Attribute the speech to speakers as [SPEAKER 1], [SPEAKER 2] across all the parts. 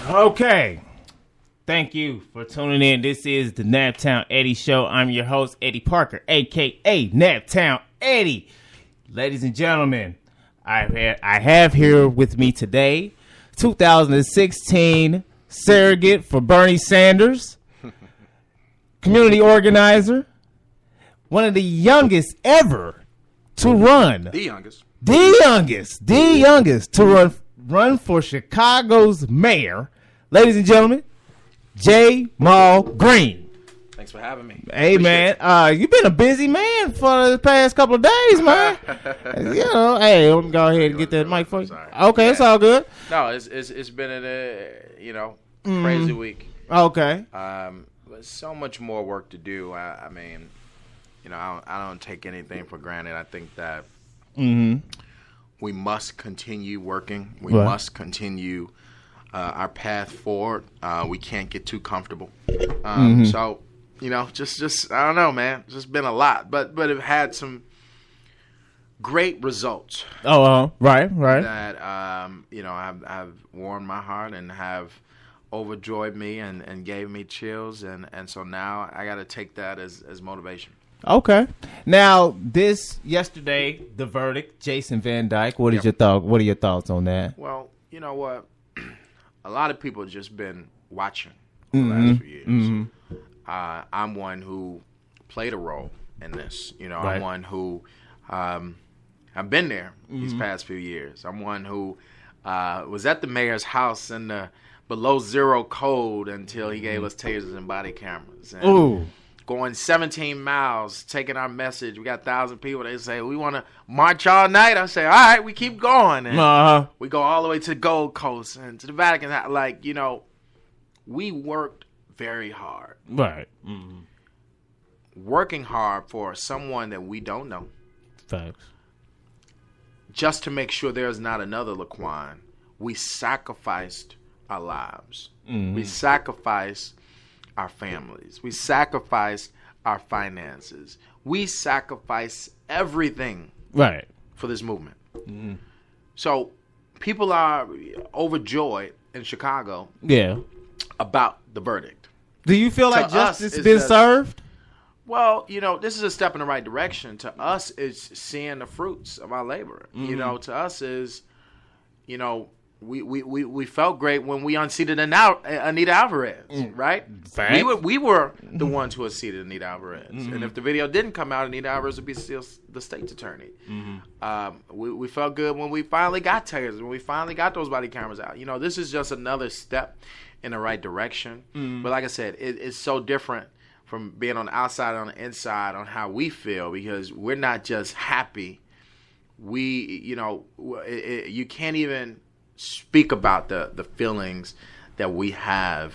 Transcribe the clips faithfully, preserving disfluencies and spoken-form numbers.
[SPEAKER 1] Okay. Thank you for tuning in. This is the Naptown Eddie Show. I'm your host, Eddie Parker, a k a. Naptown Eddie. Ladies and gentlemen, I've had, I have here with me today two thousand sixteen surrogate for Bernie Sanders, community organizer, one of the youngest ever to run.
[SPEAKER 2] The youngest.
[SPEAKER 1] The youngest. The youngest to run, run for Chicago's mayor. Ladies and gentlemen, J. Mal Green.
[SPEAKER 2] Thanks for having me.
[SPEAKER 1] Hey, Appreciate man. Uh, you've been a busy man for the past couple of days, man. You know, hey, let me go ahead and get that mic for you. Okay, yeah. It's all good.
[SPEAKER 2] No, it's it's, it's been a, you know, mm. crazy week.
[SPEAKER 1] Okay.
[SPEAKER 2] Um, there's so much more work to do. I, I mean, you know, I don't, I don't take anything for granted. I think that mm-hmm. we must continue working. We right. must continue Uh, our path forward. Uh, we can't get too comfortable. Um, mm-hmm. So, you know, just, just I don't know, man. It's just been a lot, but but it had some great results.
[SPEAKER 1] Oh, uh, right, right.
[SPEAKER 2] That um, you know, have have warmed my heart and have overjoyed me and, and gave me chills, and, and so now I got to take that as as motivation.
[SPEAKER 1] Okay. Now, this yesterday, the verdict, Jason Van Dyke. What is yep. your thought? What are your thoughts on that?
[SPEAKER 2] Well, you know what. A lot of people have just been watching for
[SPEAKER 1] mm-hmm.
[SPEAKER 2] the last few years.
[SPEAKER 1] Mm-hmm.
[SPEAKER 2] Uh, I'm one who played a role in this. You know,
[SPEAKER 1] right.
[SPEAKER 2] I'm one who um, I've been there
[SPEAKER 1] mm-hmm.
[SPEAKER 2] these past few years. I'm one who uh, was at the mayor's house in the below zero code until he gave us tasers and body cameras. And
[SPEAKER 1] Ooh.
[SPEAKER 2] Going seventeen miles, taking our message. We got a thousand people. They say, we want to march all night. I say, all right, we keep going. And
[SPEAKER 1] uh-huh.
[SPEAKER 2] we go all the way to the Gold Coast and to the Vatican. Like, you know, we worked very hard.
[SPEAKER 1] Right. Mm-hmm.
[SPEAKER 2] Working hard for someone that we don't know.
[SPEAKER 1] Facts.
[SPEAKER 2] Just to make sure there's not another Laquan. We sacrificed our lives. Mm-hmm. We sacrificed our families. We sacrificed our finances. We sacrificed everything
[SPEAKER 1] right.
[SPEAKER 2] for this movement.
[SPEAKER 1] Mm-hmm.
[SPEAKER 2] So people are overjoyed in Chicago
[SPEAKER 1] yeah.
[SPEAKER 2] about the verdict.
[SPEAKER 1] Do you feel
[SPEAKER 2] to
[SPEAKER 1] like justice has been
[SPEAKER 2] just,
[SPEAKER 1] served?
[SPEAKER 2] Well, you know, this is a step in the right direction. To us, it's seeing the fruits of our labor. Mm-hmm. You know, to us is, you know, We, we, we, we felt great when we unseated Anita Alvarez, right?
[SPEAKER 1] Fact.
[SPEAKER 2] We were we were the ones who unseated Anita Alvarez,
[SPEAKER 1] mm-hmm.
[SPEAKER 2] and if the video didn't come out, Anita Alvarez would be still the state's attorney. Mm-hmm. Um, we, we felt good when we finally got tasers, when we finally got those body cameras out. You know, this is just another step in the right direction. Mm-hmm. But like I said, it, it's so different from being on the outside and on the inside on how we feel, because we're not just happy. We, you know, it, it, you can't even speak about the, the feelings that we have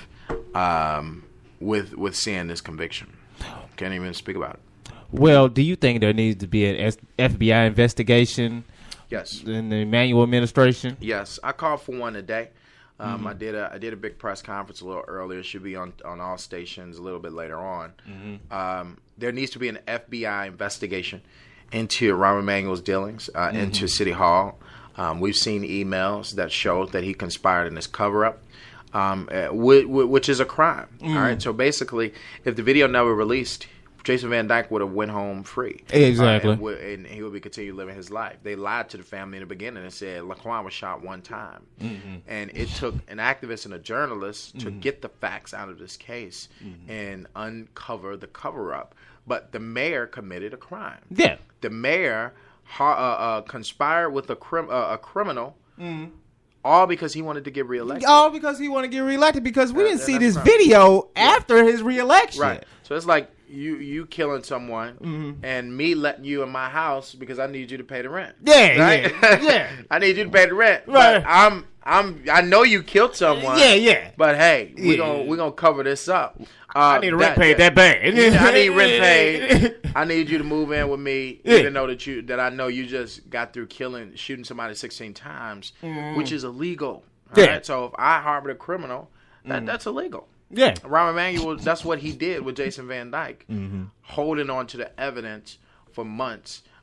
[SPEAKER 2] um, with with seeing this conviction. Can't even speak about it.
[SPEAKER 1] Well, do you think there needs to be an F B I investigation?
[SPEAKER 2] Yes.
[SPEAKER 1] In the Emanuel administration?
[SPEAKER 2] Yes. I called for one today. Um,
[SPEAKER 1] mm-hmm.
[SPEAKER 2] I did a I did a big press conference a little earlier. It should be on, on all stations a little bit later on. Mm-hmm. Um, there needs to be an F B I investigation into Rahm Emanuel's dealings, uh, mm-hmm. into City Hall. Um, we've seen emails that show that he conspired in this cover-up, um, uh, which, which is a crime. Mm. All right. So basically, if the video never released, Jason Van Dyke would have went home free.
[SPEAKER 1] Exactly.
[SPEAKER 2] Uh, and, w- and he would be continue living his life. They lied to the family in the beginning and said Laquan was shot one time, mm-hmm. and it took an activist and a journalist to mm-hmm. get the facts out of this case mm-hmm. and uncover the cover-up. But the mayor committed a crime.
[SPEAKER 1] Yeah.
[SPEAKER 2] The mayor. Uh, uh, conspired with a, crim- uh, a criminal, mm. all because he wanted to get reelected.
[SPEAKER 1] All because he wanted to get reelected, because we
[SPEAKER 2] uh,
[SPEAKER 1] didn't see this
[SPEAKER 2] right.
[SPEAKER 1] video yeah. after his reelection.
[SPEAKER 2] Right. So it's like you you killing someone mm-hmm. and me letting you in my house because I need you to pay the rent.
[SPEAKER 1] Yeah,
[SPEAKER 2] right?
[SPEAKER 1] yeah. yeah.
[SPEAKER 2] I need you to pay the rent.
[SPEAKER 1] Right.
[SPEAKER 2] But I'm I'm I know you killed someone.
[SPEAKER 1] Yeah, yeah.
[SPEAKER 2] But hey, we're
[SPEAKER 1] yeah.
[SPEAKER 2] gonna we're gonna cover this up. Uh,
[SPEAKER 1] I need rent paid that bad.
[SPEAKER 2] I need rent paid. I need you to move in with me,
[SPEAKER 1] yeah.
[SPEAKER 2] even though that you that I know you just got through killing, shooting somebody sixteen times, mm. which is illegal.
[SPEAKER 1] Yeah.
[SPEAKER 2] Right? So if I harbored a criminal, that mm. that's illegal.
[SPEAKER 1] Yeah.
[SPEAKER 2] Rahm Emanuel, that's what he did with Jason Van Dyke,
[SPEAKER 1] mm-hmm.
[SPEAKER 2] holding on to the evidence for months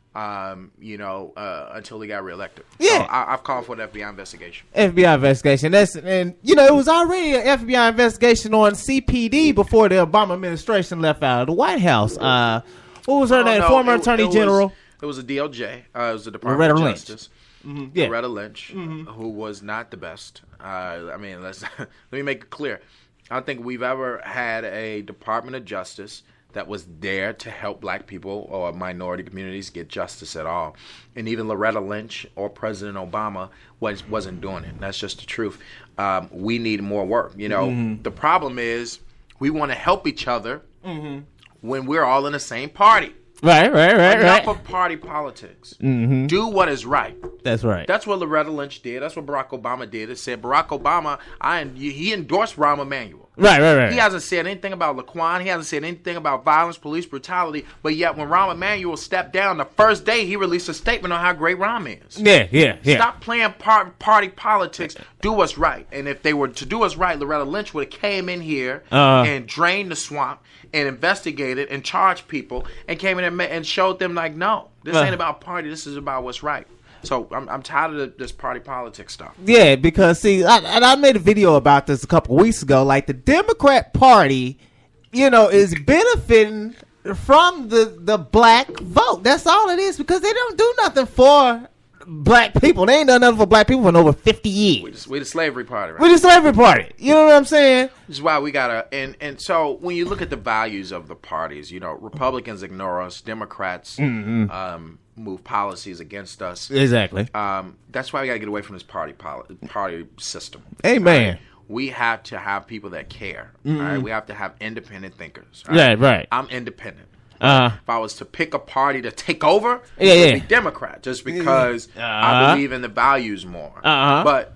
[SPEAKER 2] Um, you know, uh, until he got reelected.
[SPEAKER 1] Yeah.
[SPEAKER 2] So I, I've called for an F B I investigation.
[SPEAKER 1] F B I investigation. That's and you know it was already an F B I investigation on C P D before the Obama administration left out of the White House. Uh, what was her
[SPEAKER 2] Oh,
[SPEAKER 1] name?
[SPEAKER 2] no,
[SPEAKER 1] Former
[SPEAKER 2] it-
[SPEAKER 1] Attorney
[SPEAKER 2] it was-
[SPEAKER 1] General.
[SPEAKER 2] It was a D O J. Uh, it was the Department
[SPEAKER 1] Loretta
[SPEAKER 2] of
[SPEAKER 1] Lynch.
[SPEAKER 2] Justice.
[SPEAKER 1] Mm-hmm. Yeah.
[SPEAKER 2] Loretta Lynch, who was not the best. Uh, I mean, let's let me make it clear. I don't think we've ever had a Department of Justice that was there to help black people or minority communities get justice at all. And even Loretta Lynch or President Obama was, wasn't doing it. That's just the truth. Um, we need more work. You know, mm-hmm. the problem is we want to help each other mm-hmm. when we're all in the same party.
[SPEAKER 1] Right, right, right,
[SPEAKER 2] Enough
[SPEAKER 1] right.
[SPEAKER 2] of party politics.
[SPEAKER 1] Mm-hmm.
[SPEAKER 2] Do what is right.
[SPEAKER 1] That's right.
[SPEAKER 2] That's what Loretta Lynch did. That's what Barack Obama did. It said Barack Obama, I he endorsed Rahm Emanuel.
[SPEAKER 1] Right, right, right.
[SPEAKER 2] He hasn't said anything about Laquan. He hasn't said anything about violence, police brutality. But yet, when Rahm Emanuel stepped down, the first day he released a statement on how great Rahm is.
[SPEAKER 1] Yeah, yeah, yeah.
[SPEAKER 2] Stop playing par- party politics. Do what's right. And if they were to do what's right, Loretta Lynch would have came in here
[SPEAKER 1] uh,
[SPEAKER 2] and drained the swamp and investigated and charged people and came in and, ma- and showed them like, no, this
[SPEAKER 1] uh,
[SPEAKER 2] ain't about party. This is about what's right. So I'm I'm tired of the, this party politics stuff.
[SPEAKER 1] Yeah, because see, I, and I made a video about this a couple of weeks ago. Like the Democrat Party, you know, is benefiting from the the black vote. That's all it is, because they don't do nothing for black people. They ain't done nothing for black people in over fifty years.
[SPEAKER 2] We just, we the slavery party, right?
[SPEAKER 1] We're the slavery party. You know what I'm saying?
[SPEAKER 2] This is why we gotta and and so when you look at the values of the parties, you know, Republicans ignore us, Democrats mm-hmm. um, move policies against us.
[SPEAKER 1] Exactly.
[SPEAKER 2] Um, that's why we gotta get away from this party poli- party system.
[SPEAKER 1] Amen.
[SPEAKER 2] Right? We have to have people that care. Mm-hmm. All right, we have to have independent thinkers.
[SPEAKER 1] Right, right. right.
[SPEAKER 2] I'm independent.
[SPEAKER 1] Uh,
[SPEAKER 2] if I was to pick a party to take over,
[SPEAKER 1] yeah,
[SPEAKER 2] it would
[SPEAKER 1] yeah.
[SPEAKER 2] be Democrat, just because
[SPEAKER 1] uh-huh.
[SPEAKER 2] I believe in the values more.
[SPEAKER 1] Uh-huh.
[SPEAKER 2] But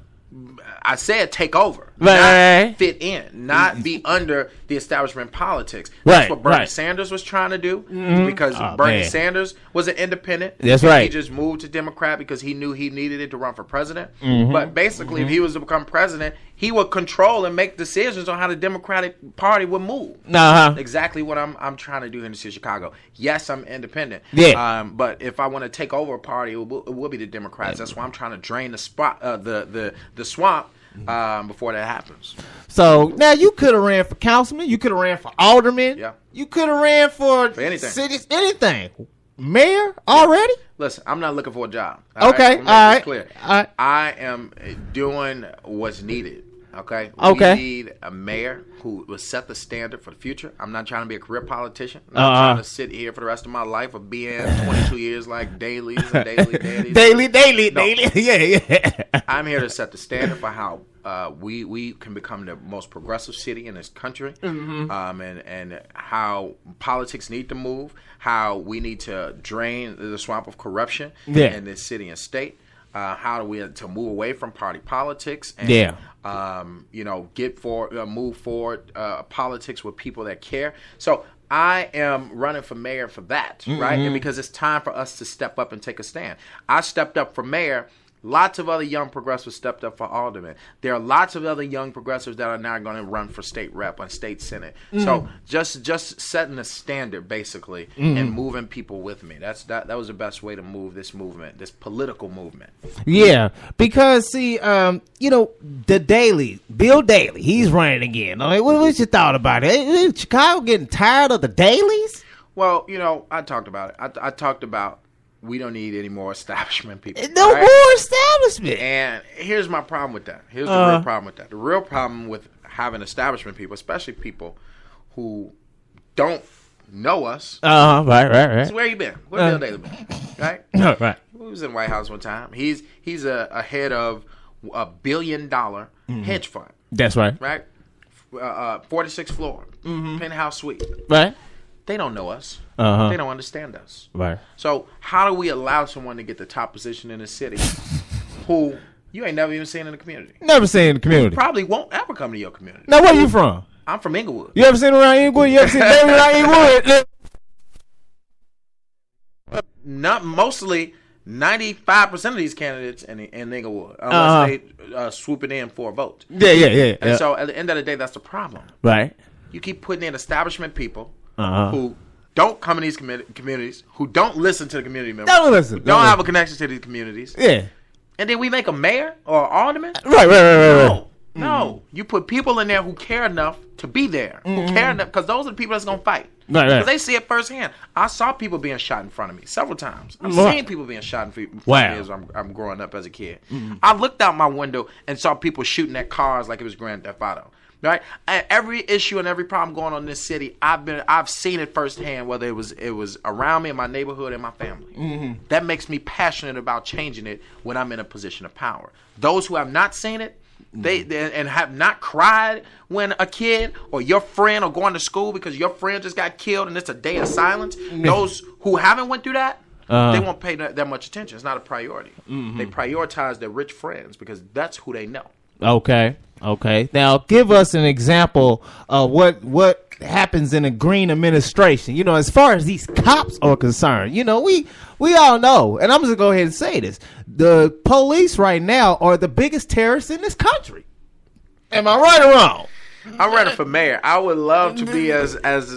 [SPEAKER 2] I said take over,
[SPEAKER 1] right,
[SPEAKER 2] not
[SPEAKER 1] right.
[SPEAKER 2] fit in, not be under the establishment politics.
[SPEAKER 1] Right,
[SPEAKER 2] That's what Bernie
[SPEAKER 1] right.
[SPEAKER 2] Sanders was trying to do,
[SPEAKER 1] mm-hmm.
[SPEAKER 2] because
[SPEAKER 1] oh,
[SPEAKER 2] Bernie
[SPEAKER 1] man.
[SPEAKER 2] Sanders was an independent.
[SPEAKER 1] That's right.
[SPEAKER 2] He just moved to Democrat because he knew he needed it to run for president.
[SPEAKER 1] Mm-hmm.
[SPEAKER 2] But basically,
[SPEAKER 1] mm-hmm.
[SPEAKER 2] if he was to become president, he would control and make decisions on how the Democratic Party would move.
[SPEAKER 1] Uh-huh.
[SPEAKER 2] Exactly what I'm I'm trying to do in the city of Chicago. Yes, I'm independent.
[SPEAKER 1] Yeah.
[SPEAKER 2] Um, but if I want to take over a party, it will, it will be the Democrats. That's why I'm trying to drain the spot, uh, the the the swamp. Um, before that happens.
[SPEAKER 1] So now you could have ran for councilman, you could have ran for alderman,
[SPEAKER 2] yeah.
[SPEAKER 1] you could have ran for,
[SPEAKER 2] for anything,
[SPEAKER 1] cities, anything. Mayor already?
[SPEAKER 2] Listen, I'm not looking for a job. All
[SPEAKER 1] okay,
[SPEAKER 2] right?
[SPEAKER 1] all right.
[SPEAKER 2] Clear.
[SPEAKER 1] All right.
[SPEAKER 2] I am doing what's needed. Okay. We
[SPEAKER 1] okay.
[SPEAKER 2] need a mayor who will set the standard for the future. I'm not trying to be a career politician. I'm not
[SPEAKER 1] uh-uh.
[SPEAKER 2] trying to sit here for the rest of my life of being twenty-two years like dailies and daily daddies.
[SPEAKER 1] daily, daily,
[SPEAKER 2] no.
[SPEAKER 1] daily. Yeah, yeah.
[SPEAKER 2] I'm here to set the standard for how uh, we we can become the most progressive city in this country,
[SPEAKER 1] mm-hmm.
[SPEAKER 2] um, and and how politics need to move, how we need to drain the swamp of corruption
[SPEAKER 1] yeah.
[SPEAKER 2] in this city and state. Uh, how do we to move away from party politics and
[SPEAKER 1] yeah.
[SPEAKER 2] um, you know get for uh, move forward uh, politics with people that care. So I am running for mayor for that, mm-hmm. right? And because it's time for us to step up and take a stand. I stepped up for mayor. Lots of other young progressives stepped up for alderman. There are lots of other young progressives that are now going to run for state rep and state senate. Mm. So just just setting a standard, basically, mm. and moving people with me. That's that. That was the best way to move this movement, this political movement.
[SPEAKER 1] Yeah, because see, um, you know, the Daily, Bill Daley, he's running again. I mean, what, what's your thought about it? Is Chicago getting tired of the dailies?
[SPEAKER 2] Well, you know, I talked about it. I, I talked about. We don't need any more establishment people.
[SPEAKER 1] No
[SPEAKER 2] right?
[SPEAKER 1] more establishment.
[SPEAKER 2] And here's my problem with that. Here's the
[SPEAKER 1] uh,
[SPEAKER 2] real problem with that. The real problem with having establishment people, especially people who don't know us.
[SPEAKER 1] Uh huh. Right. Right. Right.
[SPEAKER 2] So where you been? Where
[SPEAKER 1] uh,
[SPEAKER 2] Bill Daley been? Right.
[SPEAKER 1] No, right.
[SPEAKER 2] He was in the White House one time. He's he's a, a head of a billion dollar mm-hmm. hedge fund.
[SPEAKER 1] That's right.
[SPEAKER 2] Right. Uh, uh, forty-sixth floor, mm-hmm. penthouse suite.
[SPEAKER 1] Right.
[SPEAKER 2] They don't know us.
[SPEAKER 1] Uh-huh.
[SPEAKER 2] They don't understand us.
[SPEAKER 1] Right.
[SPEAKER 2] So how do we allow someone to get the top position in the city who you ain't never even seen in the community?
[SPEAKER 1] Never seen in the community.
[SPEAKER 2] Probably won't ever come to your community.
[SPEAKER 1] Now, where you from?
[SPEAKER 2] I'm from Inglewood.
[SPEAKER 1] You ever seen around Inglewood? You ever seen David around Inglewood?
[SPEAKER 2] Not mostly. ninety-five percent of these candidates in, in Inglewood, unless
[SPEAKER 1] uh-huh.
[SPEAKER 2] they uh, swoop it in for a vote.
[SPEAKER 1] Yeah, yeah, yeah.
[SPEAKER 2] And
[SPEAKER 1] yeah.
[SPEAKER 2] so at the end of the day, that's the problem.
[SPEAKER 1] Right.
[SPEAKER 2] You keep putting in establishment people
[SPEAKER 1] uh-huh.
[SPEAKER 2] who don't come in these commu- communities, who don't listen to the community members,
[SPEAKER 1] Don't listen.
[SPEAKER 2] who
[SPEAKER 1] Don't
[SPEAKER 2] don't have
[SPEAKER 1] listen.
[SPEAKER 2] a connection to these communities,
[SPEAKER 1] Yeah.
[SPEAKER 2] and then we make a mayor or alderman?
[SPEAKER 1] Right, right, right, right.
[SPEAKER 2] No, no. You put people in there who care enough to be there, who care enough, because those are the people that's gonna fight.
[SPEAKER 1] Right, right.
[SPEAKER 2] Because they see it firsthand. I saw people being shot in front of me several times. I've
[SPEAKER 1] Wow.
[SPEAKER 2] seen people being shot in front
[SPEAKER 1] Wow.
[SPEAKER 2] of me as I'm, I'm growing up as a kid. I looked out my window and saw people shooting at cars like it was Grand Theft Auto. Right? And every issue and every problem going on in this city, I've been, I've seen it firsthand. Whether it was, it was around me in my neighborhood and my family. Mm-hmm. That makes me passionate about changing it when I'm in a position of power. Those who have not seen it, they, they and have not cried when a kid or your friend are going to school because your friend just got killed and it's a day of silence. Those who haven't went through that, uh-huh. they won't pay that, that much attention. It's not a priority. Mm-hmm. They prioritize their rich friends because that's who they know.
[SPEAKER 1] Okay. Okay. Now, give us an example of what what happens in a green administration. You know, as far as these cops are concerned, you know, we we all know, and I'm just gonna go ahead and say this: the police right now are the biggest terrorists in this country. Am I right or wrong?
[SPEAKER 2] I'm running for mayor. I would love to be as as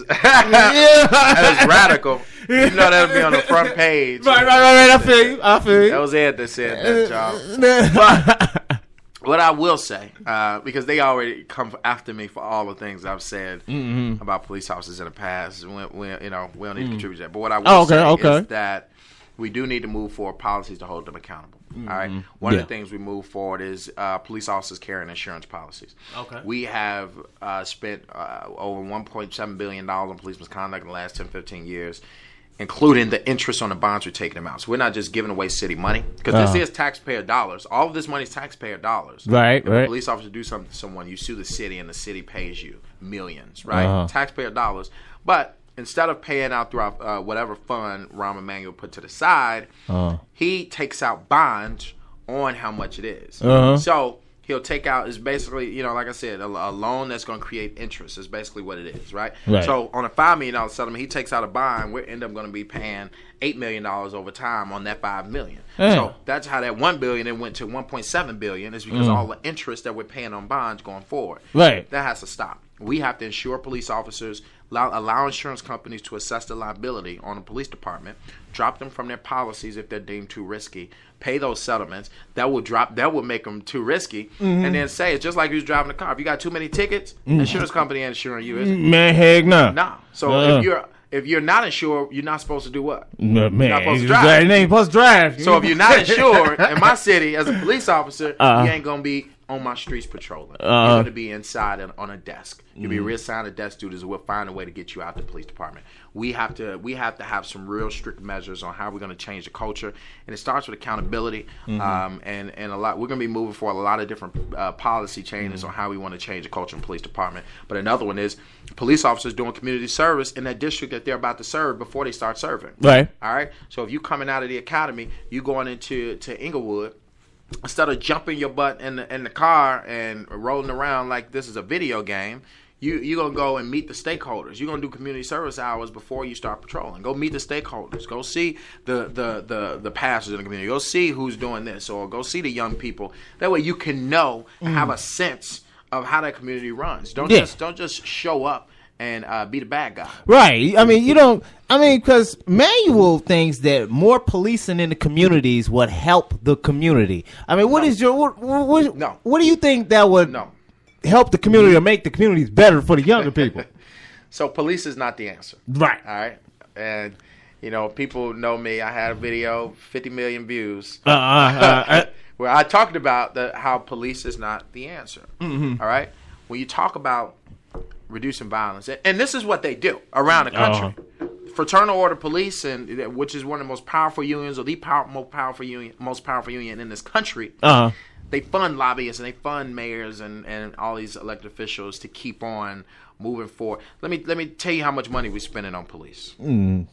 [SPEAKER 2] as radical. You know, that would be on the front page.
[SPEAKER 1] Right, right, right, right. I feel you. I feel you.
[SPEAKER 2] That was Ed that said that, y'all. But what I will say, uh, because they already come after me for all the things I've said mm-hmm. about police officers in the past. We, we, you know, we don't need to contribute to that. But what I will oh, okay, say okay. is that we do need to move forward policies to hold them accountable. Mm-hmm. All right. One yeah. of the things we move forward is uh, police officers carrying insurance policies. Okay. We have uh, spent uh, over one point seven billion dollars on police misconduct in the last ten, fifteen years, including the interest on the bonds we're taking them out. So we're not just giving away city money, because uh-huh. this is taxpayer dollars. All of this money is taxpayer dollars.
[SPEAKER 1] Right,
[SPEAKER 2] if
[SPEAKER 1] right.
[SPEAKER 2] a police officer do something to someone, you sue the city, and the city pays you millions, right? Uh-huh. Taxpayer dollars. But instead of paying out throughout uh, whatever fund Rahm Emanuel put to the side, uh-huh. he takes out bonds on how much it is. Uh-huh. So he'll take out, is basically, you know, like I said, a, a loan that's going to create interest is basically what it is, right? right? So on a five million dollars settlement, he takes out a bond, we end up going to be paying eight million dollars over time on that five million dollars. Yeah. So that's how that one billion dollars it went to one point seven billion dollars, is because mm. all the interest that we're paying on bonds going forward.
[SPEAKER 1] Right.
[SPEAKER 2] That has to stop. We have to insure police officers, allow, allow insurance companies to assess the liability on the police department, drop them from their policies if they're deemed too risky, pay those settlements. That will drop. That will make them too risky, mm-hmm. and then say it's just like you was driving a car. If you got too many tickets, mm-hmm. insurance company ain't insuring you, is it?
[SPEAKER 1] Man, heck no.
[SPEAKER 2] No. So uh-uh. if you're if you're not insured, you're not supposed to do what?
[SPEAKER 1] No, man,
[SPEAKER 2] you're not supposed to drive.
[SPEAKER 1] You ain't supposed to drive.
[SPEAKER 2] So if you're not insured in my city as a police officer, uh-huh. you ain't gonna be on my streets patrolling. Uh-huh. You're going to be inside and on a desk. You'll be reassigned to desk duties, and we'll find a way to get you out the police department. We have to we have to have some real strict measures on how we're going to change the culture, and it starts with accountability. Mm-hmm. Um, and and a lot we're going to be moving for a lot of different uh, policy changes mm-hmm. on how we want to change the culture in the police department. But another one is police officers doing community service in that district that they're about to serve before they start serving.
[SPEAKER 1] Right.
[SPEAKER 2] All right. So if you're coming out of the academy, you going into to Inglewood. Instead of jumping your butt in the in the car and rolling around like this is a video game, you you're gonna go and meet the stakeholders. You're gonna do community service hours before you start patrolling. Go meet the stakeholders. Go see the the the, the pastors in the community. Go see who's doing this, or go see the young people. That way you can know and have a sense of how that community runs. Don't yeah. just don't just show up and uh, be the bad guy. Right.
[SPEAKER 1] I mean, you don't. I mean, because Manuel thinks that more policing in the communities would help the community. I mean, what no. is your what, what,
[SPEAKER 2] no.
[SPEAKER 1] what do you think that would
[SPEAKER 2] no.
[SPEAKER 1] help the community or make the communities better for the younger people?
[SPEAKER 2] So police is not the answer.
[SPEAKER 1] Right.
[SPEAKER 2] All right. And you know, people know me. I had a video, fifty million views,
[SPEAKER 1] uh, uh, uh,
[SPEAKER 2] where I talked about the, how police is not the answer.
[SPEAKER 1] Mm-hmm.
[SPEAKER 2] All right. When you talk about reducing violence, and this is what they do around the country. Uh-huh. Fraternal Order Police, and which is one of the most powerful unions, or the power, most powerful union, most powerful union in this country.
[SPEAKER 1] Uh-huh.
[SPEAKER 2] They fund lobbyists and they fund mayors and, and all these elected officials to keep on moving forward. Let me let me tell you how much money we're spending on police.
[SPEAKER 1] Mm.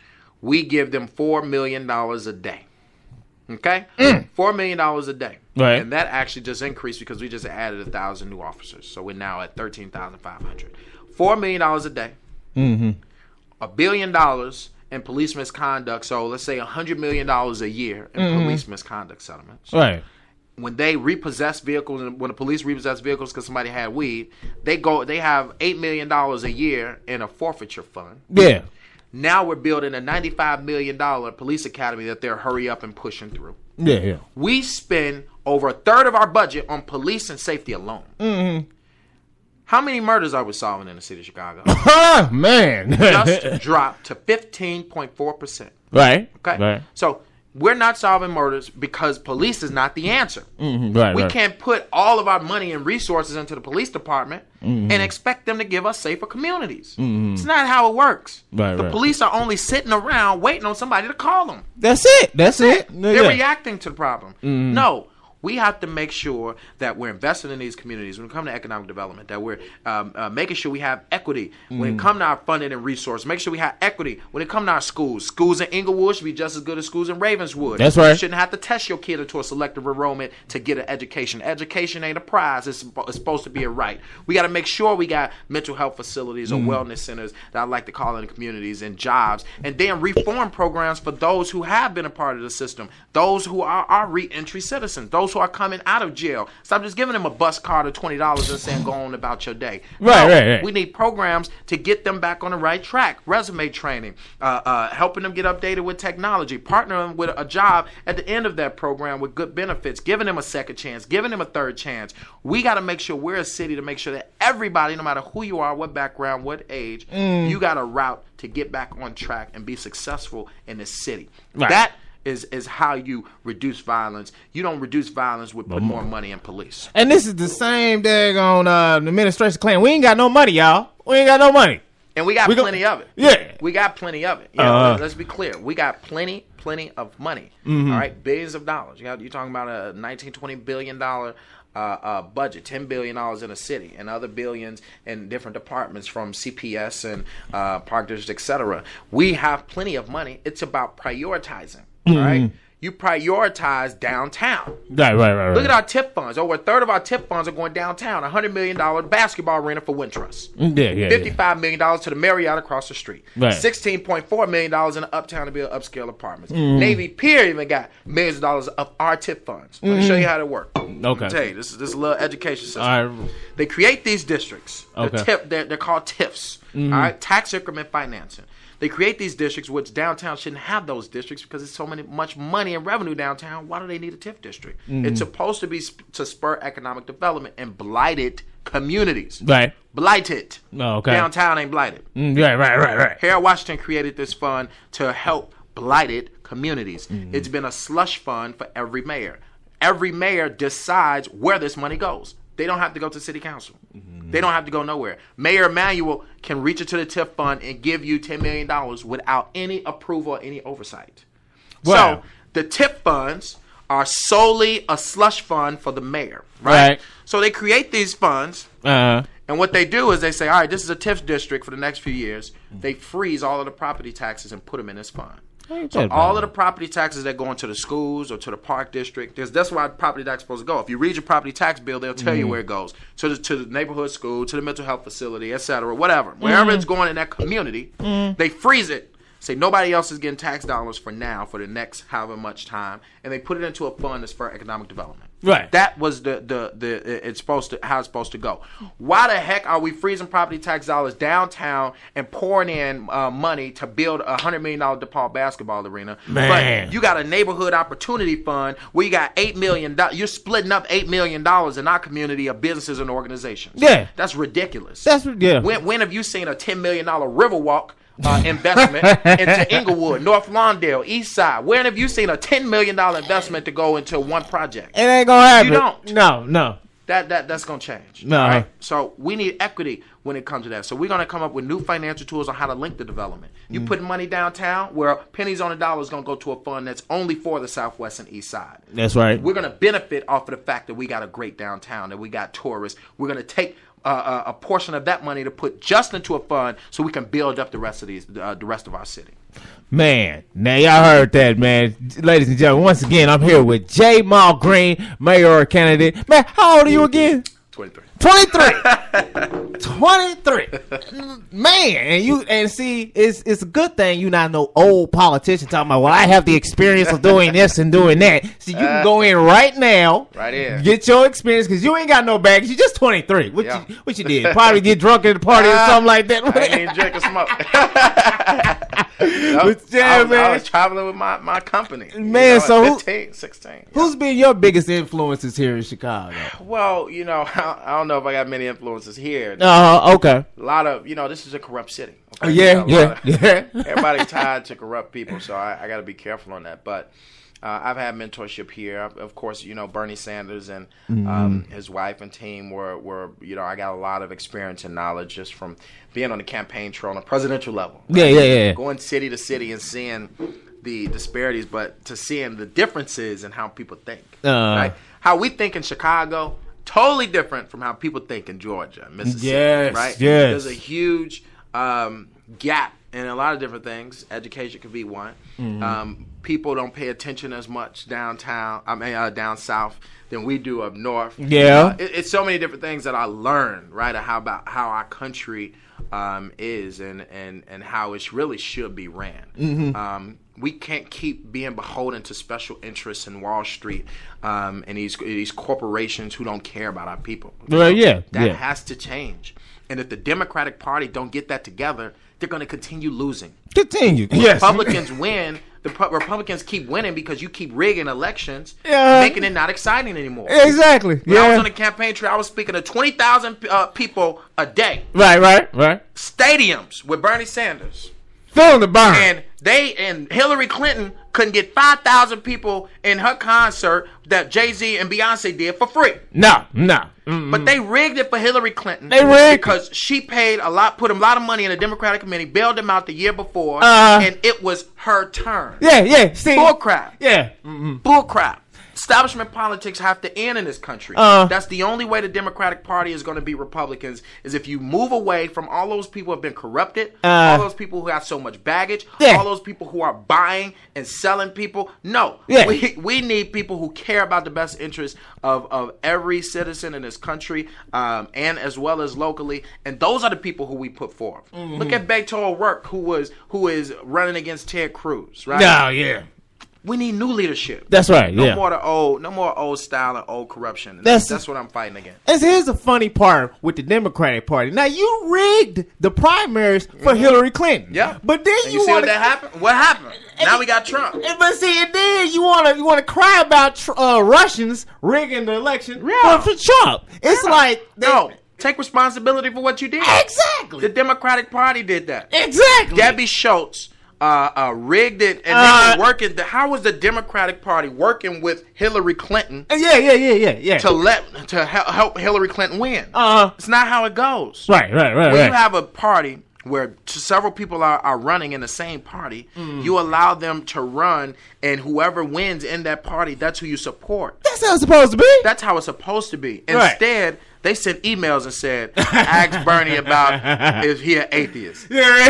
[SPEAKER 2] We give them four million dollars a day. Okay, mm. four million dollars a day,
[SPEAKER 1] right?
[SPEAKER 2] And that actually just increased because we just added a thousand new officers, so we're now at thirteen thousand five hundred. Four million dollars a day,
[SPEAKER 1] mm-hmm.
[SPEAKER 2] a billion dollars in police misconduct. So let's say a hundred million dollars a year in
[SPEAKER 1] mm-hmm.
[SPEAKER 2] police misconduct settlements,
[SPEAKER 1] right?
[SPEAKER 2] When they repossess vehicles, and when the police repossess vehicles because somebody had weed, they go, they have eight million dollars a year in a forfeiture fund.
[SPEAKER 1] Yeah.
[SPEAKER 2] Now we're building a ninety-five million dollars police academy that they're hurry up and pushing through.
[SPEAKER 1] Yeah, yeah.
[SPEAKER 2] We spend over a third of our budget on police and safety alone.
[SPEAKER 1] Mm-hmm.
[SPEAKER 2] How many murders are we solving in the city of Chicago?
[SPEAKER 1] Oh, man.
[SPEAKER 2] Just dropped to fifteen point four percent.
[SPEAKER 1] Right.
[SPEAKER 2] Okay.
[SPEAKER 1] Right.
[SPEAKER 2] So we're not solving murders because police is not the answer.
[SPEAKER 1] Mm-hmm. Right.
[SPEAKER 2] We
[SPEAKER 1] right.
[SPEAKER 2] can't put all of our money and resources into the police department mm-hmm. and expect them to give us safer communities. Mm-hmm. It's not how it works.
[SPEAKER 1] Right,
[SPEAKER 2] the
[SPEAKER 1] right.
[SPEAKER 2] police are only sitting around waiting on somebody to call them.
[SPEAKER 1] That's it. That's, That's it. it.
[SPEAKER 2] They're
[SPEAKER 1] yeah.
[SPEAKER 2] reacting to the problem. Mm-hmm. No. We have to make sure that we're investing in these communities when it comes to economic development, that we're um, uh, making sure we have equity when mm. it comes to our funding and resources. Make sure we have equity when it comes to our schools. Schools in Inglewood should be just as good as schools in Ravenswood.
[SPEAKER 1] That's right.
[SPEAKER 2] You shouldn't have to test your kid into a selective enrollment to get an education. Education ain't a prize. It's, it's supposed to be a right. We got to make sure we got mental health facilities or mm. wellness centers that I like to call in the communities and jobs, and then reform programs for those who have been a part of the system, those who are, are re-entry citizens, those who are coming out of jail. Stop just giving them a bus card of twenty dollars and saying go on about your day.
[SPEAKER 1] Right,
[SPEAKER 2] no,
[SPEAKER 1] right, right.
[SPEAKER 2] We need programs to get them back on the right track. Resume training, uh, uh, helping them get updated with technology, partnering with a job at the end of that program with good benefits, giving them a second chance, giving them a third chance. We got to make sure we're a city to make sure that everybody, no matter who you are, what background, what age, mm. you got a route to get back on track and be successful in this city.
[SPEAKER 1] Right.
[SPEAKER 2] That is is how you reduce violence. You don't reduce violence with putting more money in police.
[SPEAKER 1] And this is the same daggone uh, administration claim. We ain't got no money, y'all. We ain't got no money.
[SPEAKER 2] And we got
[SPEAKER 1] we
[SPEAKER 2] plenty
[SPEAKER 1] go-
[SPEAKER 2] of it.
[SPEAKER 1] Yeah.
[SPEAKER 2] We got plenty of it. You know,
[SPEAKER 1] uh-huh.
[SPEAKER 2] Let's be clear. We got plenty, plenty of money.
[SPEAKER 1] Mm-hmm.
[SPEAKER 2] All right? Billions of dollars. You got, you're talking about a nineteen, twenty billion dollars uh, uh, budget, ten billion dollars in a city, and other billions in different departments from C P S and uh, Park District, et cetera. We have plenty of money. It's about prioritizing.
[SPEAKER 1] Mm-hmm.
[SPEAKER 2] All right? You prioritize downtown.
[SPEAKER 1] Right, right, right, right.
[SPEAKER 2] Look at our TIF funds. Over a third of our TIF funds are going downtown. A one hundred million dollars basketball arena for Wintrust.
[SPEAKER 1] Yeah, yeah,
[SPEAKER 2] fifty-five million dollars to the Marriott across the street.
[SPEAKER 1] Right.
[SPEAKER 2] sixteen point four million dollars in the uptown to build upscale apartments.
[SPEAKER 1] Mm.
[SPEAKER 2] Navy Pier even got millions of dollars of our TIF funds. Let me
[SPEAKER 1] Mm.
[SPEAKER 2] show you how they work.
[SPEAKER 1] Okay.
[SPEAKER 2] Let me tell you, this is, this is a little education system.
[SPEAKER 1] All right.
[SPEAKER 2] They create these districts.
[SPEAKER 1] Okay.
[SPEAKER 2] The TIF, they're, they're called TIFs. Mm-hmm. All right, tax increment financing. They create these districts, which downtown shouldn't have those districts because there's so many much money and revenue downtown. Why do they need a TIF district? Mm-hmm. It's supposed to be sp- to spur economic development in blighted communities.
[SPEAKER 1] Right.
[SPEAKER 2] Blighted.
[SPEAKER 1] Oh, okay.
[SPEAKER 2] Downtown ain't blighted.
[SPEAKER 1] Mm, right, right, right, right.
[SPEAKER 2] Harold Washington created this fund to help blighted communities. Mm-hmm. It's been a slush fund for every mayor. Every mayor decides where this money goes. They don't have to go to city council. Mm-hmm. They don't have to go nowhere. Mayor Emanuel can reach into the TIF fund and give you ten million dollars without any approval or any oversight.
[SPEAKER 1] Wow.
[SPEAKER 2] So the TIF funds are solely a slush fund for the mayor. Right?
[SPEAKER 1] Right.
[SPEAKER 2] So they create these funds.
[SPEAKER 1] Uh-huh.
[SPEAKER 2] And what they do is they say, all right, this is a TIF district for the next few years. They freeze all of the property taxes and put them in this fund. So all of the property taxes that go into the schools or to the park district, that's why property tax is supposed to go. If you read your property tax bill, they'll tell mm. you where it goes. To the, to the neighborhood school, to the mental health facility, et cetera, whatever. Wherever mm. it's going in that community, mm. they freeze it. Say nobody else is getting tax dollars for now, for the next however much time, and they put it into a fund that's for economic development.
[SPEAKER 1] Right.
[SPEAKER 2] That was the the the it's supposed to how it's supposed to go. Why the heck are we freezing property tax dollars downtown and pouring in uh, money to build a hundred million dollar DePaul basketball arena?
[SPEAKER 1] Man.
[SPEAKER 2] But you got a neighborhood opportunity fund where you got eight million dollars. You're splitting up eight million dollars in our community of businesses and organizations.
[SPEAKER 1] Yeah,
[SPEAKER 2] that's ridiculous.
[SPEAKER 1] That's yeah.
[SPEAKER 2] When when have you seen a ten million dollar Riverwalk Uh, investment into Inglewood, North Lawndale, East Side? When have you seen a ten million dollars investment to go into one project?
[SPEAKER 1] It ain't gonna happen.
[SPEAKER 2] You don't.
[SPEAKER 1] No, no.
[SPEAKER 2] That that that's gonna change.
[SPEAKER 1] No.
[SPEAKER 2] Right? So we need equity when it comes to that. So we're gonna come up with new financial tools on how to link the development. You mm. put money downtown where pennies on the dollar is gonna go to a fund that's only for the Southwest and East Side.
[SPEAKER 1] That's right.
[SPEAKER 2] We're gonna benefit off of the fact that we got a great downtown, that we got tourists. We're gonna take Uh, a, a portion of that money to put just into a fund so we can build up the rest of these, uh, the rest of our city.
[SPEAKER 1] Man, now y'all heard that, man. Ladies and gentlemen, once again, I'm here with J. Mal Green, mayor candidate. Man, how old are you again?
[SPEAKER 2] twenty-three.
[SPEAKER 1] twenty-three. twenty-three. Man, and you and see, it's it's a good thing you're not no old politician talking about, well, I have the experience of doing this and doing that. So you can go in right now,
[SPEAKER 2] right here,
[SPEAKER 1] get your experience, because you ain't got no baggage. You're just twenty-three. What
[SPEAKER 2] yeah.
[SPEAKER 1] you what you did? Probably get drunk at the party or something like that.
[SPEAKER 2] I ain't even drink or smoke. Yep.
[SPEAKER 1] yeah,
[SPEAKER 2] I, was,
[SPEAKER 1] man.
[SPEAKER 2] I was traveling with my, my company.
[SPEAKER 1] Man,
[SPEAKER 2] you know,
[SPEAKER 1] so who-
[SPEAKER 2] fifteen, sixteen.
[SPEAKER 1] Who's been your biggest influences here in Chicago?
[SPEAKER 2] Well, you know, I, I don't know if I got many influences here.
[SPEAKER 1] Uh, okay.
[SPEAKER 2] A lot of, you know, this is a corrupt city.
[SPEAKER 1] Oh,
[SPEAKER 2] Okay?
[SPEAKER 1] yeah,
[SPEAKER 2] You got a
[SPEAKER 1] yeah,
[SPEAKER 2] lot of-
[SPEAKER 1] yeah.
[SPEAKER 2] Everybody's tied to corrupt people, so I, I got to be careful on that. But uh, I've had mentorship here. Of- Of course, you know, Bernie Sanders and
[SPEAKER 1] Mm-hmm.
[SPEAKER 2] um, his wife and team were, were, you know, I got a lot of experience and knowledge just from being on the campaign trail on a presidential level.
[SPEAKER 1] Yeah, yeah, yeah.
[SPEAKER 2] Going city to city and seeing the disparities, but to seeing the differences in how people think.
[SPEAKER 1] Uh.
[SPEAKER 2] Right? How we think in Chicago, totally different from how people think in Georgia, Mississippi.
[SPEAKER 1] Yes,
[SPEAKER 2] right?
[SPEAKER 1] yes.
[SPEAKER 2] There's a huge um, gap in a lot of different things. Education could be one.
[SPEAKER 1] Mm-hmm.
[SPEAKER 2] Um, people don't pay attention as much downtown, I mean, uh, down south than we do up north.
[SPEAKER 1] Yeah.
[SPEAKER 2] Uh, it, it's so many different things that I learned, right, of how about how our country um, is and, and, and how it really should be ran.
[SPEAKER 1] Mm-hmm.
[SPEAKER 2] Um, we can't keep being beholden to special interests in Wall Street um, and these these corporations who don't care about our people.
[SPEAKER 1] Well, yeah,
[SPEAKER 2] That
[SPEAKER 1] yeah.
[SPEAKER 2] has to change. And if the Democratic Party don't get that together, they're going to continue losing.
[SPEAKER 1] Continue. Yes.
[SPEAKER 2] Republicans win. The Pu- Republicans keep winning because you keep rigging elections,
[SPEAKER 1] Yeah.
[SPEAKER 2] making it not exciting anymore.
[SPEAKER 1] Exactly.
[SPEAKER 2] When I was
[SPEAKER 1] Yeah.
[SPEAKER 2] on the campaign trail, I was speaking to twenty thousand uh, people a day.
[SPEAKER 1] Right, right, right.
[SPEAKER 2] Stadiums with Bernie Sanders.
[SPEAKER 1] Feeling the burn.
[SPEAKER 2] And they and Hillary Clinton couldn't get five thousand people in her concert that Jay-Z and Beyonce did for free.
[SPEAKER 1] no, no. Mm-mm.
[SPEAKER 2] But they rigged it for Hillary Clinton.
[SPEAKER 1] They rigged
[SPEAKER 2] because she paid a lot, put a lot of money in the Democratic committee, bailed them out the year before,
[SPEAKER 1] Uh,
[SPEAKER 2] and it was her turn.
[SPEAKER 1] Yeah, yeah. See.
[SPEAKER 2] Bull crap.
[SPEAKER 1] Yeah. Mm-mm.
[SPEAKER 2] Bull crap. Establishment politics have to end in this country.
[SPEAKER 1] Uh.
[SPEAKER 2] That's the only way the Democratic Party is going to be Republicans is if you move away from all those people who have been corrupted,
[SPEAKER 1] Uh.
[SPEAKER 2] all those people who have so much baggage,
[SPEAKER 1] Yeah.
[SPEAKER 2] all those people who are buying and selling people. No.
[SPEAKER 1] Yeah.
[SPEAKER 2] We, we need people who care about the best interests of, of every citizen in this country um, and as well as locally. And those are the people who we put forth.
[SPEAKER 1] Mm-hmm.
[SPEAKER 2] Look at Beto O'Rourke, who was who is running against Ted Cruz, right?
[SPEAKER 1] No, yeah.
[SPEAKER 2] We need new leadership.
[SPEAKER 1] That's right.
[SPEAKER 2] No
[SPEAKER 1] Yeah.
[SPEAKER 2] more the old, no more old style and old corruption. And
[SPEAKER 1] That's-
[SPEAKER 2] that's that's what I'm fighting against.
[SPEAKER 1] And here's the funny part with the Democratic Party. Now you rigged the primaries for Hillary Clinton.
[SPEAKER 2] Yeah,
[SPEAKER 1] But then
[SPEAKER 2] And
[SPEAKER 1] you,
[SPEAKER 2] you see
[SPEAKER 1] want
[SPEAKER 2] what that happened? What happened? Now we got Trump.
[SPEAKER 1] But see, and then you want to you want to cry about tr- uh, Russians rigging the election
[SPEAKER 2] Yeah.
[SPEAKER 1] for, for Trump. It's like they,
[SPEAKER 2] No, take responsibility for what you did.
[SPEAKER 1] exactly,
[SPEAKER 2] The Democratic Party did that.
[SPEAKER 1] exactly.
[SPEAKER 2] Debbie Schultz uh, uh, rigged it, and
[SPEAKER 1] Uh,
[SPEAKER 2] they were working. The, how was the Democratic Party working with Hillary Clinton
[SPEAKER 1] yeah, yeah, yeah, yeah, yeah.
[SPEAKER 2] to let to help, help Hillary Clinton win?
[SPEAKER 1] uh,
[SPEAKER 2] It's not how it goes.
[SPEAKER 1] right, right, right,
[SPEAKER 2] When
[SPEAKER 1] right.
[SPEAKER 2] you have a party where t- several people are, are running in the same party,
[SPEAKER 1] Mm.
[SPEAKER 2] you allow them to run, and whoever wins in that party, that's who you support.
[SPEAKER 1] That's how it's supposed to be.
[SPEAKER 2] That's how it's supposed to be.
[SPEAKER 1] Right.
[SPEAKER 2] Instead, they sent emails and said, ask Bernie about if he an atheist.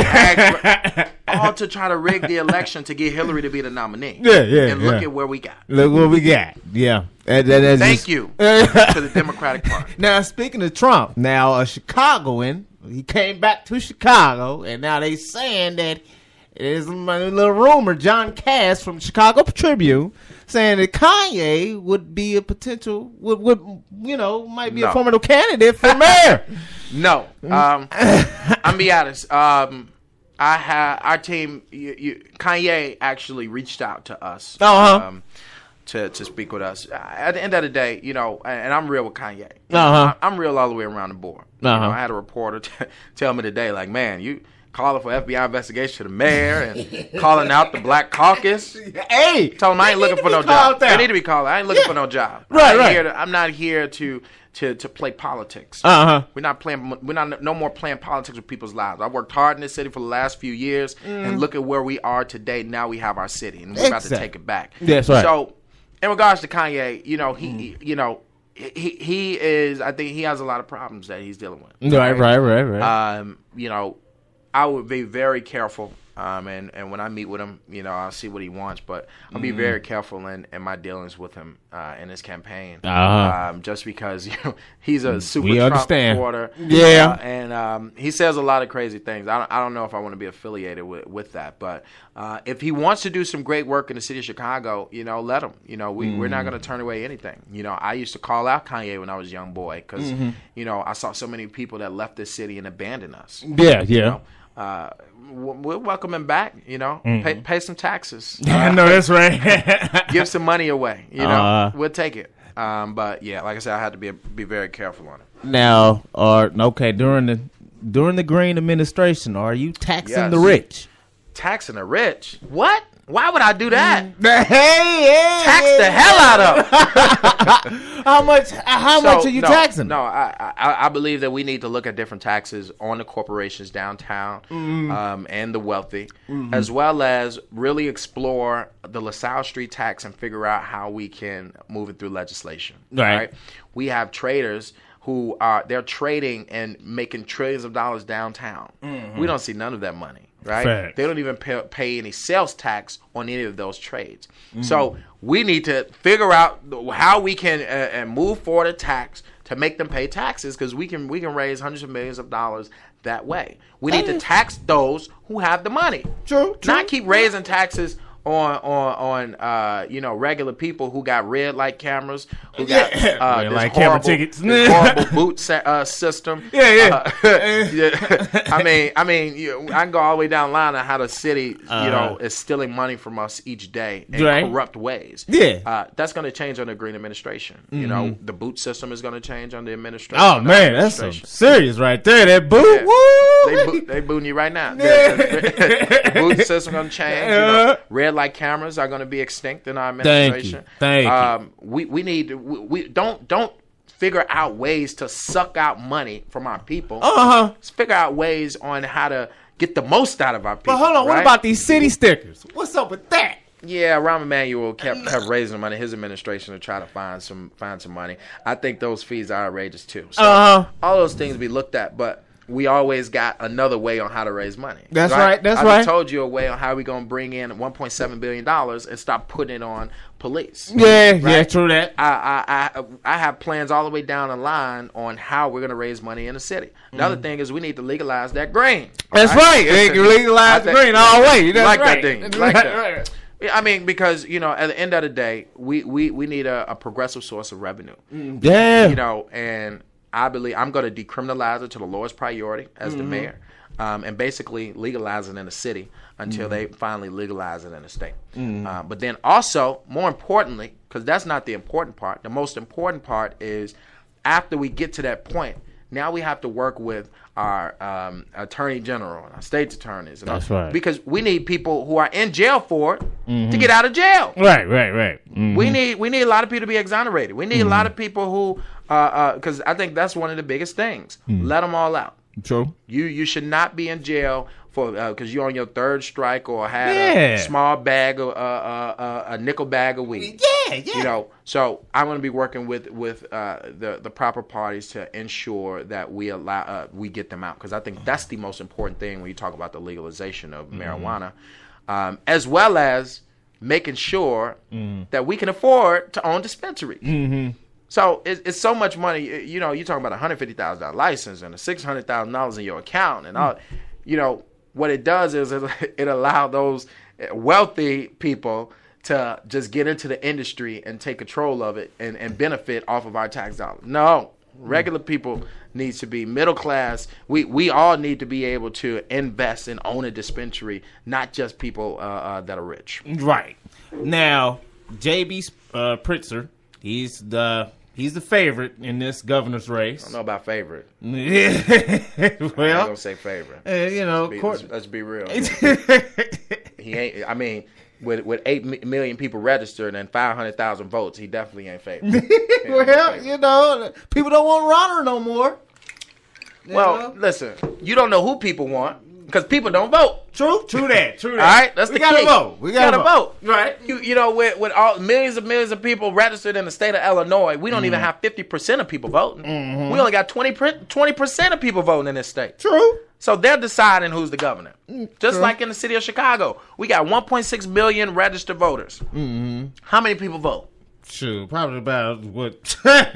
[SPEAKER 1] yeah,
[SPEAKER 2] All to try to rig the election to get Hillary to be the nominee.
[SPEAKER 1] Yeah, yeah,
[SPEAKER 2] And look
[SPEAKER 1] yeah.
[SPEAKER 2] at where we got.
[SPEAKER 1] Look what we got. Yeah. That- that- that's
[SPEAKER 2] Thank
[SPEAKER 1] just-
[SPEAKER 2] you to the Democratic Party.
[SPEAKER 1] Now, speaking of Trump, now a Chicagoan, he came back to Chicago, and now they saying that there's a little rumor, John Cass from Chicago Tribune, saying that Kanye would be a potential, would, would you know, might be a
[SPEAKER 2] No.
[SPEAKER 1] formidable candidate for mayor.
[SPEAKER 2] No. Um, I'm be honest. Um, I had our team. You, you, Kanye actually reached out to us
[SPEAKER 1] Uh-huh.
[SPEAKER 2] um, to to speak with us. At the end of the day, you know, and I'm real with Kanye.
[SPEAKER 1] Uh-huh.
[SPEAKER 2] I, I'm real all the way around the board. You
[SPEAKER 1] Uh-huh.
[SPEAKER 2] know, I had a reporter t- tell me today, like, man, you calling for F B I investigation to the mayor and calling out the Black Caucus.
[SPEAKER 1] Hey,
[SPEAKER 2] Tell him I
[SPEAKER 1] they
[SPEAKER 2] ain't
[SPEAKER 1] need
[SPEAKER 2] looking
[SPEAKER 1] to
[SPEAKER 2] for
[SPEAKER 1] be
[SPEAKER 2] no
[SPEAKER 1] called
[SPEAKER 2] job.
[SPEAKER 1] out.
[SPEAKER 2] They need to be called. I ain't looking
[SPEAKER 1] Yeah.
[SPEAKER 2] for no job.
[SPEAKER 1] Right,
[SPEAKER 2] I ain't
[SPEAKER 1] right.
[SPEAKER 2] Here to, I'm not here to to to play politics.
[SPEAKER 1] Uh huh.
[SPEAKER 2] We're not playing. We're not no more playing politics with people's lives. I worked hard in this city for the last few years, and look at where we are today. Now we have our city, and we're about to
[SPEAKER 1] Exactly.
[SPEAKER 2] take it back.
[SPEAKER 1] That's right.
[SPEAKER 2] So, in regards to Kanye, you know, he, you know, he he is. I think he has a lot of problems that he's dealing with.
[SPEAKER 1] Right, right, right, right.
[SPEAKER 2] Um, you know, I would be very careful. Um, and, and when I meet with him, you know, I'll see what he wants, but I'll be very careful in, in my dealings with him uh, in his campaign,
[SPEAKER 1] uh-huh.
[SPEAKER 2] um, just because you know he's a super
[SPEAKER 1] we
[SPEAKER 2] Trump
[SPEAKER 1] understand.
[SPEAKER 2] supporter.
[SPEAKER 1] Yeah,
[SPEAKER 2] uh, and um, he says a lot of crazy things. I don't, I don't know if I want to be affiliated with, with that, but uh, if he wants to do some great work in the city of Chicago, you know, let him. You know, we mm. we're not going to turn away anything. You know, I used to call out Kanye when I was a young boy because mm-hmm. you know I saw so many people that left this city and abandoned us.
[SPEAKER 1] Yeah, yeah.
[SPEAKER 2] You know? Uh, we'll welcome him back, you know. Mm-hmm. Pay, pay some taxes.
[SPEAKER 1] I uh, know that's right.
[SPEAKER 2] Give some money away, you know.
[SPEAKER 1] Uh,
[SPEAKER 2] we'll take it. Um, but yeah, like I said, I had to be be very careful on it.
[SPEAKER 1] Now, or okay, during the during the Green administration, are you taxing yes. the rich?
[SPEAKER 2] Taxing the rich? What? Why would I do that?
[SPEAKER 1] Hey, hey,
[SPEAKER 2] tax
[SPEAKER 1] hey,
[SPEAKER 2] the hell out of.
[SPEAKER 1] How much? How so, much are you
[SPEAKER 2] no,
[SPEAKER 1] taxing?
[SPEAKER 2] No, I, I I believe that we need to look at different taxes on the corporations downtown mm. um, and the wealthy, mm-hmm. as well as really explore the LaSalle Street tax and figure out how we can move it through legislation.
[SPEAKER 1] Right.
[SPEAKER 2] right? We have traders who are they're trading and making trillions of dollars downtown. Mm-hmm. We don't see none of that money. Right?
[SPEAKER 1] Facts.
[SPEAKER 2] They don't even pay, pay any sales tax on any of those trades. Mm-hmm. So we need to figure out how we can uh, and move forward a tax to make them pay taxes because we can we can raise hundreds of millions of dollars that way. We need to tax those who have the money.
[SPEAKER 1] True. true.
[SPEAKER 2] Not keep raising taxes on on on uh, you know regular people who got red light cameras, who got
[SPEAKER 1] yeah.
[SPEAKER 2] uh,
[SPEAKER 1] red
[SPEAKER 2] this
[SPEAKER 1] light
[SPEAKER 2] horrible,
[SPEAKER 1] camera tickets,
[SPEAKER 2] this horrible boot sa- uh, system.
[SPEAKER 1] Yeah, yeah.
[SPEAKER 2] Uh, yeah. I mean, I mean, you, I can go all the way down the line on how the city, uh, you know, is stealing money from us each day in
[SPEAKER 1] right.
[SPEAKER 2] corrupt ways.
[SPEAKER 1] Yeah,
[SPEAKER 2] uh, that's going to change under the Green administration. Mm-hmm. You know, the boot system is going to change under the administration.
[SPEAKER 1] Oh man, that's some serious right there. That boot,
[SPEAKER 2] yeah.
[SPEAKER 1] woo,
[SPEAKER 2] they, boot, they booting you right now. Yeah. The boot system going to change. You know, red light cameras are going to be extinct in our administration.
[SPEAKER 1] Thank you. Thank
[SPEAKER 2] um, you. We we need to, we, we don't don't figure out ways to suck out money from our people.
[SPEAKER 1] Uh huh.
[SPEAKER 2] Let's figure out ways on how to get the most out of our people.
[SPEAKER 1] But hold on,
[SPEAKER 2] right?
[SPEAKER 1] What about these city stickers? What's up with that?
[SPEAKER 2] Yeah, Rahm Emanuel kept kept raising the money. His administration to try to find some find some money. I think those fees are outrageous too. So
[SPEAKER 1] uh huh.
[SPEAKER 2] All those things be looked at, but we always got another way on how to raise money.
[SPEAKER 1] That's
[SPEAKER 2] right.
[SPEAKER 1] right. That's
[SPEAKER 2] I
[SPEAKER 1] right.
[SPEAKER 2] I told you a way on how we gonna bring in one point seven billion dollars and stop putting it on police.
[SPEAKER 1] Yeah,
[SPEAKER 2] right?
[SPEAKER 1] yeah, true that.
[SPEAKER 2] I, I I I have plans all the way down the line on how we're gonna raise money in the city. Another mm. thing is we need to legalize that green.
[SPEAKER 1] That's right. right. Legalize the green all the way. That's
[SPEAKER 2] like
[SPEAKER 1] right.
[SPEAKER 2] that thing. Like that. I mean, because, you know, at the end of the day, we, we, we need a, a progressive source of revenue.
[SPEAKER 1] Yeah.
[SPEAKER 2] You know, and I believe I'm going to decriminalize it to the lowest priority as mm-hmm. the mayor, um, and basically legalize it in the city until mm-hmm. they finally legalize it in the state. Mm-hmm. Uh, but then also, more importantly, because that's not the important part, the most important part is after we get to that point, now we have to work with our um, attorney general and our state's attorneys. And
[SPEAKER 1] That's
[SPEAKER 2] our,
[SPEAKER 1] right.
[SPEAKER 2] Because we need people who are in jail for it
[SPEAKER 1] mm-hmm.
[SPEAKER 2] to get out of jail.
[SPEAKER 1] Right, right, right. Mm-hmm.
[SPEAKER 2] We need we need a lot of people to be exonerated. We need mm-hmm. a lot of people who, because uh, uh, I think that's one of the biggest things. Mm-hmm. Let them all out.
[SPEAKER 1] True.
[SPEAKER 2] You you should not be in jail for because uh, you're on your third strike or had
[SPEAKER 1] yeah.
[SPEAKER 2] a small bag of uh, uh, uh, a nickel bag a week.
[SPEAKER 1] Yeah, yeah.
[SPEAKER 2] You know, so I'm going to be working with with uh, the the proper parties to ensure that we allow uh, we get them out because I think that's the most important thing when you talk about the legalization of mm-hmm. marijuana, um, as well as making sure mm-hmm. that we can afford to own dispensaries. Mm-hmm. So it's, it's so much money. You know, you're talking about a one hundred fifty thousand dollars license and a six hundred thousand dollars in your account and all. You know, what it does is it, it allows those wealthy people to just get into the industry and take control of it and, and benefit off of our tax dollars. No, regular people needs to be middle class. We we all need to be able to invest and own a dispensary, not just people uh, uh, that are rich.
[SPEAKER 1] Right. Now, J B uh, Pritzker, he's the... He's the favorite in this governor's race.
[SPEAKER 2] I don't know about favorite.
[SPEAKER 1] Yeah. Well,
[SPEAKER 2] I'm gonna say favorite.
[SPEAKER 1] Uh, you know,
[SPEAKER 2] let's be,
[SPEAKER 1] court-
[SPEAKER 2] let's, let's be real. He ain't. I mean, with with eight million people registered and five hundred thousand votes, he definitely ain't favorite.
[SPEAKER 1] Well, favorite. You know, people don't want Ronner no more.
[SPEAKER 2] You well, know? Listen, you don't know who people want. Because people don't vote.
[SPEAKER 1] True, true that, true that.
[SPEAKER 2] All right, that's
[SPEAKER 1] we
[SPEAKER 2] the
[SPEAKER 1] gotta
[SPEAKER 2] key.
[SPEAKER 1] vote. We gotta,
[SPEAKER 2] gotta vote.
[SPEAKER 1] vote. Right.
[SPEAKER 2] You you know with with all millions and millions of people registered in the state of Illinois, we don't mm-hmm. even have fifty percent of people voting. Mm-hmm. We only got twenty percent of people voting in this state.
[SPEAKER 1] True.
[SPEAKER 2] So they're deciding who's the governor. Just
[SPEAKER 1] True.
[SPEAKER 2] like in the city of Chicago, we got one point six million registered voters. Mm-hmm. How many people vote?
[SPEAKER 1] True, probably about what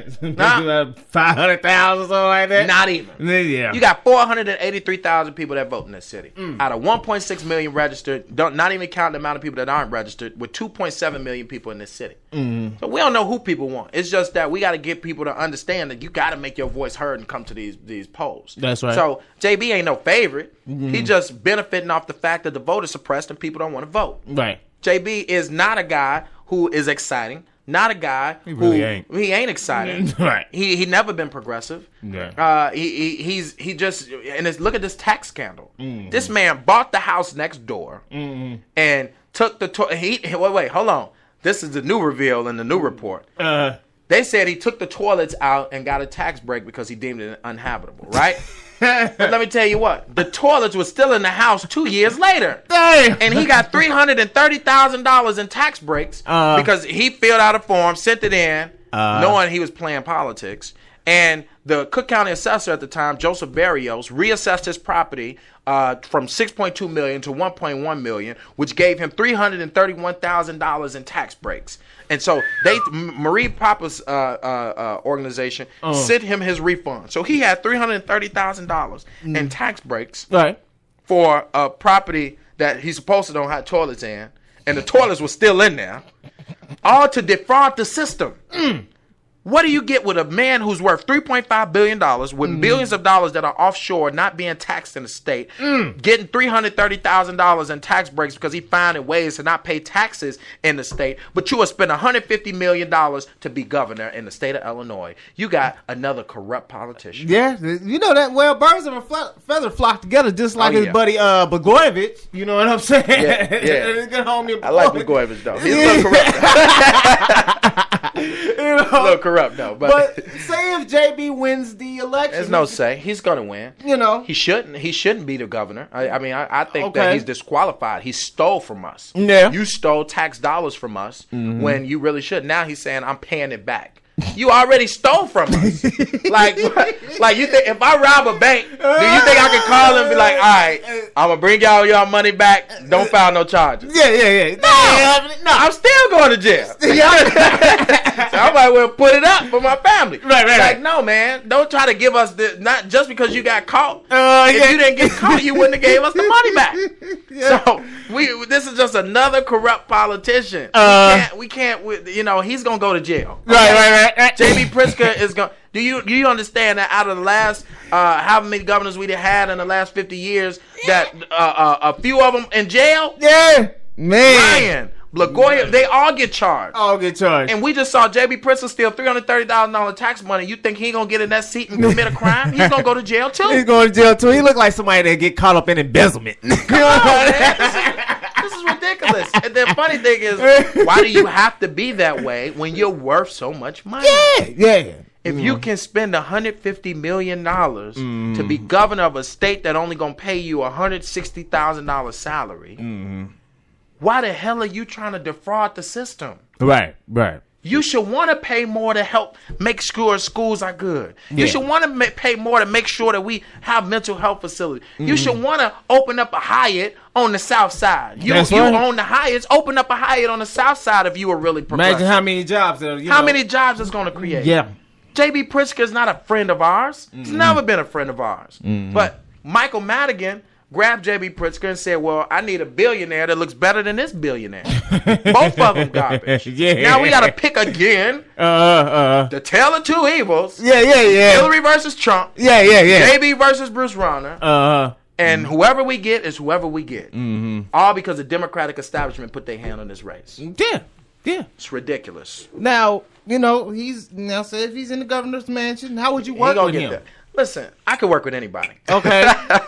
[SPEAKER 1] nah. five hundred thousand, something like that.
[SPEAKER 2] Not even.
[SPEAKER 1] Yeah,
[SPEAKER 2] you got four hundred and eighty-three thousand people that vote in this city mm. out of one point six million registered. Don't not even count the amount of people that aren't registered. With two point seven million people in this city, mm. so we don't know who people want. It's just that we got to get people to understand that you got to make your voice heard and come to these these polls.
[SPEAKER 1] That's right.
[SPEAKER 2] So J B ain't no favorite. Mm-hmm. He just benefiting off the fact that the vote is suppressed and people don't want to vote.
[SPEAKER 1] Right.
[SPEAKER 2] J B is not a guy who is exciting. Not a guy
[SPEAKER 1] he really
[SPEAKER 2] who
[SPEAKER 1] ain't.
[SPEAKER 2] he ain't exciting.
[SPEAKER 1] Right.
[SPEAKER 2] He he never been progressive.
[SPEAKER 1] Yeah.
[SPEAKER 2] Uh, he, he he's he just and it's, look at this tax scandal.
[SPEAKER 1] Mm-hmm.
[SPEAKER 2] This man bought the house next door
[SPEAKER 1] mm-hmm.
[SPEAKER 2] and took the to- he wait wait hold on. This is the new reveal in the new report.
[SPEAKER 1] Uh,
[SPEAKER 2] they said he took the toilets out and got a tax break because he deemed it uninhabitable. Right. But let me tell you what, the toilets were still in the house two years later.
[SPEAKER 1] Damn.
[SPEAKER 2] And he got three hundred thirty thousand dollars in tax breaks uh, because he filled out a form, sent it in, uh, knowing he was playing politics. And the Cook County assessor at the time, Joseph Barrios, reassessed his property uh, from six point two million dollars to one point one million dollars, which gave him three hundred thirty-one thousand dollars in tax breaks. And so they, Marie Papa's uh, uh, uh, organization uh. sent him his refund. So he had three hundred thirty thousand dollars mm. in tax breaks
[SPEAKER 1] right.
[SPEAKER 2] for a property that he's supposed to don't have toilets in, and the toilets were still in there, all to defraud the system. Mm. What do you get with a man who's worth three point five billion dollars with mm. billions of dollars that are offshore, not being taxed in the state, mm. getting three hundred thirty thousand dollars in tax breaks because he found ways to not pay taxes in the state, but you will spend one hundred fifty million dollars to be governor in the state of Illinois? You got another corrupt politician.
[SPEAKER 1] Yeah, you know that. Well, birds of a fl- feather flock together, just like
[SPEAKER 2] oh,
[SPEAKER 1] his
[SPEAKER 2] yeah.
[SPEAKER 1] buddy uh, Blagojevich. You know what I'm saying?
[SPEAKER 2] Yeah, yeah.
[SPEAKER 1] Good homie.
[SPEAKER 2] I like Blagojevich, though. He's a little corrupt. You know, a little corrupt though, but,
[SPEAKER 1] but say if J B wins the election,
[SPEAKER 2] there's no say he's gonna win.
[SPEAKER 1] You know,
[SPEAKER 2] he shouldn't. He shouldn't be the governor. I, I mean, I, I think
[SPEAKER 1] okay.
[SPEAKER 2] that he's disqualified. He stole from us.
[SPEAKER 1] Yeah,
[SPEAKER 2] you stole tax dollars from us
[SPEAKER 1] mm-hmm.
[SPEAKER 2] when you really should. Now he's saying I'm paying it back. You already stole from us. like, like you think if I rob a bank, do you think I can call and be like, all right, I'm gonna bring y'all y'all money back. Don't file no charges.
[SPEAKER 1] Yeah, yeah, yeah.
[SPEAKER 2] No, no, I'm still going to jail. So I might well put it up for my family.
[SPEAKER 1] Right, right.
[SPEAKER 2] Like,
[SPEAKER 1] right.
[SPEAKER 2] no, man, don't try to give us the not just because you got caught.
[SPEAKER 1] Uh,
[SPEAKER 2] if
[SPEAKER 1] yeah.
[SPEAKER 2] you didn't get caught, you wouldn't have gave us the money back.
[SPEAKER 1] Yeah.
[SPEAKER 2] So we this is just another corrupt politician.
[SPEAKER 1] Uh,
[SPEAKER 2] we can't, we can't, you know, he's gonna go to jail.
[SPEAKER 1] Okay? Right, right, right.
[SPEAKER 2] J B Pritzker is going. Do you do you understand that out of the last uh, how many governors we had in the last fifty years, that uh, uh, a few of them in jail?
[SPEAKER 1] Yeah, man.
[SPEAKER 2] Ryan, Blagojevich, they all get charged.
[SPEAKER 1] All get charged.
[SPEAKER 2] And we just saw J B Pritzker steal three hundred thirty thousand dollars tax money. You think he gonna get in that seat and commit a crime? He's gonna go to jail too.
[SPEAKER 1] He's going to jail too. He look like somebody that get caught up in embezzlement.
[SPEAKER 2] Come on, man. This is, this is ridiculous. And the funny thing is, why do you have to be that way when you're worth so much money?
[SPEAKER 1] Yeah, yeah.
[SPEAKER 2] If you can spend one hundred fifty million dollars
[SPEAKER 1] mm.
[SPEAKER 2] to be governor of a state that only going to pay you a one hundred sixty thousand dollars salary,
[SPEAKER 1] mm.
[SPEAKER 2] why the hell are you trying to defraud the system?
[SPEAKER 1] Right, right.
[SPEAKER 2] You should want to pay more to help make sure schools are good.
[SPEAKER 1] Yeah.
[SPEAKER 2] You should want to ma- pay more to make sure that we have mental health facilities. Mm. You
[SPEAKER 1] Mm-hmm.
[SPEAKER 2] should want to open up a Hyatt on the south side. You,
[SPEAKER 1] That's
[SPEAKER 2] you
[SPEAKER 1] right.
[SPEAKER 2] own the Hyatts, open up a Hyatt on the south side if you were really progressive.
[SPEAKER 1] Imagine how many jobs there. You
[SPEAKER 2] how
[SPEAKER 1] know.
[SPEAKER 2] many jobs it's going to create.
[SPEAKER 1] Yeah.
[SPEAKER 2] J B Pritzker is not a friend of ours. He's
[SPEAKER 1] Mm-hmm.
[SPEAKER 2] never been a friend of ours.
[SPEAKER 1] Mm-hmm.
[SPEAKER 2] But Michael Madigan grabbed J B Pritzker and said, well, I need a billionaire that looks better than this billionaire. Both of them garbage.
[SPEAKER 1] Yeah.
[SPEAKER 2] Now we got to pick again.
[SPEAKER 1] Uh, uh.
[SPEAKER 2] The tale of two evils.
[SPEAKER 1] Yeah, yeah, yeah.
[SPEAKER 2] Hillary versus Trump.
[SPEAKER 1] Yeah, yeah, yeah.
[SPEAKER 2] J B versus Bruce Rauner.
[SPEAKER 1] Uh.
[SPEAKER 2] And whoever we get is whoever we get.
[SPEAKER 1] Mm-hmm.
[SPEAKER 2] All because the Democratic establishment put their hand on this race.
[SPEAKER 1] Yeah, yeah.
[SPEAKER 2] It's ridiculous.
[SPEAKER 1] Now, you know, he's now say if he's in the governor's mansion, how would you work
[SPEAKER 2] He gonna
[SPEAKER 1] with
[SPEAKER 2] get
[SPEAKER 1] him?
[SPEAKER 2] there. Listen, I could work with anybody.
[SPEAKER 1] Okay.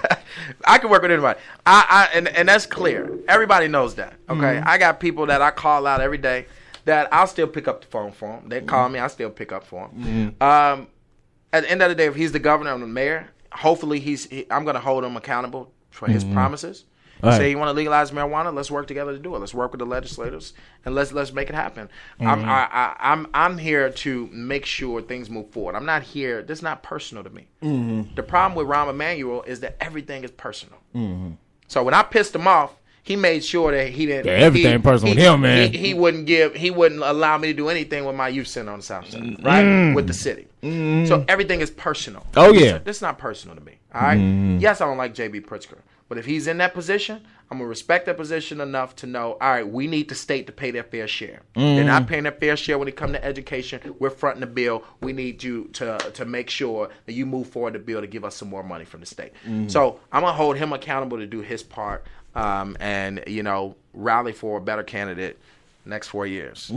[SPEAKER 2] I could work with anybody. I, I and, and that's clear. Everybody knows that. Okay.
[SPEAKER 1] Mm-hmm.
[SPEAKER 2] I got people that I call out every day that I'll still pick up the phone for them. They call me, I still pick up for them.
[SPEAKER 1] Mm-hmm.
[SPEAKER 2] Um, at the end of the day, if he's the governor and the mayor, hopefully he's. He, I'm going to hold him accountable for his
[SPEAKER 1] Mm-hmm.
[SPEAKER 2] promises.
[SPEAKER 1] All right.
[SPEAKER 2] Say you want to legalize marijuana, let's work together to do it. Let's work with the legislators and let's let's make it happen.
[SPEAKER 1] Mm-hmm.
[SPEAKER 2] I'm I, I, I'm I'm here to make sure things move forward. I'm not here. This is not personal to me.
[SPEAKER 1] Mm-hmm.
[SPEAKER 2] The problem with Rahm Emanuel is that everything is personal.
[SPEAKER 1] Mm-hmm.
[SPEAKER 2] So when I pissed him off, he made sure that he didn't.
[SPEAKER 1] Yeah, everything
[SPEAKER 2] he,
[SPEAKER 1] personal
[SPEAKER 2] he,
[SPEAKER 1] with him, man.
[SPEAKER 2] He, he wouldn't give. He wouldn't allow me to do anything with my youth center on the south side, right?
[SPEAKER 1] Mm.
[SPEAKER 2] With the city.
[SPEAKER 1] Mm.
[SPEAKER 2] So everything is personal.
[SPEAKER 1] Oh yeah,
[SPEAKER 2] this is not personal to me. All right. Mm. Yes, I don't like J B Pritzker, but if he's in that position, I'm gonna respect that position enough to know. All right, we need the state to pay their fair share. Mm. They're not paying their fair share when it comes to education. We're fronting the bill. We need you to to make sure that you move forward the bill to give us some more money from the state. Mm. So I'm gonna hold him accountable to do his part. Um, and, you know, rally for a better candidate next four years.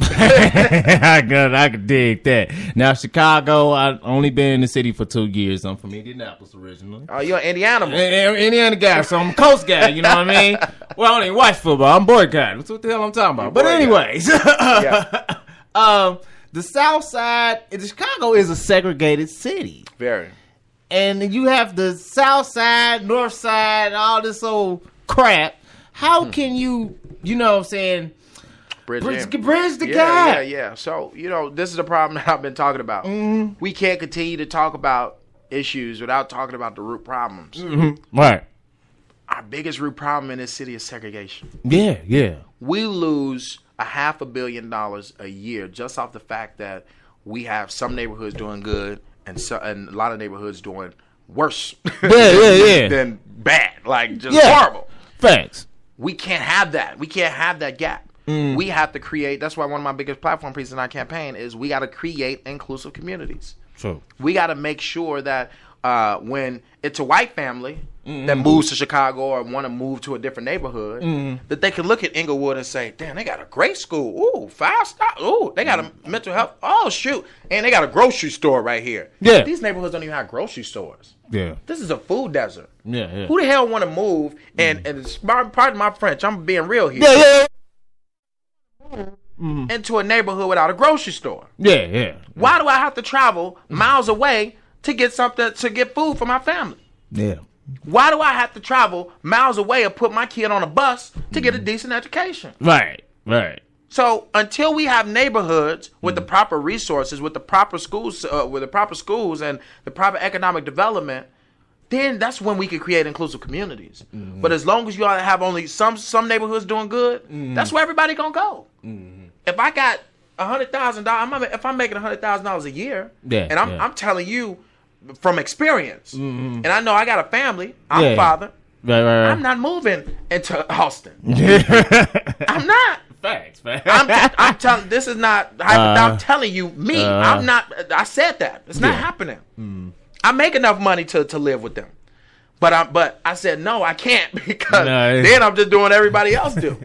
[SPEAKER 1] I could, I could dig that. Now, Chicago, I've only been in the city for two years. I'm from Indianapolis originally.
[SPEAKER 2] Oh, you're an Indiana boy.
[SPEAKER 1] Indiana guy, so I'm a coast guy, you know what I mean? Well, I don't even watch football. I'm boycotting. That's what the hell I'm talking about. But anyways, yeah. um, the South Side, Chicago is a segregated city.
[SPEAKER 2] Very.
[SPEAKER 1] And you have the South Side, North Side, all this old crap. How hmm. can you, you know what I'm saying,
[SPEAKER 2] bridge,
[SPEAKER 1] bridge, bridge the
[SPEAKER 2] yeah,
[SPEAKER 1] gap?
[SPEAKER 2] Yeah, yeah. So, you know, this is the problem that I've been talking about. Mm-hmm. We can't continue to talk about issues without talking about the root problems.
[SPEAKER 1] Mm-hmm. Right.
[SPEAKER 2] Our biggest root problem in this city is segregation.
[SPEAKER 1] Yeah, yeah.
[SPEAKER 2] We lose a half a billion dollars a year just off the fact that we have some neighborhoods doing good and, so, and a lot of neighborhoods doing worse
[SPEAKER 1] yeah, yeah, yeah.
[SPEAKER 2] than bad, like just
[SPEAKER 1] yeah.
[SPEAKER 2] horrible.
[SPEAKER 1] Facts.
[SPEAKER 2] We can't have that. We can't have that gap. Mm. We have to create. That's why one of my biggest platform pieces in our campaign is we got to create inclusive communities.
[SPEAKER 1] True.
[SPEAKER 2] We got to make sure that uh, when it's a white family mm-hmm. that moves to Chicago or want to move to a different neighborhood, mm-hmm. that they can look at Inglewood and say, "Damn, they got a great school. Ooh, five star. Ooh, they got a mental health. Oh shoot, and they got a grocery store right here."
[SPEAKER 1] Yeah.
[SPEAKER 2] These neighborhoods don't even have grocery stores.
[SPEAKER 1] Yeah.
[SPEAKER 2] This is a food desert.
[SPEAKER 1] Yeah, yeah.
[SPEAKER 2] Who the hell want to move? And, mm. and pardon my French, I'm being real here.
[SPEAKER 1] Yeah, yeah.
[SPEAKER 2] Mm. Into a neighborhood without a grocery store.
[SPEAKER 1] Yeah, yeah.
[SPEAKER 2] Why do I have to travel miles away to get something, to get food for my family?
[SPEAKER 1] Yeah.
[SPEAKER 2] Why do I have to travel miles away and put my kid on a bus to get a decent education?
[SPEAKER 1] Right, right.
[SPEAKER 2] So until we have neighborhoods with mm-hmm. the proper resources, with the proper schools, uh, with the proper schools and the proper economic development, then that's when we can create inclusive communities. Mm-hmm. But as long as you all have only some some neighborhoods doing good, mm-hmm. that's where everybody gonna go. Mm-hmm. If I got a hundred thousand dollars, if I'm making a hundred thousand dollars a year,
[SPEAKER 1] yeah,
[SPEAKER 2] and I'm
[SPEAKER 1] yeah.
[SPEAKER 2] I'm telling you from experience, mm-hmm. and I know I got a family, I'm
[SPEAKER 1] yeah.
[SPEAKER 2] a father.
[SPEAKER 1] Right, right, right.
[SPEAKER 2] I'm not moving into Austin. I'm not.
[SPEAKER 1] Facts, facts.
[SPEAKER 2] I'm, t- I'm telling. This is not. Uh, I'm telling you, me. Uh, I'm not. I said that. It's not yeah. happening. Mm. I make enough money to, to live with them, but I but I said no, I can't because no, then I'm just doing what everybody else do.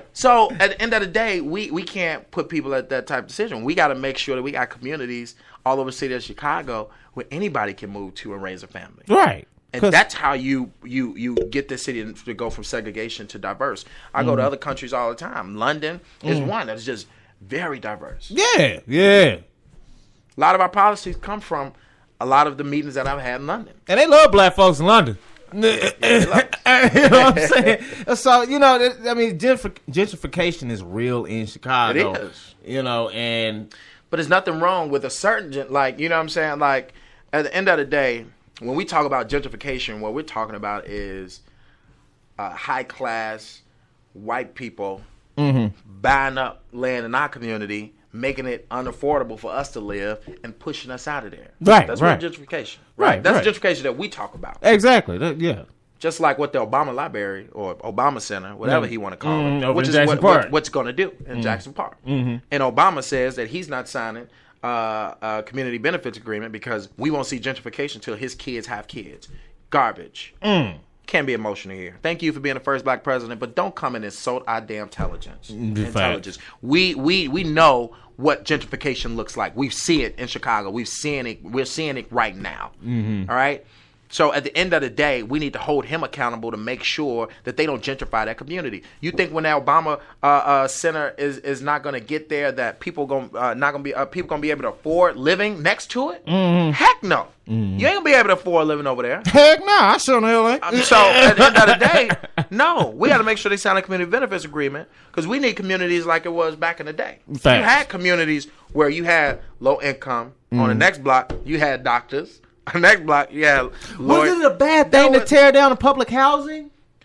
[SPEAKER 2] So at the end of the day, we, we can't put people at that type of decision. We got to make sure that we got communities all over the city of Chicago where anybody can move to and raise a family.
[SPEAKER 1] Right.
[SPEAKER 2] And that's how you, you you get the city to go from segregation to diverse. I mm-hmm. go to other countries all the time. London is mm-hmm. one that's just very diverse.
[SPEAKER 1] Yeah, yeah.
[SPEAKER 2] A lot of our policies come from a lot of the meetings that I've had in London.
[SPEAKER 1] And they love black folks in London. Yeah, you know what I'm saying? So, you know, I mean, gentrification is real in Chicago.
[SPEAKER 2] It is.
[SPEAKER 1] You know, and...
[SPEAKER 2] But there's nothing wrong with a certain, like, you know what I'm saying? Like, at the end of the day, when we talk about gentrification, what we're talking about is uh, high-class white people mm-hmm. buying up land in our community, making it unaffordable for us to live, and pushing us out of there.
[SPEAKER 1] Right,
[SPEAKER 2] That's
[SPEAKER 1] right.
[SPEAKER 2] real gentrification.
[SPEAKER 1] Right, right.
[SPEAKER 2] That's
[SPEAKER 1] right.
[SPEAKER 2] gentrification that we talk about.
[SPEAKER 1] Exactly. That, yeah.
[SPEAKER 2] Just like what the Obama Library or Obama Center, whatever mm. he want to call
[SPEAKER 1] mm,
[SPEAKER 2] it, which is what, what, what's going to do in mm. Jackson Park. Mm-hmm. And Obama says that he's not signing uh, a community benefits agreement because we won't see gentrification until his kids have kids. Garbage. Mm. Can't be emotional here. Thank you for being the first black president, but don't come and insult our damn intelligence. Intelligence. We we we know what gentrification looks like. We see it in Chicago. We've seen it. We're seeing it right now. Mm-hmm. All right. So at the end of the day, we need to hold him accountable to make sure that they don't gentrify that community. You think when that Obama uh, uh, Center is, is not going to get there, that people going uh, not going to be uh, people going to be able to afford living next to it? Mm-hmm. Heck no, mm-hmm. you ain't gonna be able to afford living over there.
[SPEAKER 1] Heck no, I sure the hell ain't.
[SPEAKER 2] Um, so at the end of the day, no, we got to make sure they sign a community benefits agreement because we need communities like it was back in the day.
[SPEAKER 1] Facts.
[SPEAKER 2] You had communities where you had low income. Mm-hmm. On the next block, you had doctors. On the next block, you had lawyers.
[SPEAKER 1] Was it a bad thing to tear down the public housing?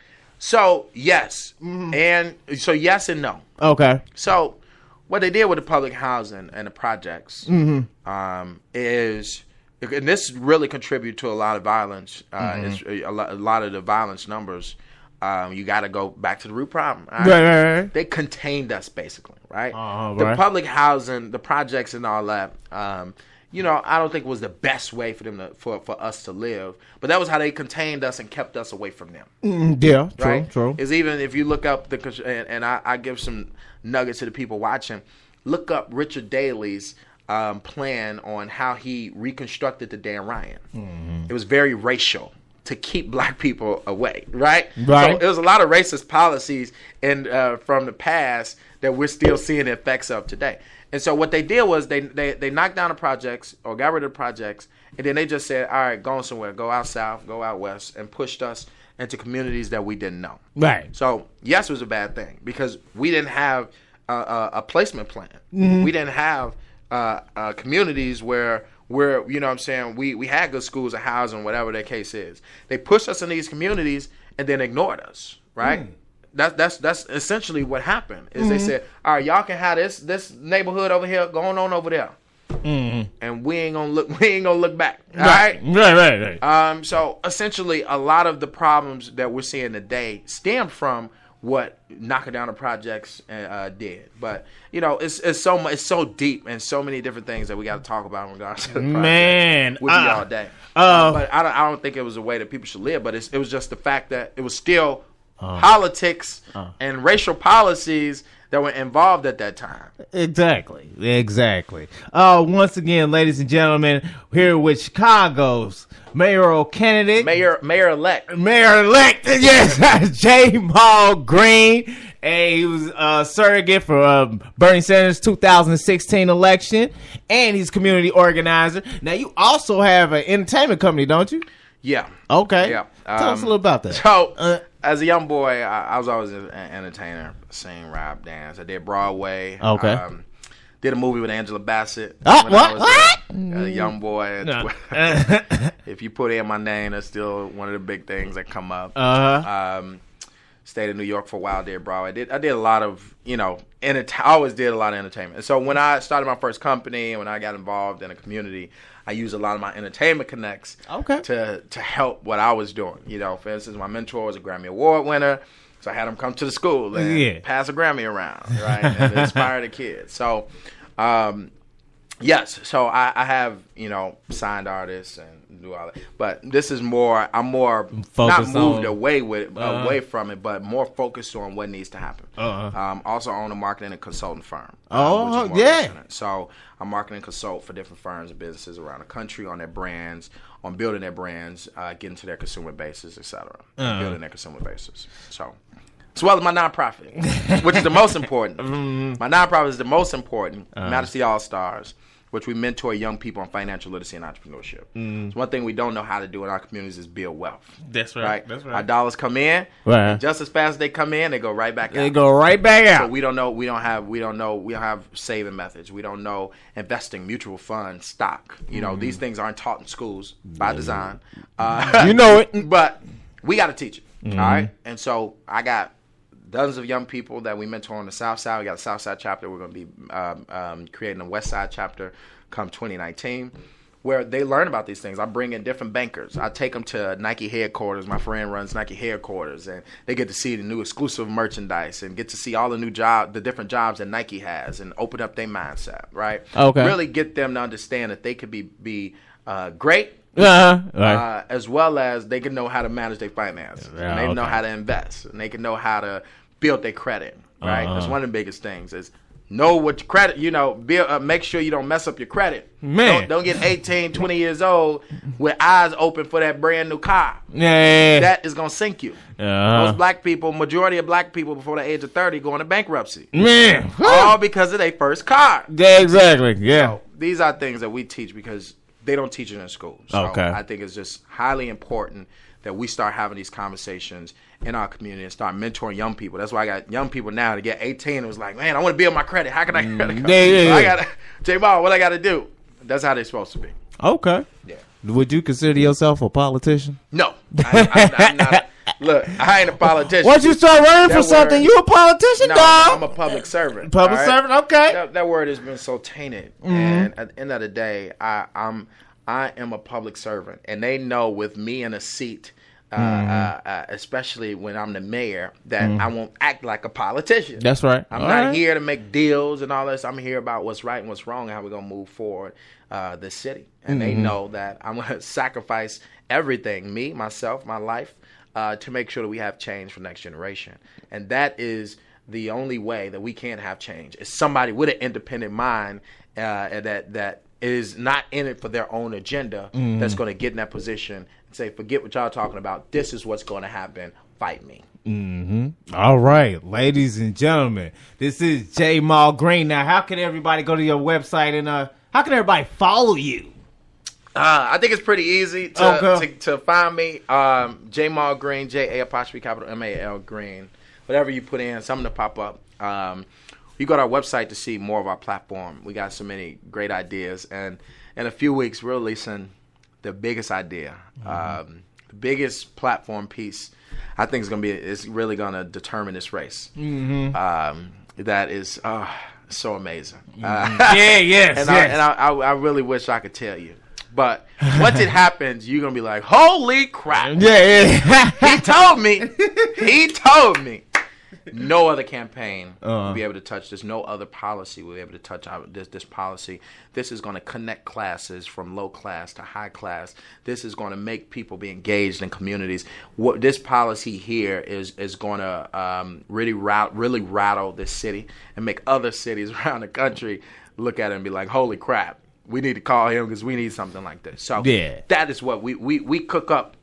[SPEAKER 2] So yes, mm-hmm. and so yes and no.
[SPEAKER 1] Okay.
[SPEAKER 2] So what they did with the public housing and the projects
[SPEAKER 1] mm-hmm.
[SPEAKER 2] um, is, and this really contributed to a lot of violence. Uh, mm-hmm. it's a, lot, a lot of the violence numbers. Um, you got to go back to the root problem. Right?
[SPEAKER 1] Right, right, right.
[SPEAKER 2] They contained us basically, right?
[SPEAKER 1] Uh,
[SPEAKER 2] the
[SPEAKER 1] right.
[SPEAKER 2] public housing, the projects, and all that. Um, you know, I don't think it was the best way for them to for, for us to live, but that was how they contained us and kept us away from them.
[SPEAKER 1] Mm, yeah, true,
[SPEAKER 2] right?
[SPEAKER 1] true.
[SPEAKER 2] Is even if you look up the and, and I, I give some nuggets to the people watching. Look up Richard Daley's um, plan on how he reconstructed the Dan Ryan. Mm-hmm. It was very racial to keep black people away, right?
[SPEAKER 1] Right.
[SPEAKER 2] So it was a lot of racist policies in uh, from the past that we're still seeing the effects of today. And so what they did was they, they they knocked down the projects or got rid of the projects, and then they just said, all right, go somewhere, go out south, go out west, and pushed us into communities that we didn't know.
[SPEAKER 1] Right.
[SPEAKER 2] So yes, it was a bad thing because we didn't have a, a, a placement plan.
[SPEAKER 1] Mm-hmm.
[SPEAKER 2] We didn't have uh, uh, communities where where you know what I'm saying we we had good schools and housing, whatever their case is. They pushed us in these communities and then ignored us, right? Mm. That's that's that's essentially what happened. Is mm-hmm. they said, all right, y'all can have this this neighborhood over here going on over there, mm-hmm. and we ain't gonna look we ain't gonna look back. All right,
[SPEAKER 1] right, right, right.
[SPEAKER 2] Um, so essentially, a lot of the problems that we're seeing today stemmed from what knocking down the projects uh, did. But you know, it's it's so much, it's so deep and so many different things that we got to talk about in regards to the project.
[SPEAKER 1] Man,
[SPEAKER 2] with
[SPEAKER 1] uh,
[SPEAKER 2] me all day.
[SPEAKER 1] Uh,
[SPEAKER 2] uh, but I don't I don't think it was a way that people should live. But it's, it was just the fact that it was still uh, politics uh, and racial policies that were involved at that time.
[SPEAKER 1] Exactly. Exactly. Uh, once again, ladies and gentlemen, here with Chicago's mayoral candidate.
[SPEAKER 2] Mayor Mayor-elect.
[SPEAKER 1] Mayor-elect, yes, J. Mal Green. And he was a surrogate for uh, Bernie Sanders' two thousand sixteen election. And he's community organizer. Now, you also have an entertainment company, don't you?
[SPEAKER 2] Yeah.
[SPEAKER 1] Okay.
[SPEAKER 2] Yeah.
[SPEAKER 1] Tell
[SPEAKER 2] um,
[SPEAKER 1] us a little about that.
[SPEAKER 2] So,
[SPEAKER 1] uh,
[SPEAKER 2] as a young boy, I, I was always an entertainer, sing, rap, dance. I did Broadway.
[SPEAKER 1] Okay.
[SPEAKER 2] Um, did a movie with Angela Bassett.
[SPEAKER 1] Oh, what? What?
[SPEAKER 2] A, a young boy.
[SPEAKER 1] No.
[SPEAKER 2] If you put in my name, that's still one of the big things that come up.
[SPEAKER 1] Uh-huh.
[SPEAKER 2] Um, stayed in New York for a while, did Broadway. I did, I did a lot of, you know, enter- I always did a lot of entertainment. And so when I started my first company and when I got involved in a community, I used a lot of my entertainment connects
[SPEAKER 1] okay.
[SPEAKER 2] to to help what I was doing. You know, for instance, my mentor was a Grammy Award winner, so I had him come to the school and
[SPEAKER 1] yeah.
[SPEAKER 2] pass a Grammy around, right, and inspire the kids. So, um, yes, so I, I have, you know, signed artists and do all that, but this is more. I'm more
[SPEAKER 1] Focus
[SPEAKER 2] not moved
[SPEAKER 1] on,
[SPEAKER 2] away with
[SPEAKER 1] uh,
[SPEAKER 2] away from it, but more focused on what needs to happen.
[SPEAKER 1] Uh-huh.
[SPEAKER 2] Um, also own a marketing and consulting firm.
[SPEAKER 1] Oh,
[SPEAKER 2] um,
[SPEAKER 1] yeah.
[SPEAKER 2] So I market and consult for different firms and businesses around the country on their brands, on building their brands, uh, getting to their consumer bases, et cetera, uh-huh. building their consumer bases. So, as well as my nonprofit, which is the most important. Mm-hmm. My nonprofit is the most important, uh-huh. Majesty All Stars, which we mentor young people on financial literacy and entrepreneurship. Mm. So one thing we don't know how to do in our communities is build wealth.
[SPEAKER 1] That's right.
[SPEAKER 2] right?
[SPEAKER 1] That's right.
[SPEAKER 2] Our dollars come in,
[SPEAKER 1] right.
[SPEAKER 2] just as fast as they come in, they go right back out.
[SPEAKER 1] They go right back out.
[SPEAKER 2] So we don't know. We don't have. We don't know. We don't have saving methods. We don't know investing, mutual funds, stock. You know, mm. these things aren't taught in schools by design. Uh,
[SPEAKER 1] you know it,
[SPEAKER 2] but we got to teach it.
[SPEAKER 1] Mm.
[SPEAKER 2] All right. And so I got dozens of young people that we mentor on the South Side. We got a South Side chapter. We're going to be um, um, creating a West Side chapter come twenty nineteen, where they learn about these things. I bring in different bankers. I take them to Nike headquarters. My friend runs Nike headquarters, and they get to see the new exclusive merchandise and get to see all the new job, the different jobs that Nike has, and open up their mindset. Right?
[SPEAKER 1] Okay.
[SPEAKER 2] Really get them to understand that they could be be uh, great.
[SPEAKER 1] Uh-huh. Right.
[SPEAKER 2] Uh, as well as they can know how to manage their finances.
[SPEAKER 1] Yeah,
[SPEAKER 2] and they
[SPEAKER 1] okay.
[SPEAKER 2] know how to invest, and they can know how to build their credit. Right?
[SPEAKER 1] Uh-huh.
[SPEAKER 2] That's one of the biggest things is know what your credit, you know, build, uh, make sure you don't mess up your credit.
[SPEAKER 1] Man.
[SPEAKER 2] Don't, don't get eighteen, twenty years old with eyes open for that brand new car.
[SPEAKER 1] Yeah.
[SPEAKER 2] That is going to sink you.
[SPEAKER 1] Uh-huh.
[SPEAKER 2] Most black people, majority of black people before the age of thirty go into bankruptcy.
[SPEAKER 1] Man.
[SPEAKER 2] All because of their first car.
[SPEAKER 1] Yeah, exactly. Yeah.
[SPEAKER 2] So these are things that we teach because they don't teach it in school. So
[SPEAKER 1] okay.
[SPEAKER 2] I think it's just highly important that we start having these conversations in our community and start mentoring young people. That's why I got young people now to get eighteen. It was like, man, I want to build my credit. How can I?
[SPEAKER 1] Mm, yeah, yeah, yeah.
[SPEAKER 2] I got J Ball. What I got to do? That's how they're supposed to be.
[SPEAKER 1] Okay.
[SPEAKER 2] Yeah.
[SPEAKER 1] Would you consider yourself a politician?
[SPEAKER 2] No, I, I, I'm not. Look, I ain't a politician.
[SPEAKER 1] Once you start running
[SPEAKER 2] That
[SPEAKER 1] for something,
[SPEAKER 2] word-
[SPEAKER 1] you a politician,
[SPEAKER 2] No,
[SPEAKER 1] dog.
[SPEAKER 2] I'm a public servant.
[SPEAKER 1] Public
[SPEAKER 2] all right?
[SPEAKER 1] servant, okay.
[SPEAKER 2] That, that word has been so tainted,
[SPEAKER 1] Mm-hmm.
[SPEAKER 2] and at the end of the day, I, I'm I am a public servant, and they know with me in a seat. Uh,
[SPEAKER 1] Mm-hmm.
[SPEAKER 2] uh, uh, especially when I'm the mayor, that I won't act like a politician.
[SPEAKER 1] That's right.
[SPEAKER 2] I'm
[SPEAKER 1] All
[SPEAKER 2] not
[SPEAKER 1] right.
[SPEAKER 2] here to make deals and all this. I'm here about what's right and what's wrong and how we're going to move forward uh, this city. And
[SPEAKER 1] Mm-hmm.
[SPEAKER 2] they know that I'm going to sacrifice everything, me, myself, my life, uh, to make sure that we have change for next generation. And that is the only way that we can have change. Is somebody with an independent mind uh, that that is not in it for their own agenda
[SPEAKER 1] Mm-hmm.
[SPEAKER 2] that's going to get in that position and say, forget what y'all talking about. This is what's going to happen. Fight me.
[SPEAKER 1] All right, ladies and gentlemen, this is J. Mal Green. Now, how can everybody go to your website and uh, how can everybody follow you?
[SPEAKER 2] Uh, I think it's pretty easy to
[SPEAKER 1] Okay.
[SPEAKER 2] to, to find me. Um, J Mal Green, J A apostrophe capital M A L Green. Whatever you put in, something to pop up. Um, you go to our website to see more of our platform. We got so many great ideas, and in a few weeks, we're releasing the biggest idea, um, the biggest platform piece. I think is going to be is really going to determine this race. Mm-hmm. Um, that is uh, so amazing. Uh,
[SPEAKER 1] Yeah, yes,
[SPEAKER 2] and I,
[SPEAKER 1] yes.
[SPEAKER 2] and I, I, I really wish I could tell you. But once it happens, you're going to be like, holy crap.
[SPEAKER 1] Yeah, yeah.
[SPEAKER 2] He told me. He told me. No other campaign
[SPEAKER 1] Uh-huh.
[SPEAKER 2] will be able to touch this. No other policy will be able to touch our, this, this policy. This is going to connect classes from low class to high class. This is going to make people be engaged in communities. What this policy here is is going to um, really rat, really rattle this city and make other cities around the country look at it and be like, holy crap. We need to call him because we need something like this. So
[SPEAKER 1] Yeah.
[SPEAKER 2] that is what we, we, we cook up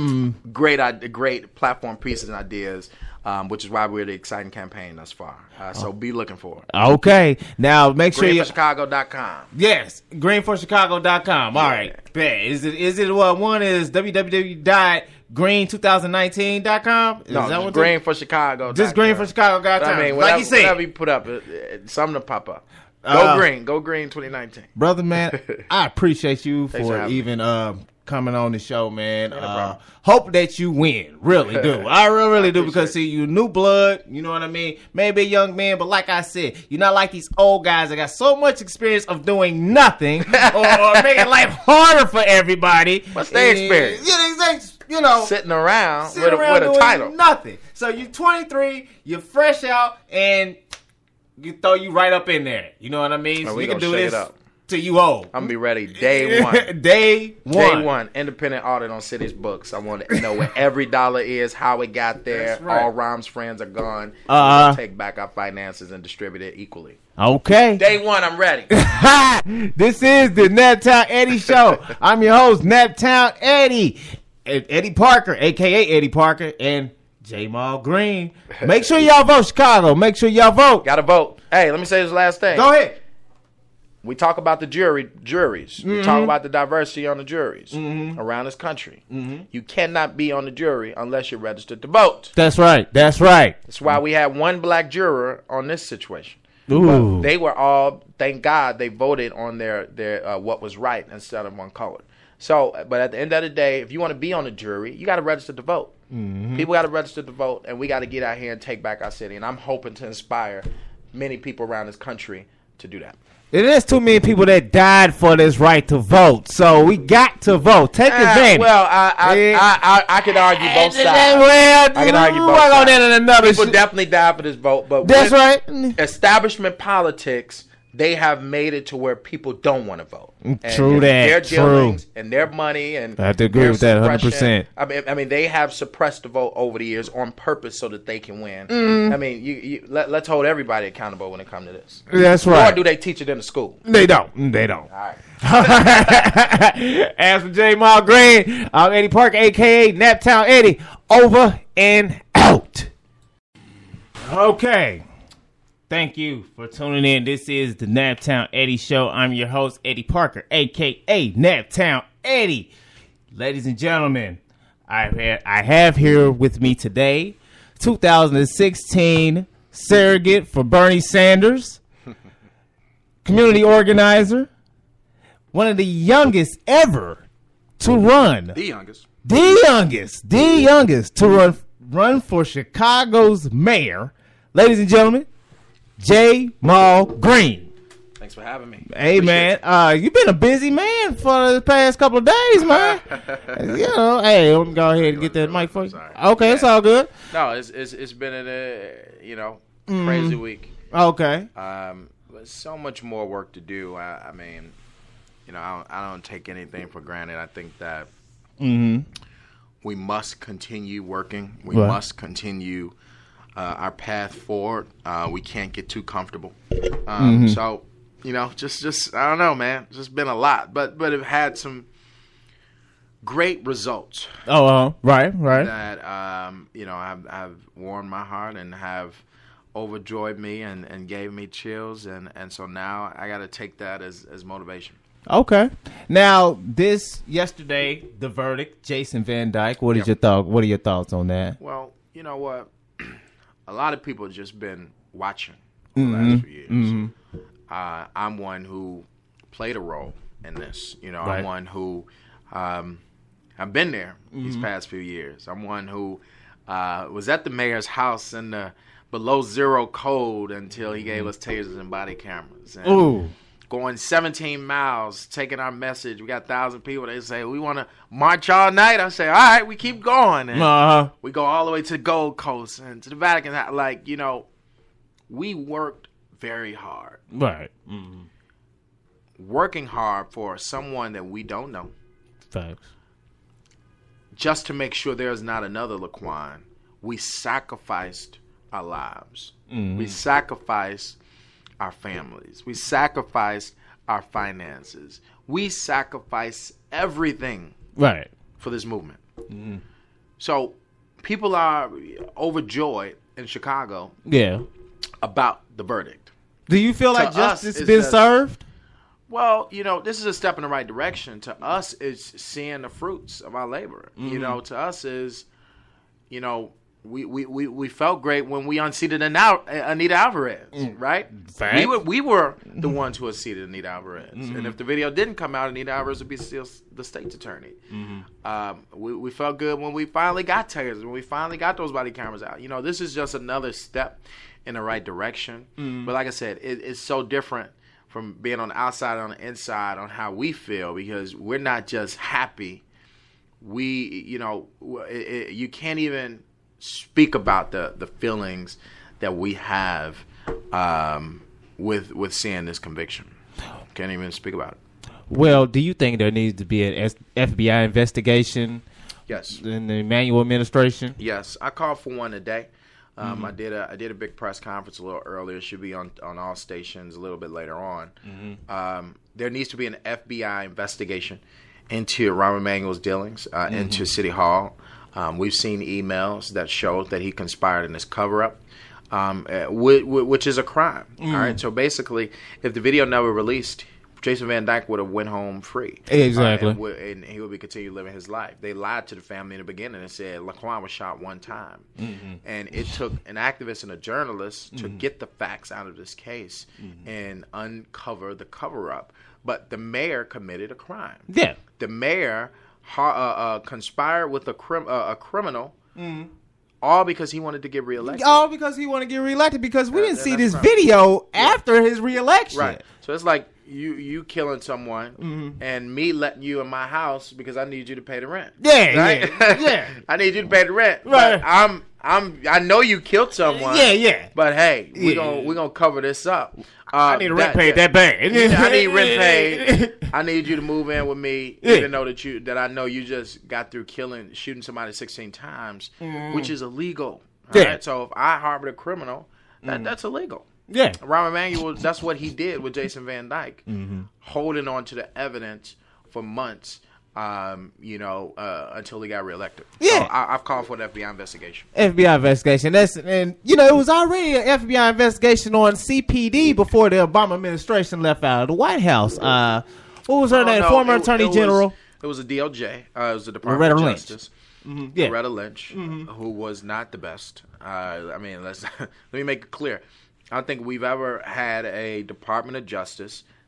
[SPEAKER 2] great ide- great platform pieces and ideas, um, which is why we're the exciting campaign thus far. Uh, so be looking for it.
[SPEAKER 1] Okay, now make sure
[SPEAKER 2] green
[SPEAKER 1] you.
[SPEAKER 2] for chicago dot com.
[SPEAKER 1] Yes, green for chicago dot com. All right, bet. Is it is it what one is w w w dot green twenty nineteen dot com? Is
[SPEAKER 2] No,
[SPEAKER 1] that
[SPEAKER 2] just
[SPEAKER 1] what
[SPEAKER 2] green for Chicago.
[SPEAKER 1] Just green for chicago dot com.
[SPEAKER 2] I mean,
[SPEAKER 1] like
[SPEAKER 2] whatever,
[SPEAKER 1] you said,
[SPEAKER 2] whatever you put up, it, it, something to pop up. Go
[SPEAKER 1] Uh,
[SPEAKER 2] green. Go green twenty nineteen.
[SPEAKER 1] brother, man, I appreciate you
[SPEAKER 2] Thanks for
[SPEAKER 1] for
[SPEAKER 2] having me.
[SPEAKER 1] even uh, coming on the show, man.
[SPEAKER 2] no
[SPEAKER 1] uh,
[SPEAKER 2] problem.
[SPEAKER 1] hope that you win, really do. I really, really do
[SPEAKER 2] appreciate
[SPEAKER 1] because
[SPEAKER 2] it.
[SPEAKER 1] see, you new blood. You know what I mean? Maybe a young man, but like I said, you're not like these old guys that got so much experience of doing nothing or, or making life harder for everybody.
[SPEAKER 2] What's their
[SPEAKER 1] And,
[SPEAKER 2] experience?
[SPEAKER 1] Yeah, they, you know,
[SPEAKER 2] Sitting around
[SPEAKER 1] sitting
[SPEAKER 2] with,
[SPEAKER 1] around
[SPEAKER 2] a, with a
[SPEAKER 1] doing
[SPEAKER 2] title.
[SPEAKER 1] nothing. So you're twenty-three, you're fresh out, and you throw you right up in there. You know what I mean?
[SPEAKER 2] Oh,
[SPEAKER 1] So
[SPEAKER 2] we
[SPEAKER 1] you can
[SPEAKER 2] gonna
[SPEAKER 1] do
[SPEAKER 2] shake
[SPEAKER 1] this
[SPEAKER 2] it up.
[SPEAKER 1] till you old.
[SPEAKER 2] I'm gonna be ready day one.
[SPEAKER 1] Day one.
[SPEAKER 2] Day one, independent audit on City's books. I want to know where every dollar is, how it got there.
[SPEAKER 1] That's right.
[SPEAKER 2] All Rhymes friends are gone.
[SPEAKER 1] Uh-huh.
[SPEAKER 2] We'll take back our finances and distribute it equally.
[SPEAKER 1] Okay.
[SPEAKER 2] Day one, I'm ready.
[SPEAKER 1] This is the Naptown Eddie Show. I'm your host, Naptown Eddie. Ed- Eddie Parker, a k a. Eddie Parker, and J. Mal Green. Make sure y'all vote, Chicago. Make sure y'all vote.
[SPEAKER 2] Gotta vote. Hey, let me say this last thing.
[SPEAKER 1] Go ahead.
[SPEAKER 2] We talk about the jury juries. We
[SPEAKER 1] Mm-hmm.
[SPEAKER 2] talk about the diversity on the juries around this country. Mm-hmm. You cannot be on the jury unless you're registered to vote.
[SPEAKER 1] That's right. That's right.
[SPEAKER 2] That's why we had one black juror on this situation.
[SPEAKER 1] Ooh.
[SPEAKER 2] They were all, thank God, they voted on their their uh, what was right instead of one colored. So, but at the end of the day, if you want to be on the jury, you got to register to vote.
[SPEAKER 1] Mm-hmm.
[SPEAKER 2] People got to register to vote, and we got to get out here and take back our city. And I'm hoping to inspire many people around this country to do that.
[SPEAKER 1] It is too many people that died for this right to vote, so we got to vote. Take
[SPEAKER 2] Uh,
[SPEAKER 1] advantage.
[SPEAKER 2] well, I I,
[SPEAKER 1] Yeah.
[SPEAKER 2] I, I I could argue both sides.
[SPEAKER 1] Well,
[SPEAKER 2] I can argue
[SPEAKER 1] we
[SPEAKER 2] both
[SPEAKER 1] work on
[SPEAKER 2] sides.
[SPEAKER 1] that in another.
[SPEAKER 2] People
[SPEAKER 1] sh-
[SPEAKER 2] definitely died for this vote, but
[SPEAKER 1] That's
[SPEAKER 2] with
[SPEAKER 1] right.
[SPEAKER 2] establishment politics, they have made it to where people don't want to vote. And
[SPEAKER 1] True
[SPEAKER 2] their,
[SPEAKER 1] that,
[SPEAKER 2] Their
[SPEAKER 1] true.
[SPEAKER 2] dealings and their money and
[SPEAKER 1] I have to agree
[SPEAKER 2] their
[SPEAKER 1] with that one hundred
[SPEAKER 2] suppression.
[SPEAKER 1] percent.
[SPEAKER 2] I mean, I mean, they have suppressed the vote over the years on purpose so that they can win.
[SPEAKER 1] Mm-hmm.
[SPEAKER 2] I mean, you, you let, let's hold everybody accountable when it comes to this.
[SPEAKER 1] That's
[SPEAKER 2] Or
[SPEAKER 1] right.
[SPEAKER 2] do they teach it in the school?
[SPEAKER 1] They don't. They don't.
[SPEAKER 2] All right.
[SPEAKER 1] As for J. Mal Green, I'm Eddie Parker, a k a. Naptown Eddie. Over and out. Okay. Thank you for tuning in. This is the Naptown Eddie Show. I'm your host, Eddie Parker, a k a. Naptown Eddie. Ladies and gentlemen, I've had, I have here with me today two thousand sixteen surrogate for Bernie Sanders, community organizer, one of the youngest ever to run,
[SPEAKER 2] The youngest.
[SPEAKER 1] the youngest, the youngest to run run for Chicago's mayor. Ladies and gentlemen, Jamal Green.
[SPEAKER 2] Thanks for having me.
[SPEAKER 1] Hey,
[SPEAKER 2] Appreciate
[SPEAKER 1] man,
[SPEAKER 2] it.
[SPEAKER 1] uh, you've been a busy man for the past couple of days, man. You know, hey, let me go ahead and get that mic for you.
[SPEAKER 2] Sorry.
[SPEAKER 1] Okay,
[SPEAKER 2] Yeah.
[SPEAKER 1] it's all good.
[SPEAKER 2] No, it's it's it's been a you know
[SPEAKER 1] Mhm.
[SPEAKER 2] crazy week.
[SPEAKER 1] Okay.
[SPEAKER 2] Um, but so much more work to do. I, I mean, you know, I don't, I don't take anything for granted. I think that
[SPEAKER 1] Mm-hmm.
[SPEAKER 2] we must continue working. We
[SPEAKER 1] Right.
[SPEAKER 2] must continue uh, our path forward. Uh, we can't get too comfortable. Um,
[SPEAKER 1] Mhm.
[SPEAKER 2] So, you know, just just I don't know, man. It's just been a lot, but but it had some great results
[SPEAKER 1] Oh, uh, right, right.
[SPEAKER 2] that um, you know have have warmed my heart and have overjoyed me and, and gave me chills, and, and so now I got to take that as, as motivation.
[SPEAKER 1] Okay. Now, this yesterday, the verdict, Jason Van Dyke. What is
[SPEAKER 2] Yep.
[SPEAKER 1] your thought? What are your thoughts on that?
[SPEAKER 2] Well, you know what? A lot of people have just been watching for the
[SPEAKER 1] Mhm.
[SPEAKER 2] last few years.
[SPEAKER 1] Mhm.
[SPEAKER 2] Uh, I'm one who played a role in this. You know,
[SPEAKER 1] Right.
[SPEAKER 2] I'm one who um, I've been there these past few years. I'm one who uh, was at the mayor's house in the below zero cold until he gave us tasers and body cameras. And
[SPEAKER 1] Ooh.
[SPEAKER 2] going seventeen miles, taking our message. We got a thousand people. They say, we want to march all night. I say, all right, we keep going. And
[SPEAKER 1] Uh-huh.
[SPEAKER 2] we go all the way to the Gold Coast and to the Vatican. Like, you know, we worked very hard.
[SPEAKER 1] Right. Mm-hmm.
[SPEAKER 2] Working hard for someone that we don't know,
[SPEAKER 1] Facts.
[SPEAKER 2] just to make sure there's not another Laquan. We sacrificed our lives.
[SPEAKER 1] Mhm.
[SPEAKER 2] We sacrificed our families. We sacrificed our finances. We sacrificed everything
[SPEAKER 1] Right.
[SPEAKER 2] for this movement.
[SPEAKER 1] Mm-hmm.
[SPEAKER 2] So people are overjoyed in Chicago
[SPEAKER 1] Yeah.
[SPEAKER 2] about the verdict.
[SPEAKER 1] Do you feel
[SPEAKER 2] To
[SPEAKER 1] like
[SPEAKER 2] us,
[SPEAKER 1] justice
[SPEAKER 2] it's
[SPEAKER 1] been
[SPEAKER 2] just-
[SPEAKER 1] served?
[SPEAKER 2] Well, you know, this is a step in the right direction. To us, it's seeing the fruits of our labor.
[SPEAKER 1] Mm-hmm.
[SPEAKER 2] You know, to us is, you know, we, we, we, we felt great when we unseated Ana- Anita Alvarez, right?
[SPEAKER 1] Fact.
[SPEAKER 2] We were we were the ones who unseated Anita Alvarez,
[SPEAKER 1] Mm-hmm.
[SPEAKER 2] and if the video didn't come out, Anita Alvarez would be still the state's attorney.
[SPEAKER 1] Mm-hmm.
[SPEAKER 2] Um, we, we felt good when we finally got tasers, when we finally got those body cameras out. You know, this is just another step in the right direction.
[SPEAKER 1] Mm-hmm.
[SPEAKER 2] But like I said, it, it's so different from being on the outside and on the inside on how we feel, because we're not just happy. We, you know, it, it, you can't even speak about the, the feelings that we have um, with with seeing this conviction. Can't even speak about it.
[SPEAKER 1] Well, do you think there needs to be an S- F B I investigation
[SPEAKER 2] Yes,
[SPEAKER 1] in the Emmanuel administration?
[SPEAKER 2] yes. I called for one today. Um, I did a I did a big press conference a little earlier. It should be on, on all stations a little bit later on. Um, there needs to be an F B I investigation into Rahm Emanuel's dealings, uh, into City Hall. Um, we've seen emails that show that he conspired in this cover-up, um, uh, which, which is a crime. All right. So basically, if the video never released, Jason Van Dyke would have went home free.
[SPEAKER 1] Exactly.
[SPEAKER 2] Uh, and, would, and he would be continue living his life. They lied to the family in the beginning and said Laquan was shot one time.
[SPEAKER 1] Mm-hmm.
[SPEAKER 2] And it took an activist and a journalist to get the facts out of this case
[SPEAKER 1] Mm-hmm.
[SPEAKER 2] and uncover the cover-up. But the mayor committed a crime.
[SPEAKER 1] Yeah.
[SPEAKER 2] The mayor ha- uh, uh, conspired with a, crim- uh, a criminal, all because he wanted to get reelected.
[SPEAKER 1] All because he want to get reelected, because we
[SPEAKER 2] That-
[SPEAKER 1] didn't
[SPEAKER 2] that-
[SPEAKER 1] see
[SPEAKER 2] that's
[SPEAKER 1] this
[SPEAKER 2] right.
[SPEAKER 1] video after his reelection.
[SPEAKER 2] Right. So it's like you you killing someone
[SPEAKER 1] Mm-hmm.
[SPEAKER 2] and me letting you in my house because I need you to pay the rent.
[SPEAKER 1] Yeah,
[SPEAKER 2] Right?
[SPEAKER 1] yeah, yeah.
[SPEAKER 2] I need you to pay the rent.
[SPEAKER 1] Right.
[SPEAKER 2] But I'm I'm I know you killed someone.
[SPEAKER 1] Yeah, yeah.
[SPEAKER 2] But hey, we
[SPEAKER 1] Yeah.
[SPEAKER 2] gonna we gonna cover this up. Uh,
[SPEAKER 1] I need a rent paid that bad.
[SPEAKER 2] Yeah, I need rent paid. I need you to move in with me,
[SPEAKER 1] Yeah.
[SPEAKER 2] even though that you that I know you just got through killing, shooting somebody sixteen times, which is illegal. All
[SPEAKER 1] Yeah.
[SPEAKER 2] right? So if I harbored a criminal, that that's illegal.
[SPEAKER 1] Yeah.
[SPEAKER 2] Rahm Emanuel, that's what he did with Jason Van Dyke,
[SPEAKER 1] Mm-hmm.
[SPEAKER 2] holding on to the evidence for months, um, you know, uh, until he got reelected.
[SPEAKER 1] Yeah.
[SPEAKER 2] So I, I've called for an F B I investigation.
[SPEAKER 1] F B I investigation. That's and you know it was already an F B I investigation on C P D before the Obama administration left out of the White House. Uh, what was her
[SPEAKER 2] Oh,
[SPEAKER 1] name?
[SPEAKER 2] no,
[SPEAKER 1] Former
[SPEAKER 2] it-
[SPEAKER 1] Attorney
[SPEAKER 2] it was-
[SPEAKER 1] General.
[SPEAKER 2] It was a D O J. Uh, it was the Department
[SPEAKER 1] Loretta
[SPEAKER 2] of
[SPEAKER 1] Lynch.
[SPEAKER 2] Justice.
[SPEAKER 1] Mm-hmm. Yeah.
[SPEAKER 2] Loretta Lynch, who was not the best. Uh, I mean, let's let me make it clear. I don't think we've ever had a Department of Justice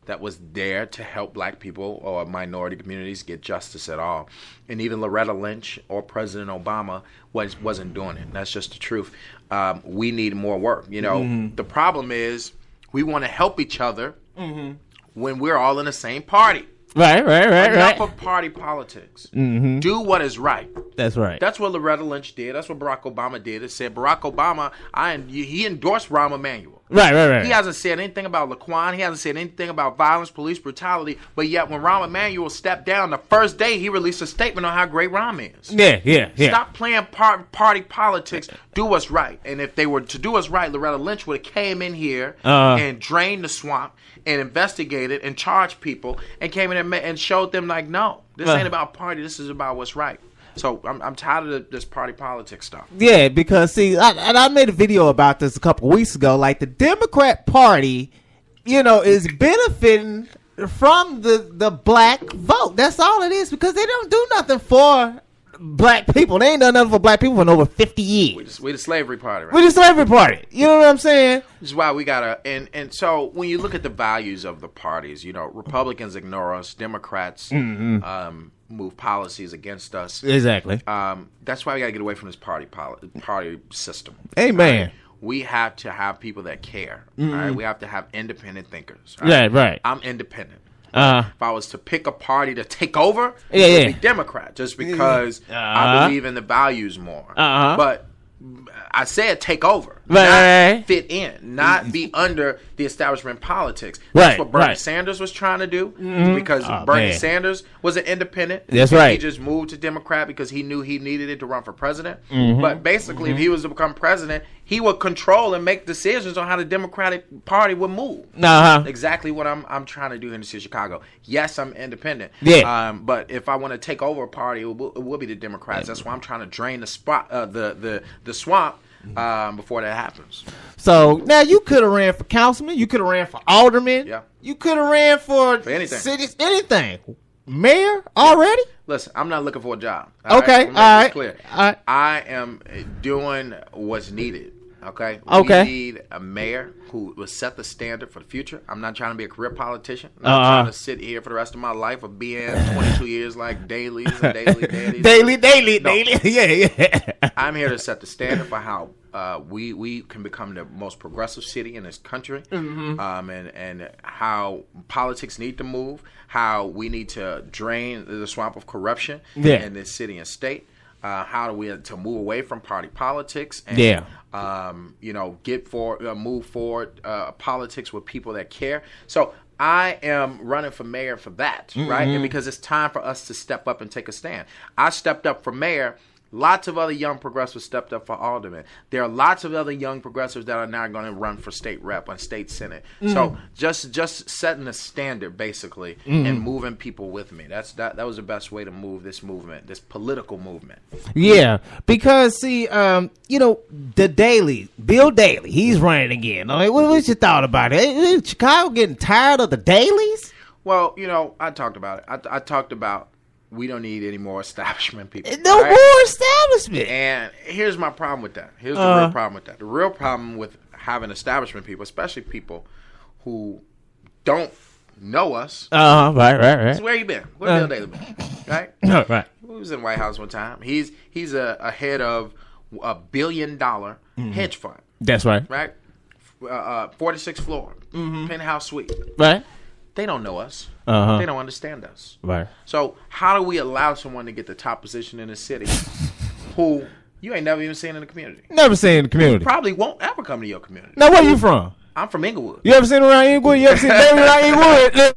[SPEAKER 2] that was there to help black people or minority communities get justice at all. And even Loretta Lynch or President Obama was, wasn't doing it. That's just the truth. Um, we need more work. You know, mm-hmm. the problem is we want to help each other mm-hmm. when we're all in the same party.
[SPEAKER 1] Right, right, right,
[SPEAKER 2] Enough
[SPEAKER 1] right.
[SPEAKER 2] of party politics.
[SPEAKER 1] Mm-hmm.
[SPEAKER 2] Do what is right.
[SPEAKER 1] That's right.
[SPEAKER 2] That's what Loretta Lynch did. That's what Barack Obama did. It said Barack Obama, I he endorsed Rahm Emanuel.
[SPEAKER 1] Right, right, right.
[SPEAKER 2] He hasn't said anything about Laquan. He hasn't said anything about violence, police brutality. But yet, when Rahm Emanuel stepped down, the first day he released a statement on how great Rahm is.
[SPEAKER 1] Yeah, yeah, yeah.
[SPEAKER 2] Stop playing par- party politics. Do what's right. And if they were to do what's right, Loretta Lynch would have came in here uh, and drained the swamp and investigated and charged people and came in and, and showed them like, no, this uh, ain't about party. This is about what's right. So I'm I'm tired of the, this party politics stuff.
[SPEAKER 1] Yeah, because see, I, and I made a video about this a couple of weeks ago. Like the Democrat Party, you know, is benefiting from the the black vote. That's all it is, because they don't do nothing for black people. They ain't done nothing for black people in over fifty years.
[SPEAKER 2] We just, we the slavery party, right?
[SPEAKER 1] We the slavery party. You know what I'm saying?
[SPEAKER 2] This is why we gotta and and so when you look at the values of the parties, you know, Republicans ignore us, Democrats mm-hmm. um, move policies against us.
[SPEAKER 1] Exactly.
[SPEAKER 2] Um, that's why we gotta get away from this party poli- party system.
[SPEAKER 1] Amen.
[SPEAKER 2] Right? We have to have people that care. Mm-hmm. All right, we have to have independent thinkers.
[SPEAKER 1] Right, right. right.
[SPEAKER 2] I'm independent.
[SPEAKER 1] Uh,
[SPEAKER 2] if I was to pick a party to take over,
[SPEAKER 1] yeah,
[SPEAKER 2] it would
[SPEAKER 1] yeah.
[SPEAKER 2] be Democrat, just because
[SPEAKER 1] uh-huh.
[SPEAKER 2] I believe in the values more.
[SPEAKER 1] Uh-huh.
[SPEAKER 2] But I said take over,
[SPEAKER 1] right,
[SPEAKER 2] not
[SPEAKER 1] right.
[SPEAKER 2] fit in, not be under the establishment politics.
[SPEAKER 1] Right,
[SPEAKER 2] That's what Bernie
[SPEAKER 1] right.
[SPEAKER 2] Sanders was trying to do,
[SPEAKER 1] mm-hmm.
[SPEAKER 2] because
[SPEAKER 1] oh,
[SPEAKER 2] Bernie
[SPEAKER 1] man.
[SPEAKER 2] Sanders was an independent.
[SPEAKER 1] That's right.
[SPEAKER 2] He just moved to Democrat because he knew he needed it to run for president.
[SPEAKER 1] Mm-hmm.
[SPEAKER 2] But basically,
[SPEAKER 1] mm-hmm.
[SPEAKER 2] if he was to become president, he would control and make decisions on how the Democratic Party would move.
[SPEAKER 1] Uh-huh.
[SPEAKER 2] Exactly what I'm I'm trying to do here in the city of Chicago. Yes, I'm independent.
[SPEAKER 1] Yeah.
[SPEAKER 2] Um, but if I want to take over a party, it will, it will be the Democrats. That's why I'm trying to drain the spot, uh, the the the swamp. Um, before that happens.
[SPEAKER 1] So now you could have ran for councilman, you could have ran for alderman,
[SPEAKER 2] yeah.
[SPEAKER 1] you could have ran for,
[SPEAKER 2] for anything,
[SPEAKER 1] cities, anything. Mayor already?
[SPEAKER 2] Listen, I'm not looking for a job. All
[SPEAKER 1] okay,
[SPEAKER 2] right?
[SPEAKER 1] all right.
[SPEAKER 2] Clear.
[SPEAKER 1] All right.
[SPEAKER 2] I am doing what's needed. Okay. We
[SPEAKER 1] okay.
[SPEAKER 2] need a mayor who will set the standard for the future. I'm not trying to be a career politician. I'm not
[SPEAKER 1] uh-huh.
[SPEAKER 2] trying to sit here for the rest of my life of being twenty-two years like dailies and daily daddies.
[SPEAKER 1] daily, daily,
[SPEAKER 2] no.
[SPEAKER 1] daily. Yeah, yeah.
[SPEAKER 2] I'm here to set the standard for how uh, we we can become the most progressive city in this country,
[SPEAKER 1] mm-hmm.
[SPEAKER 2] um, and and how politics need to move, how we need to drain the swamp of corruption
[SPEAKER 1] yeah.
[SPEAKER 2] in this city and state. Uh, how do we to move away from party politics and
[SPEAKER 1] yeah.
[SPEAKER 2] um, you know get for uh, move forward uh, politics with people that care. So I am running for mayor for that, mm-hmm. right? And because it's time for us to step up and take a stand. I stepped up for mayor. Lots of other young progressives stepped up for alderman. There are lots of other young progressives that are now going to run for state rep and state senate. Mm. So just just setting a standard, basically, mm. and moving people with me. That's that. That was the best way to move this movement, this political movement.
[SPEAKER 1] Yeah, because see, um, you know, the Daily, Bill Daley, he's running again. I mean, what, what's your thought about it? Is Chicago getting tired of the dailies?
[SPEAKER 2] Well, you know, I talked about it. I, I talked about. We don't need any more establishment people.
[SPEAKER 1] No
[SPEAKER 2] right?
[SPEAKER 1] more establishment.
[SPEAKER 2] And here's my problem with that. Here's the
[SPEAKER 1] uh,
[SPEAKER 2] real problem with that. The real problem with having establishment people, especially people who don't know us.
[SPEAKER 1] Uh huh. Right. Right. Right.
[SPEAKER 2] So where you been? Where
[SPEAKER 1] uh,
[SPEAKER 2] Bill Daley been? Right.
[SPEAKER 1] No, right.
[SPEAKER 2] He was in the White House one time. He's he's a, a head of a billion dollar mm-hmm. hedge fund.
[SPEAKER 1] That's right.
[SPEAKER 2] Right. Uh, uh, forty-sixth floor, mm-hmm. penthouse suite.
[SPEAKER 1] Right.
[SPEAKER 2] They don't know us.
[SPEAKER 1] Uh-huh.
[SPEAKER 2] They don't understand us.
[SPEAKER 1] Right.
[SPEAKER 2] So how do we allow someone to get the top position in the city who you ain't never even seen in the community?
[SPEAKER 1] Never seen in the community.
[SPEAKER 2] Probably won't ever come to your community.
[SPEAKER 1] Now, where you from?
[SPEAKER 2] I'm from Inglewood.
[SPEAKER 1] You ever seen around Inglewood? You ever seen David around Inglewood?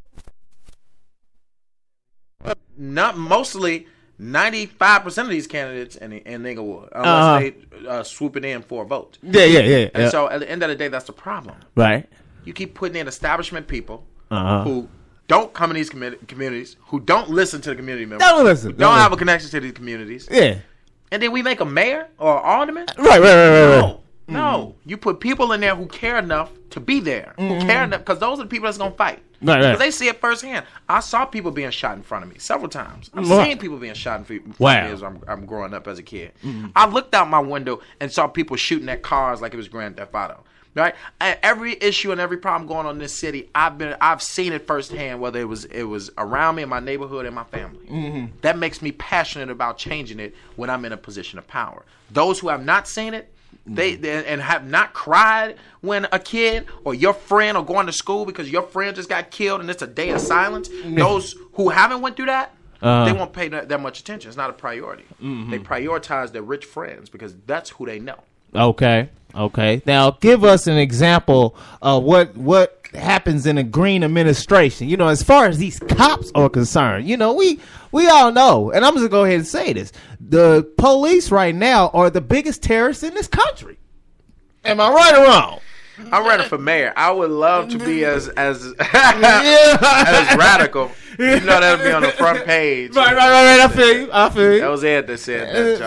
[SPEAKER 2] Not mostly. ninety-five percent of these candidates in, in Inglewood, unless
[SPEAKER 1] uh-huh.
[SPEAKER 2] they uh, swoop it in for a vote.
[SPEAKER 1] Yeah, yeah, yeah.
[SPEAKER 2] And
[SPEAKER 1] yeah.
[SPEAKER 2] so at the end of the day, that's the problem.
[SPEAKER 1] Right.
[SPEAKER 2] You keep putting in establishment people
[SPEAKER 1] uh-huh.
[SPEAKER 2] who don't come in these commu- communities, who don't listen to the community members,
[SPEAKER 1] don't listen,
[SPEAKER 2] who
[SPEAKER 1] don't,
[SPEAKER 2] don't have
[SPEAKER 1] listen.
[SPEAKER 2] a connection to these communities.
[SPEAKER 1] Yeah.
[SPEAKER 2] And then we make a mayor or alderman?
[SPEAKER 1] Right, right, right, right.
[SPEAKER 2] No, no. Mm-hmm. You put people in there who care enough to be there, mm-hmm. who care enough, because those are the people that's going to fight.
[SPEAKER 1] Right, right.
[SPEAKER 2] Because they see it firsthand. I saw people being shot in front of me several times. I've
[SPEAKER 1] Wow.
[SPEAKER 2] seen people being shot in front
[SPEAKER 1] Wow.
[SPEAKER 2] of me as I'm, I'm growing up as a kid. Mm-hmm. I looked out my window and saw people shooting at cars like it was Grand Theft Auto. Right, and every issue and every problem going on in this city, I've been, I've seen it firsthand. Whether it was, it was around me in my neighborhood and my family. Mm-hmm. That makes me passionate about changing it when I'm in a position of power. Those who have not seen it, they, they and have not cried when a kid or your friend are going to school because your friend just got killed and it's a day of silence. Mm-hmm. Those who haven't went through that, uh-huh. they won't pay that, that much attention. It's not a priority. Mm-hmm. They prioritize their rich friends because that's who they know.
[SPEAKER 1] Okay. Okay. Now, give us an example of what what happens in a green administration. You know, as far as these cops are concerned, you know, we we all know, and I'm just gonna go ahead and say this: the police right now are the biggest terrorists in this country. Am I right or wrong?
[SPEAKER 2] I'm running for mayor. I would love to be as as as radical. You know, that'll be on the front page.
[SPEAKER 1] Right, right, right, right. I feel you. I feel you.
[SPEAKER 2] That was Ed that said that,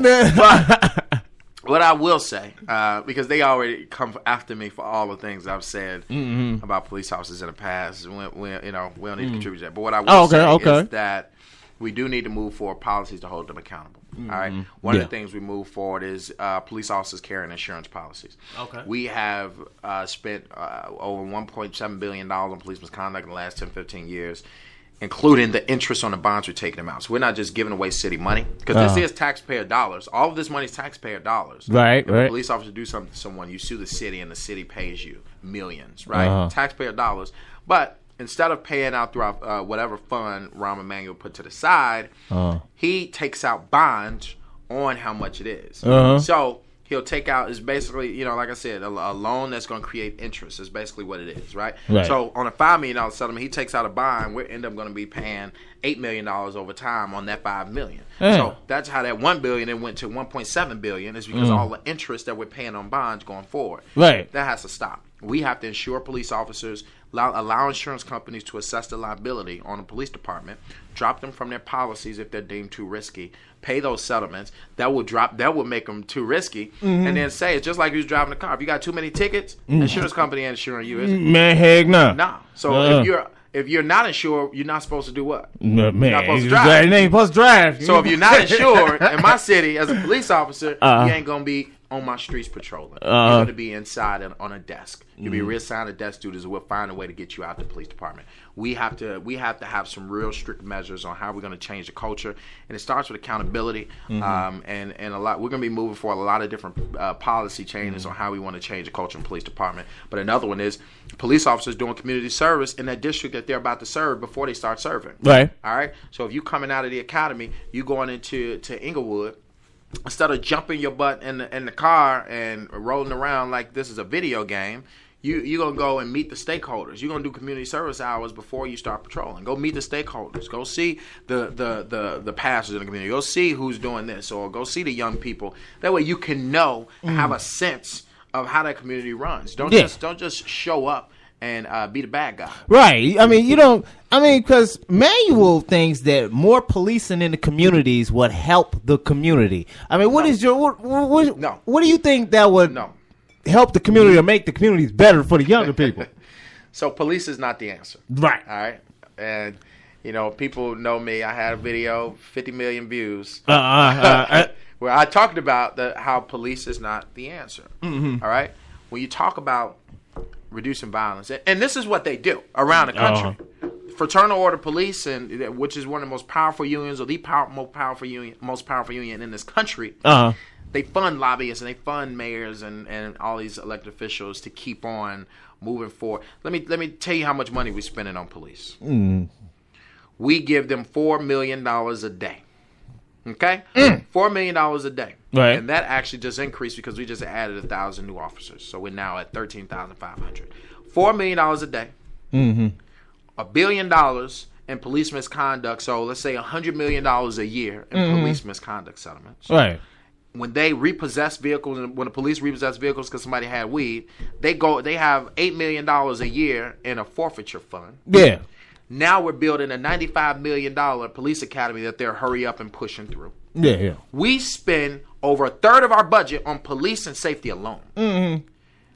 [SPEAKER 2] y'all. But what I will say, uh, because they already come after me for all the things I've said mm-hmm. about police officers in the past. We, we, you know, we don't need to contribute to that. But what I will oh, okay, say okay. is that we do need to move forward policies to hold them accountable. Mm-hmm. All right. One yeah. of the things we move forward is uh, police officers carrying insurance policies. Okay. We have uh, spent uh, over one point seven billion dollars on police misconduct in the last ten, fifteen years. Including the interest on the bonds we're taking them out. So we're not just giving away city money. Because uh-huh. this is taxpayer dollars. All of this money is taxpayer dollars.
[SPEAKER 1] Right,
[SPEAKER 2] if
[SPEAKER 1] right.
[SPEAKER 2] a police officer do something to someone, you sue the city, and the city pays you millions, right? Uh-huh. Taxpayer dollars. But instead of paying out throughout uh, whatever fund Rahm Emanuel put to the side, uh-huh. he takes out bonds on how much it is. Uh-huh. So he'll take out, is basically, you know, like I said, a, a loan that's going to create interest is basically what it is, right? right? So on a five million dollars settlement, he takes out a bond, we end up going to be paying eight million dollars over time on that five million dollars. Yeah. So that's how that one billion dollars it went to one point seven billion dollars is because mm. all the interest that we're paying on bonds going forward.
[SPEAKER 1] Right.
[SPEAKER 2] That has to stop. We have to insure police officers, allow, allow insurance companies to assess the liability on the police department, drop them from their policies if they're deemed too risky, pay those settlements. That will drop. That will make them too risky, mm-hmm. and then say it's just like you was driving a car. If you got too many tickets, mm-hmm. insurance company ain't insuring you, is it?
[SPEAKER 1] Man, heck no.
[SPEAKER 2] Nah. So uh. if you're if you're not insured, you're not supposed to do what?
[SPEAKER 1] No, man,
[SPEAKER 2] you're not supposed to drive.
[SPEAKER 1] You ain't supposed to drive.
[SPEAKER 2] So if you're not insured in my city as a police officer, uh. you ain't gonna be on my streets patrolling. Uh. You're gonna be inside on a desk. You'll be reassigned to desk duties, and we'll find a way to get you out the police department. We have to we have to have some real strict measures on how we're going to change the culture, and it starts with accountability. Mm-hmm. Um, and and a lot we're going to be moving for a lot of different uh, policy changes mm-hmm. on how we want to change the culture in the police department. But another one is police officers doing community service in that district that they're about to serve before they start serving.
[SPEAKER 1] Right.
[SPEAKER 2] All right. So if you coming out of the academy, you going into to Inglewood. Instead of jumping your butt in the in the car and rolling around like this is a video game, you you're gonna go and meet the stakeholders. You're gonna do community service hours before you start patrolling. Go meet the stakeholders. Go see the the the, the pastors in the community. Go see who's doing this, or go see the young people. That way you can know and have a sense of how that community runs. Don't yeah. just don't just show up and uh, be the bad guy.
[SPEAKER 1] Right. I mean, you don't. I mean, because Manuel thinks that more policing in the communities would help the community. I mean, what no. is your what, what,
[SPEAKER 2] no.
[SPEAKER 1] what do you think that would
[SPEAKER 2] no.
[SPEAKER 1] help the community or make the communities better for the younger people?
[SPEAKER 2] So police is not the answer.
[SPEAKER 1] Right.
[SPEAKER 2] All right. And you know, people know me. I had a video, fifty million views,
[SPEAKER 1] uh, uh, uh,
[SPEAKER 2] where I talked about the, how police is not the answer.
[SPEAKER 1] Mm-hmm.
[SPEAKER 2] All right. When you talk about reducing violence, and this is what they do around the country. Uh-huh. Fraternal Order Police, and which is one of the most powerful unions, or the power, most powerful union, most powerful union in this country.
[SPEAKER 1] Uh-huh.
[SPEAKER 2] They fund lobbyists and they fund mayors and, and all these elected officials to keep on moving forward. Let me let me tell you how much money we're spending on police.
[SPEAKER 1] Mm.
[SPEAKER 2] We give them four million dollars a day. Okay, mm. four million dollars a day,
[SPEAKER 1] right?
[SPEAKER 2] And that actually just increased because we just added a thousand new officers, so we're now at thirteen thousand five hundred. Four million dollars a day,
[SPEAKER 1] mm-hmm.
[SPEAKER 2] a billion dollars in police misconduct. So let's say a hundred million dollars a year in mm-hmm. police misconduct settlements,
[SPEAKER 1] right?
[SPEAKER 2] When they repossess vehicles, and when the police repossess vehicles because somebody had weed, they go, they have eight million dollars a year in a forfeiture fund.
[SPEAKER 1] Yeah.
[SPEAKER 2] Now we're building a ninety-five million dollars police academy that they're hurry up and pushing through.
[SPEAKER 1] Yeah, yeah.
[SPEAKER 2] We spend over a third of our budget on police and safety alone.
[SPEAKER 1] Mm-hmm.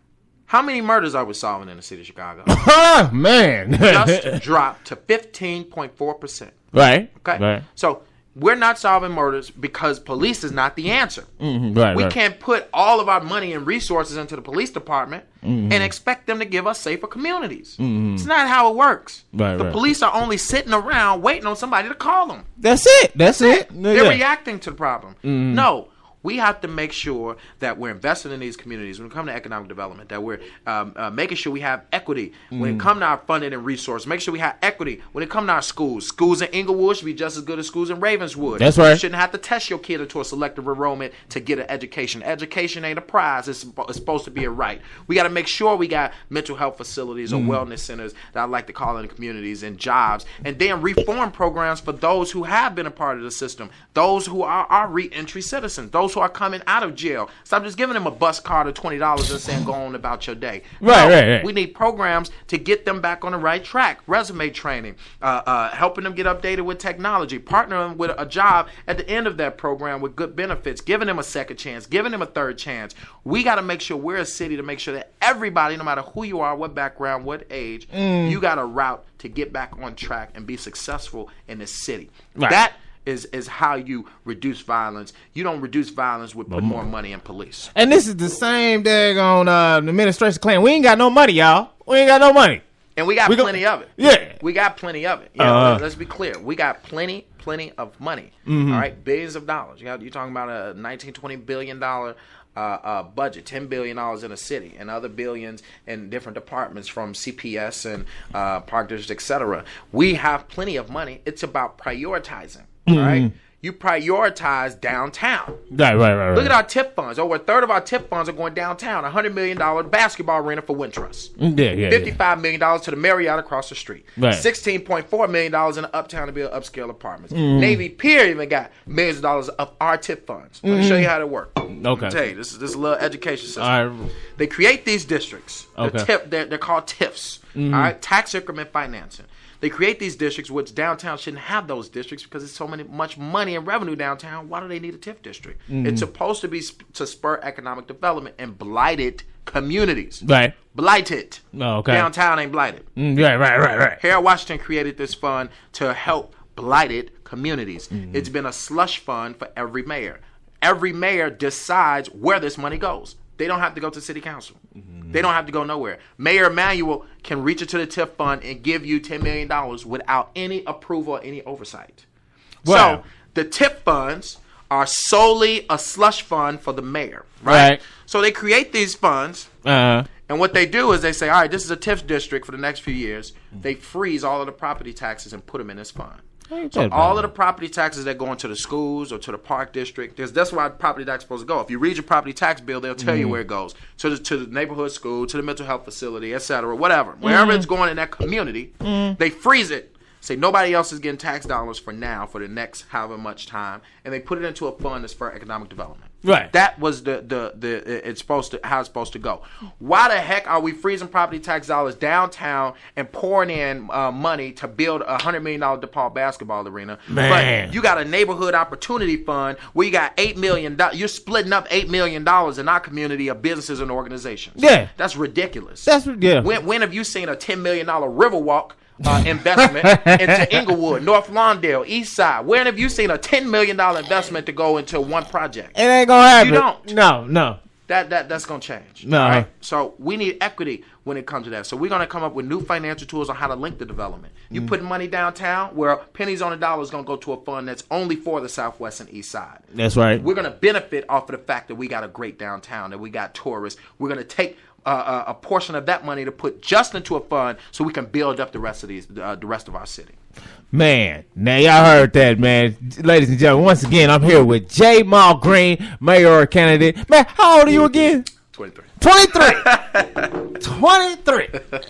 [SPEAKER 2] How many murders are we solving in the city of Chicago?
[SPEAKER 1] Oh, man.
[SPEAKER 2] Just dropped to fifteen point four percent.
[SPEAKER 1] Right.
[SPEAKER 2] Okay.
[SPEAKER 1] Right.
[SPEAKER 2] So we're not solving murders because police is not the answer.
[SPEAKER 1] Mm-hmm. Right.
[SPEAKER 2] We
[SPEAKER 1] right.
[SPEAKER 2] can't put all of our money and resources into the police department mm-hmm. and expect them to give us safer communities. Mm-hmm. It's not how it works.
[SPEAKER 1] Right,
[SPEAKER 2] the
[SPEAKER 1] right.
[SPEAKER 2] police are only sitting around waiting on somebody to call them.
[SPEAKER 1] That's it. That's, That's it. it.
[SPEAKER 2] They're
[SPEAKER 1] yeah.
[SPEAKER 2] reacting to the problem. Mm-hmm. No. We have to make sure that we're investing in these communities when it comes to economic development, that we're um, uh, making sure we have equity when mm. it comes to our funding and resources. Make sure we have equity when it comes to our schools. Schools in Inglewood should be just as good as schools in Ravenswood.
[SPEAKER 1] That's right.
[SPEAKER 2] You shouldn't have to test your kid into a selective enrollment to get an education. Education ain't a prize. It's, it's supposed to be a right. We got to make sure we got mental health facilities or mm. wellness centers that I like to call in the communities and jobs, and then reform programs for those who have been a part of the system, those who are, are re-entry citizens, those who are coming out of jail. Stop just giving them a bus card of twenty dollars and saying go on about your day.
[SPEAKER 1] Right,
[SPEAKER 2] no,
[SPEAKER 1] right, right.
[SPEAKER 2] We need programs to get them back on the right track. Resume training, uh, uh, helping them get updated with technology, partnering with a job at the end of that program with good benefits, giving them a second chance, giving them a third chance. We got to make sure we're a city to make sure that everybody, no matter who you are, what background, what age, mm. you got a route to get back on track and be successful in this city.
[SPEAKER 1] Right.
[SPEAKER 2] That is is how you reduce violence. You don't reduce violence with putting more money in police.
[SPEAKER 1] And this is the same daggone uh, administration claim. We ain't got no money, y'all. We ain't got no money.
[SPEAKER 2] And we got
[SPEAKER 1] we
[SPEAKER 2] plenty
[SPEAKER 1] go-
[SPEAKER 2] of it.
[SPEAKER 1] Yeah.
[SPEAKER 2] We got plenty of it. You know,
[SPEAKER 1] uh-huh.
[SPEAKER 2] Let's be clear. We got plenty, plenty of money.
[SPEAKER 1] Mm-hmm.
[SPEAKER 2] All right? Billions of dollars. You got, you're talking about a nineteen, twenty billion dollars uh, uh, budget, ten billion dollars in a city, and other billions in different departments from C P S and uh, Park District, et cetera. We have plenty of money. It's about prioritizing.
[SPEAKER 1] Mm-hmm.
[SPEAKER 2] All right? You prioritize downtown.
[SPEAKER 1] Right, right, right, right.
[SPEAKER 2] Look at our TIF funds. Over a third of our TIF funds are going downtown. A one hundred million dollars basketball arena for Wintrust.
[SPEAKER 1] Yeah, yeah,
[SPEAKER 2] fifty-five million dollars to the Marriott across the street.
[SPEAKER 1] Right.
[SPEAKER 2] sixteen point four million dollars in the uptown to build upscale apartments. Mm. Navy Pier even got millions of dollars of our TIF funds. Let me mm. show you how they work.
[SPEAKER 1] Okay.
[SPEAKER 2] Let me tell you, this is, this is a little education system.
[SPEAKER 1] All right.
[SPEAKER 2] They create these districts.
[SPEAKER 1] Okay.
[SPEAKER 2] The TIF, they're, they're called TIFs. Mm-hmm. All right, tax increment financing. They create these districts, which downtown shouldn't have those districts because there's so many much money and revenue downtown. Why do they need a TIF district? Mm-hmm. It's supposed to be sp- to spur economic development in blighted communities.
[SPEAKER 1] Right.
[SPEAKER 2] Blighted.
[SPEAKER 1] Oh, okay.
[SPEAKER 2] Downtown ain't blighted.
[SPEAKER 1] Mm, right, right, right, right.
[SPEAKER 2] Harold Washington created this fund to help blighted communities. Mm-hmm. It's been a slush fund for every mayor. Every mayor decides where this money goes. They don't have to go to city council. Mm-hmm. They don't have to go nowhere. Mayor Emanuel can reach into the TIF fund and give you ten million dollars without any approval or any oversight.
[SPEAKER 1] Wow.
[SPEAKER 2] So the TIF funds are solely a slush fund for the mayor, right?
[SPEAKER 1] Right.
[SPEAKER 2] So they create these funds,
[SPEAKER 1] uh-huh.
[SPEAKER 2] and what they do is they say, all right, this is a TIF district for the next few years. They freeze all of the property taxes and put them in this fund. So all of the property taxes that go into the schools or to the park district, that's why property tax is supposed to go. If you read your property tax bill, they'll tell mm. you where it goes. To the, to the neighborhood school, to the mental health facility, et cetera, whatever. Wherever mm. it's going in that community, mm. they freeze it. Say nobody else is getting tax dollars for now, for the next however much time, and they put it into a fund that's for economic development.
[SPEAKER 1] Right.
[SPEAKER 2] That was the the the it's supposed to how it's supposed to go. Why the heck are we freezing property tax dollars downtown and pouring in uh, money to build a hundred million dollar DePaul basketball arena?
[SPEAKER 1] Man.
[SPEAKER 2] But you got a neighborhood opportunity fund where you got eight million dollars. You're splitting up eight million dollars in our community of businesses and organizations.
[SPEAKER 1] Yeah,
[SPEAKER 2] that's ridiculous.
[SPEAKER 1] That's yeah.
[SPEAKER 2] When when have you seen a ten million dollar Riverwalk Uh, investment into Inglewood, North Lawndale, East Side? When have you seen a ten million dollars investment to go into one project?
[SPEAKER 1] It ain't gonna happen.
[SPEAKER 2] You don't.
[SPEAKER 1] No, no.
[SPEAKER 2] That that that's gonna change.
[SPEAKER 1] No.
[SPEAKER 2] Right? So we need equity when it comes to that. So we're gonna come up with new financial tools on how to link the development. You mm. put money downtown where pennies on the dollar is gonna go to a fund that's only for the Southwest and East Side.
[SPEAKER 1] That's right.
[SPEAKER 2] We're gonna benefit off of the fact that we got a great downtown, that we got tourists. We're gonna take Uh, a, a portion of that money to put just into a fund so we can build up the rest of these, uh, the rest of our city.
[SPEAKER 1] Man, now y'all heard that, man. Ladies and gentlemen, once again, I'm here with J. Mal Green, mayor candidate. Man, how old are you again?
[SPEAKER 2] twenty-three.
[SPEAKER 1] twenty-three. twenty-three.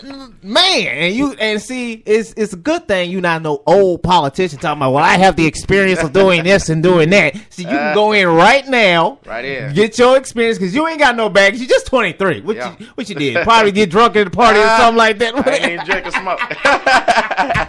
[SPEAKER 1] Man, and you and see, it's it's a good thing you're not no old politician talking about, well, I have the experience of doing this and doing that. So you can go in right now,
[SPEAKER 2] right here,
[SPEAKER 1] get your experience, because you ain't got no baggage. You're just twenty-three. What
[SPEAKER 2] yeah.
[SPEAKER 1] you what you did? Probably get drunk at the party or something like that.
[SPEAKER 2] I ain't even drink or smoke.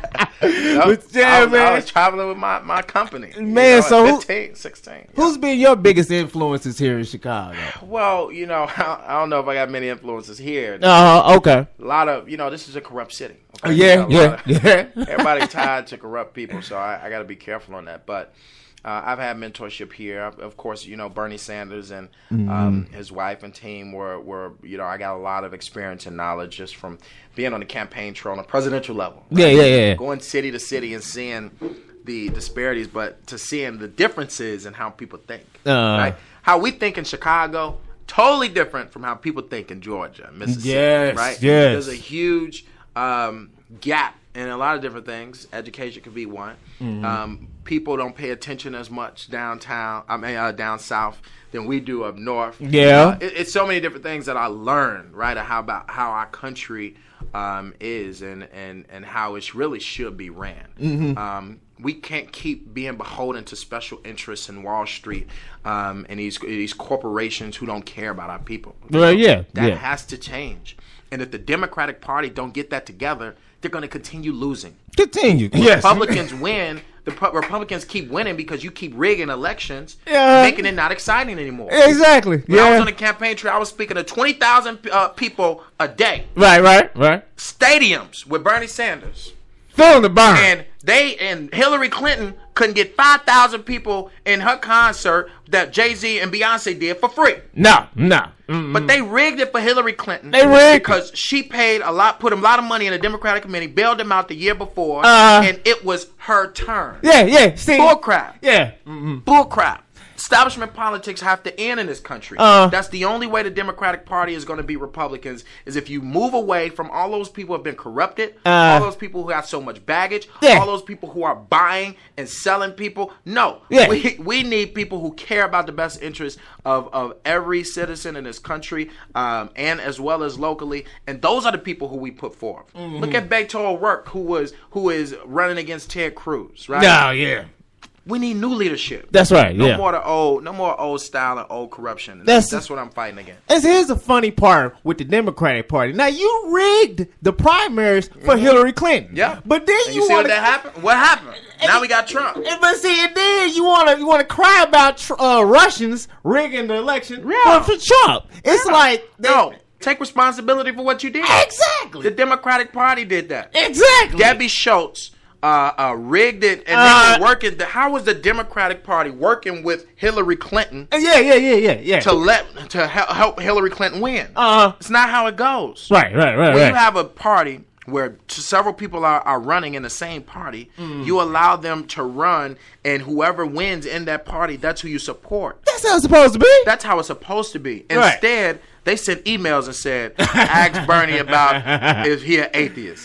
[SPEAKER 2] But yeah, I, was, man. I was traveling with my, my company.
[SPEAKER 1] Man,
[SPEAKER 2] you know,
[SPEAKER 1] so
[SPEAKER 2] fifteen,
[SPEAKER 1] who,
[SPEAKER 2] sixteen.
[SPEAKER 1] Who's yeah. been your biggest influences here in Chicago?
[SPEAKER 2] Well, you know, I, I don't know if I got many influences here.
[SPEAKER 1] Uh, okay.
[SPEAKER 2] A lot of, you know, this is a corrupt city. Okay?
[SPEAKER 1] Yeah, yeah,
[SPEAKER 2] of,
[SPEAKER 1] yeah.
[SPEAKER 2] Everybody's tied to corrupt people, so I, I got to be careful on that. But Uh, I've had mentorship here. Of course, you know, Bernie Sanders and mm-hmm. um, his wife and team were, were, you know, I got a lot of experience and knowledge just from being on the campaign trail on a presidential level. Right?
[SPEAKER 1] Yeah, yeah, yeah.
[SPEAKER 2] Going city to city and seeing the disparities, but to seeing the differences in how people think. Uh, right? How we think in Chicago, totally different from how people think in Georgia, Mississippi.
[SPEAKER 1] Yes,
[SPEAKER 2] right?
[SPEAKER 1] yes.
[SPEAKER 2] There's a huge um, gap in a lot of different things. Education could be one. Mm-hmm. Um, people don't pay attention as much downtown, I mean, uh, down south than we do up north.
[SPEAKER 1] Yeah.
[SPEAKER 2] Uh, it, it's so many different things that I learned, right, of how about how our country um, is and, and, and how it really should be ran. Mm-hmm. Um, we can't keep being beholden to special interests in Wall Street um, and these these corporations who don't care about our people.
[SPEAKER 1] Well, yeah.
[SPEAKER 2] That
[SPEAKER 1] yeah.
[SPEAKER 2] has to change. And if the Democratic Party don't get that together, they're going to continue losing.
[SPEAKER 1] Continue. Yes.
[SPEAKER 2] Republicans win. The Republicans keep winning because you keep rigging elections,
[SPEAKER 1] yeah.
[SPEAKER 2] making it not exciting anymore.
[SPEAKER 1] Exactly.
[SPEAKER 2] When
[SPEAKER 1] yeah.
[SPEAKER 2] I was on the campaign trail, I was speaking to twenty thousand uh, people a day.
[SPEAKER 1] Right, right, right.
[SPEAKER 2] Stadiums with Bernie Sanders.
[SPEAKER 1] Feeling the burn.
[SPEAKER 2] And they and Hillary Clinton couldn't get five thousand people in her concert that Jay-Z and Beyonce did for free.
[SPEAKER 1] No, no. Mm-mm.
[SPEAKER 2] But they rigged it for Hillary Clinton.
[SPEAKER 1] They rigged
[SPEAKER 2] because she paid a lot, put a lot of money in the Democratic committee, bailed them out the year before,
[SPEAKER 1] uh,
[SPEAKER 2] and it was her turn.
[SPEAKER 1] Yeah, yeah. See,
[SPEAKER 2] bull crap.
[SPEAKER 1] Yeah. Mm-hmm.
[SPEAKER 2] Bull crap. Establishment politics have to end in this country. Uh, That's the only way the Democratic Party is going to be Republicans is if you move away from all those people who have been corrupted, uh, all those people who have so much baggage,
[SPEAKER 1] yeah.
[SPEAKER 2] all those people who are buying and selling people. No,
[SPEAKER 1] yeah.
[SPEAKER 2] we we need people who care about the best interests of, of every citizen in this country um, and as well as locally. And those are the people who we put forth. Mm-hmm. Look at Beto O'Rourke, who was who is running against Ted Cruz, right?
[SPEAKER 1] No, yeah.
[SPEAKER 2] We need new leadership.
[SPEAKER 1] That's right.
[SPEAKER 2] No
[SPEAKER 1] yeah.
[SPEAKER 2] more the old, no more old style and old corruption. And
[SPEAKER 1] that's
[SPEAKER 2] that's what I'm fighting against.
[SPEAKER 1] And here's the funny part with the Democratic Party. Now you rigged the primaries for mm-hmm. Hillary Clinton.
[SPEAKER 2] Yeah.
[SPEAKER 1] But then
[SPEAKER 2] and
[SPEAKER 1] you,
[SPEAKER 2] you see
[SPEAKER 1] wanna,
[SPEAKER 2] what that happened? What happened? Now we got Trump.
[SPEAKER 1] And, but see, and then you want to you want to cry about uh, Russians rigging the election
[SPEAKER 2] yeah.
[SPEAKER 1] for, for Trump. It's
[SPEAKER 2] yeah.
[SPEAKER 1] like they,
[SPEAKER 2] no. Take responsibility for what you did.
[SPEAKER 1] Exactly.
[SPEAKER 2] The Democratic Party did that.
[SPEAKER 1] Exactly.
[SPEAKER 2] Debbie Schultz. Uh, uh, rigged it and uh, then working. The, how was the Democratic Party working with Hillary Clinton?
[SPEAKER 1] Yeah, yeah, yeah, yeah, yeah.
[SPEAKER 2] To let to help Hillary Clinton win.
[SPEAKER 1] Uh,
[SPEAKER 2] it's not how it goes.
[SPEAKER 1] Right, right, right.
[SPEAKER 2] When
[SPEAKER 1] right.
[SPEAKER 2] you have a party where several people are, are running in the same party, mm. you allow them to run, and whoever wins in that party, that's who you support.
[SPEAKER 1] That's how it's supposed to be.
[SPEAKER 2] That's how it's supposed to be.
[SPEAKER 1] Right.
[SPEAKER 2] Instead, they sent emails and said, ask Bernie about is he an atheist.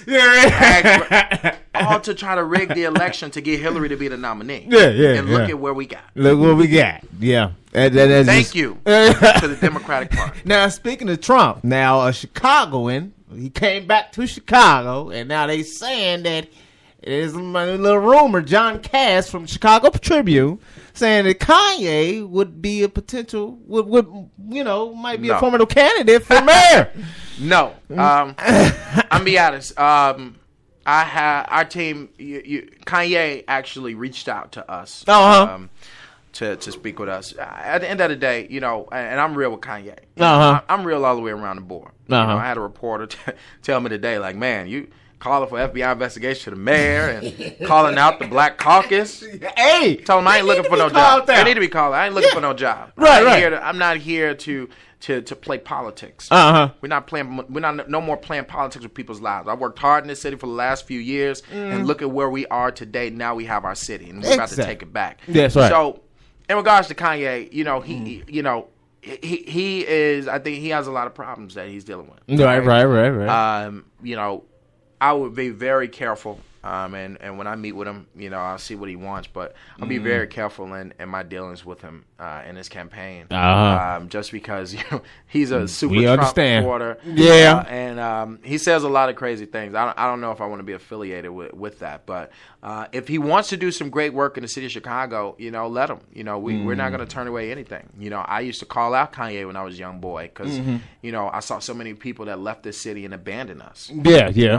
[SPEAKER 1] Yeah.
[SPEAKER 2] All to try to rig the election to get Hillary to be the nominee.
[SPEAKER 1] Yeah, yeah.
[SPEAKER 2] And look
[SPEAKER 1] yeah.
[SPEAKER 2] at where we got.
[SPEAKER 1] Look what we got. Yeah. That, that, that's
[SPEAKER 2] Thank
[SPEAKER 1] just...
[SPEAKER 2] you to the Democratic Party.
[SPEAKER 1] Now, speaking of Trump, now a Chicagoan, he came back to Chicago, and now they saying that there's a little rumor, John Cass from Chicago Tribune, saying that Kanye would be a potential, would, would you know, might be
[SPEAKER 2] no.
[SPEAKER 1] a formidable candidate for mayor.
[SPEAKER 2] No. Um, I'm be honest. Um, I had our team. You, you, Kanye actually reached out to us
[SPEAKER 1] uh-huh.
[SPEAKER 2] um, to to speak with us. At the end of the day, you know, and I'm real with Kanye.
[SPEAKER 1] Uh-huh.
[SPEAKER 2] I, I'm real all the way around the board.
[SPEAKER 1] Uh-huh.
[SPEAKER 2] You know, I had a reporter t- tell me today, like, man, you calling for F B I investigation to the mayor and calling out the Black Caucus.
[SPEAKER 1] Hey,
[SPEAKER 2] tell him I ain't looking for no job.
[SPEAKER 1] They
[SPEAKER 2] need to be called. I ain't looking yeah. for no job.
[SPEAKER 1] Right,
[SPEAKER 2] I'm
[SPEAKER 1] right.
[SPEAKER 2] Here to, I'm not here to. To, to play politics.
[SPEAKER 1] Uh huh.
[SPEAKER 2] We're not playing. We're not no more playing politics with people's lives. I worked hard in this city for the last few years, mm. and look at where we are today. Now we have our city, and we're
[SPEAKER 1] exactly.
[SPEAKER 2] about to take it back.
[SPEAKER 1] That's right.
[SPEAKER 2] So, in regards to Kanye, you know, he, mm. you know, he he is. I think he has a lot of problems that he's dealing with.
[SPEAKER 1] Right, right, right, right.
[SPEAKER 2] Um, you know, I would be very careful. Um, and, and when I meet with him, you know, I'll see what he wants, but I'll be mm. very careful in, in my dealings with him uh, in his campaign.
[SPEAKER 1] Uh-huh.
[SPEAKER 2] Um, just because you know he's a super
[SPEAKER 1] we
[SPEAKER 2] Trump
[SPEAKER 1] understand.
[SPEAKER 2] supporter.
[SPEAKER 1] Yeah.
[SPEAKER 2] Uh, and um, he says a lot of crazy things. I don't, I don't know if I want to be affiliated with, with that, but uh, if he wants to do some great work in the city of Chicago, you know, let him. You know, we, mm. we're not going to turn away anything. You know, I used to call out Kanye when I was a young boy because, mm-hmm. you know, I saw so many people that left this city and abandoned us.
[SPEAKER 1] Yeah, yeah.
[SPEAKER 2] You know?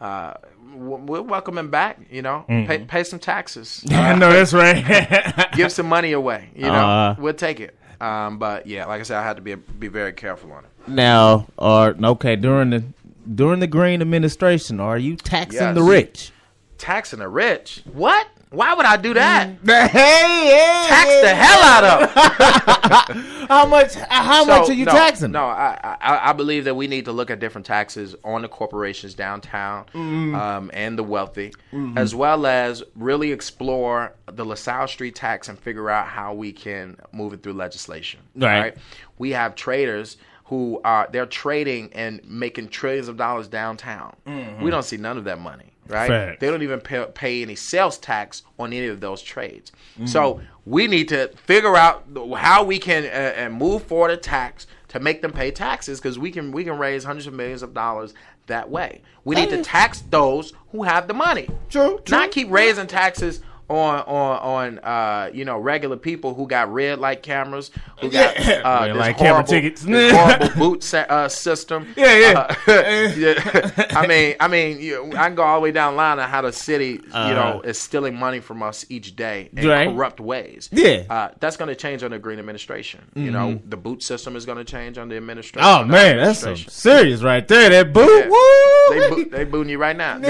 [SPEAKER 2] uh, we'll welcome him back. You know,
[SPEAKER 1] Mm-hmm.
[SPEAKER 2] pay, pay some taxes.
[SPEAKER 1] I
[SPEAKER 2] Uh,
[SPEAKER 1] know that's right.
[SPEAKER 2] give some money away. You know,
[SPEAKER 1] Uh,
[SPEAKER 2] we'll take it. Um, but yeah, like I said, I had to be be very careful on it.
[SPEAKER 1] Now, or okay, during the during the Green administration, are you taxing
[SPEAKER 2] Yes.
[SPEAKER 1] the rich?
[SPEAKER 2] Taxing the rich? What? Why would I do that?
[SPEAKER 1] Hey, hey,
[SPEAKER 2] Tax the hell out of them.
[SPEAKER 1] How much? How
[SPEAKER 2] So,
[SPEAKER 1] much are you
[SPEAKER 2] no,
[SPEAKER 1] taxing?
[SPEAKER 2] No, I, I I believe that we need to look at different taxes on the corporations downtown
[SPEAKER 1] Mm-hmm.
[SPEAKER 2] um, and the wealthy, as well as really explore the LaSalle Street tax and figure out how we can move it through legislation.
[SPEAKER 1] Right.
[SPEAKER 2] We have traders who are they're trading and making trillions of dollars downtown. We don't see none of that money. Right?
[SPEAKER 1] Facts.
[SPEAKER 2] They don't even pay, pay any sales tax on any of those trades. So we need to figure out how we can uh, and move forward a tax to make them pay taxes, because we can we can raise hundreds of millions of dollars that way. We need to tax those who have the money.
[SPEAKER 1] True, true.
[SPEAKER 2] Not keep raising taxes on on on uh, you know, regular people who got red light cameras, who got
[SPEAKER 1] Yeah.
[SPEAKER 2] uh,
[SPEAKER 1] Red
[SPEAKER 2] this
[SPEAKER 1] light camera
[SPEAKER 2] horrible,
[SPEAKER 1] tickets.
[SPEAKER 2] this horrible boot sa- uh, system.
[SPEAKER 1] Yeah, yeah.
[SPEAKER 2] Uh, yeah. I mean, I mean, you, I can go all the way down the line on how the city, you
[SPEAKER 1] Uh-huh.
[SPEAKER 2] know, is stealing money from us each day in
[SPEAKER 1] Right.
[SPEAKER 2] corrupt ways.
[SPEAKER 1] Yeah.
[SPEAKER 2] uh, that's going to change under the Green administration. You know, the boot system is going to change under the administration.
[SPEAKER 1] Oh
[SPEAKER 2] under
[SPEAKER 1] man, that's some
[SPEAKER 2] administration.
[SPEAKER 1] serious right there. That boot,
[SPEAKER 2] Yeah.
[SPEAKER 1] woo!
[SPEAKER 2] They, bo- they booting you right now.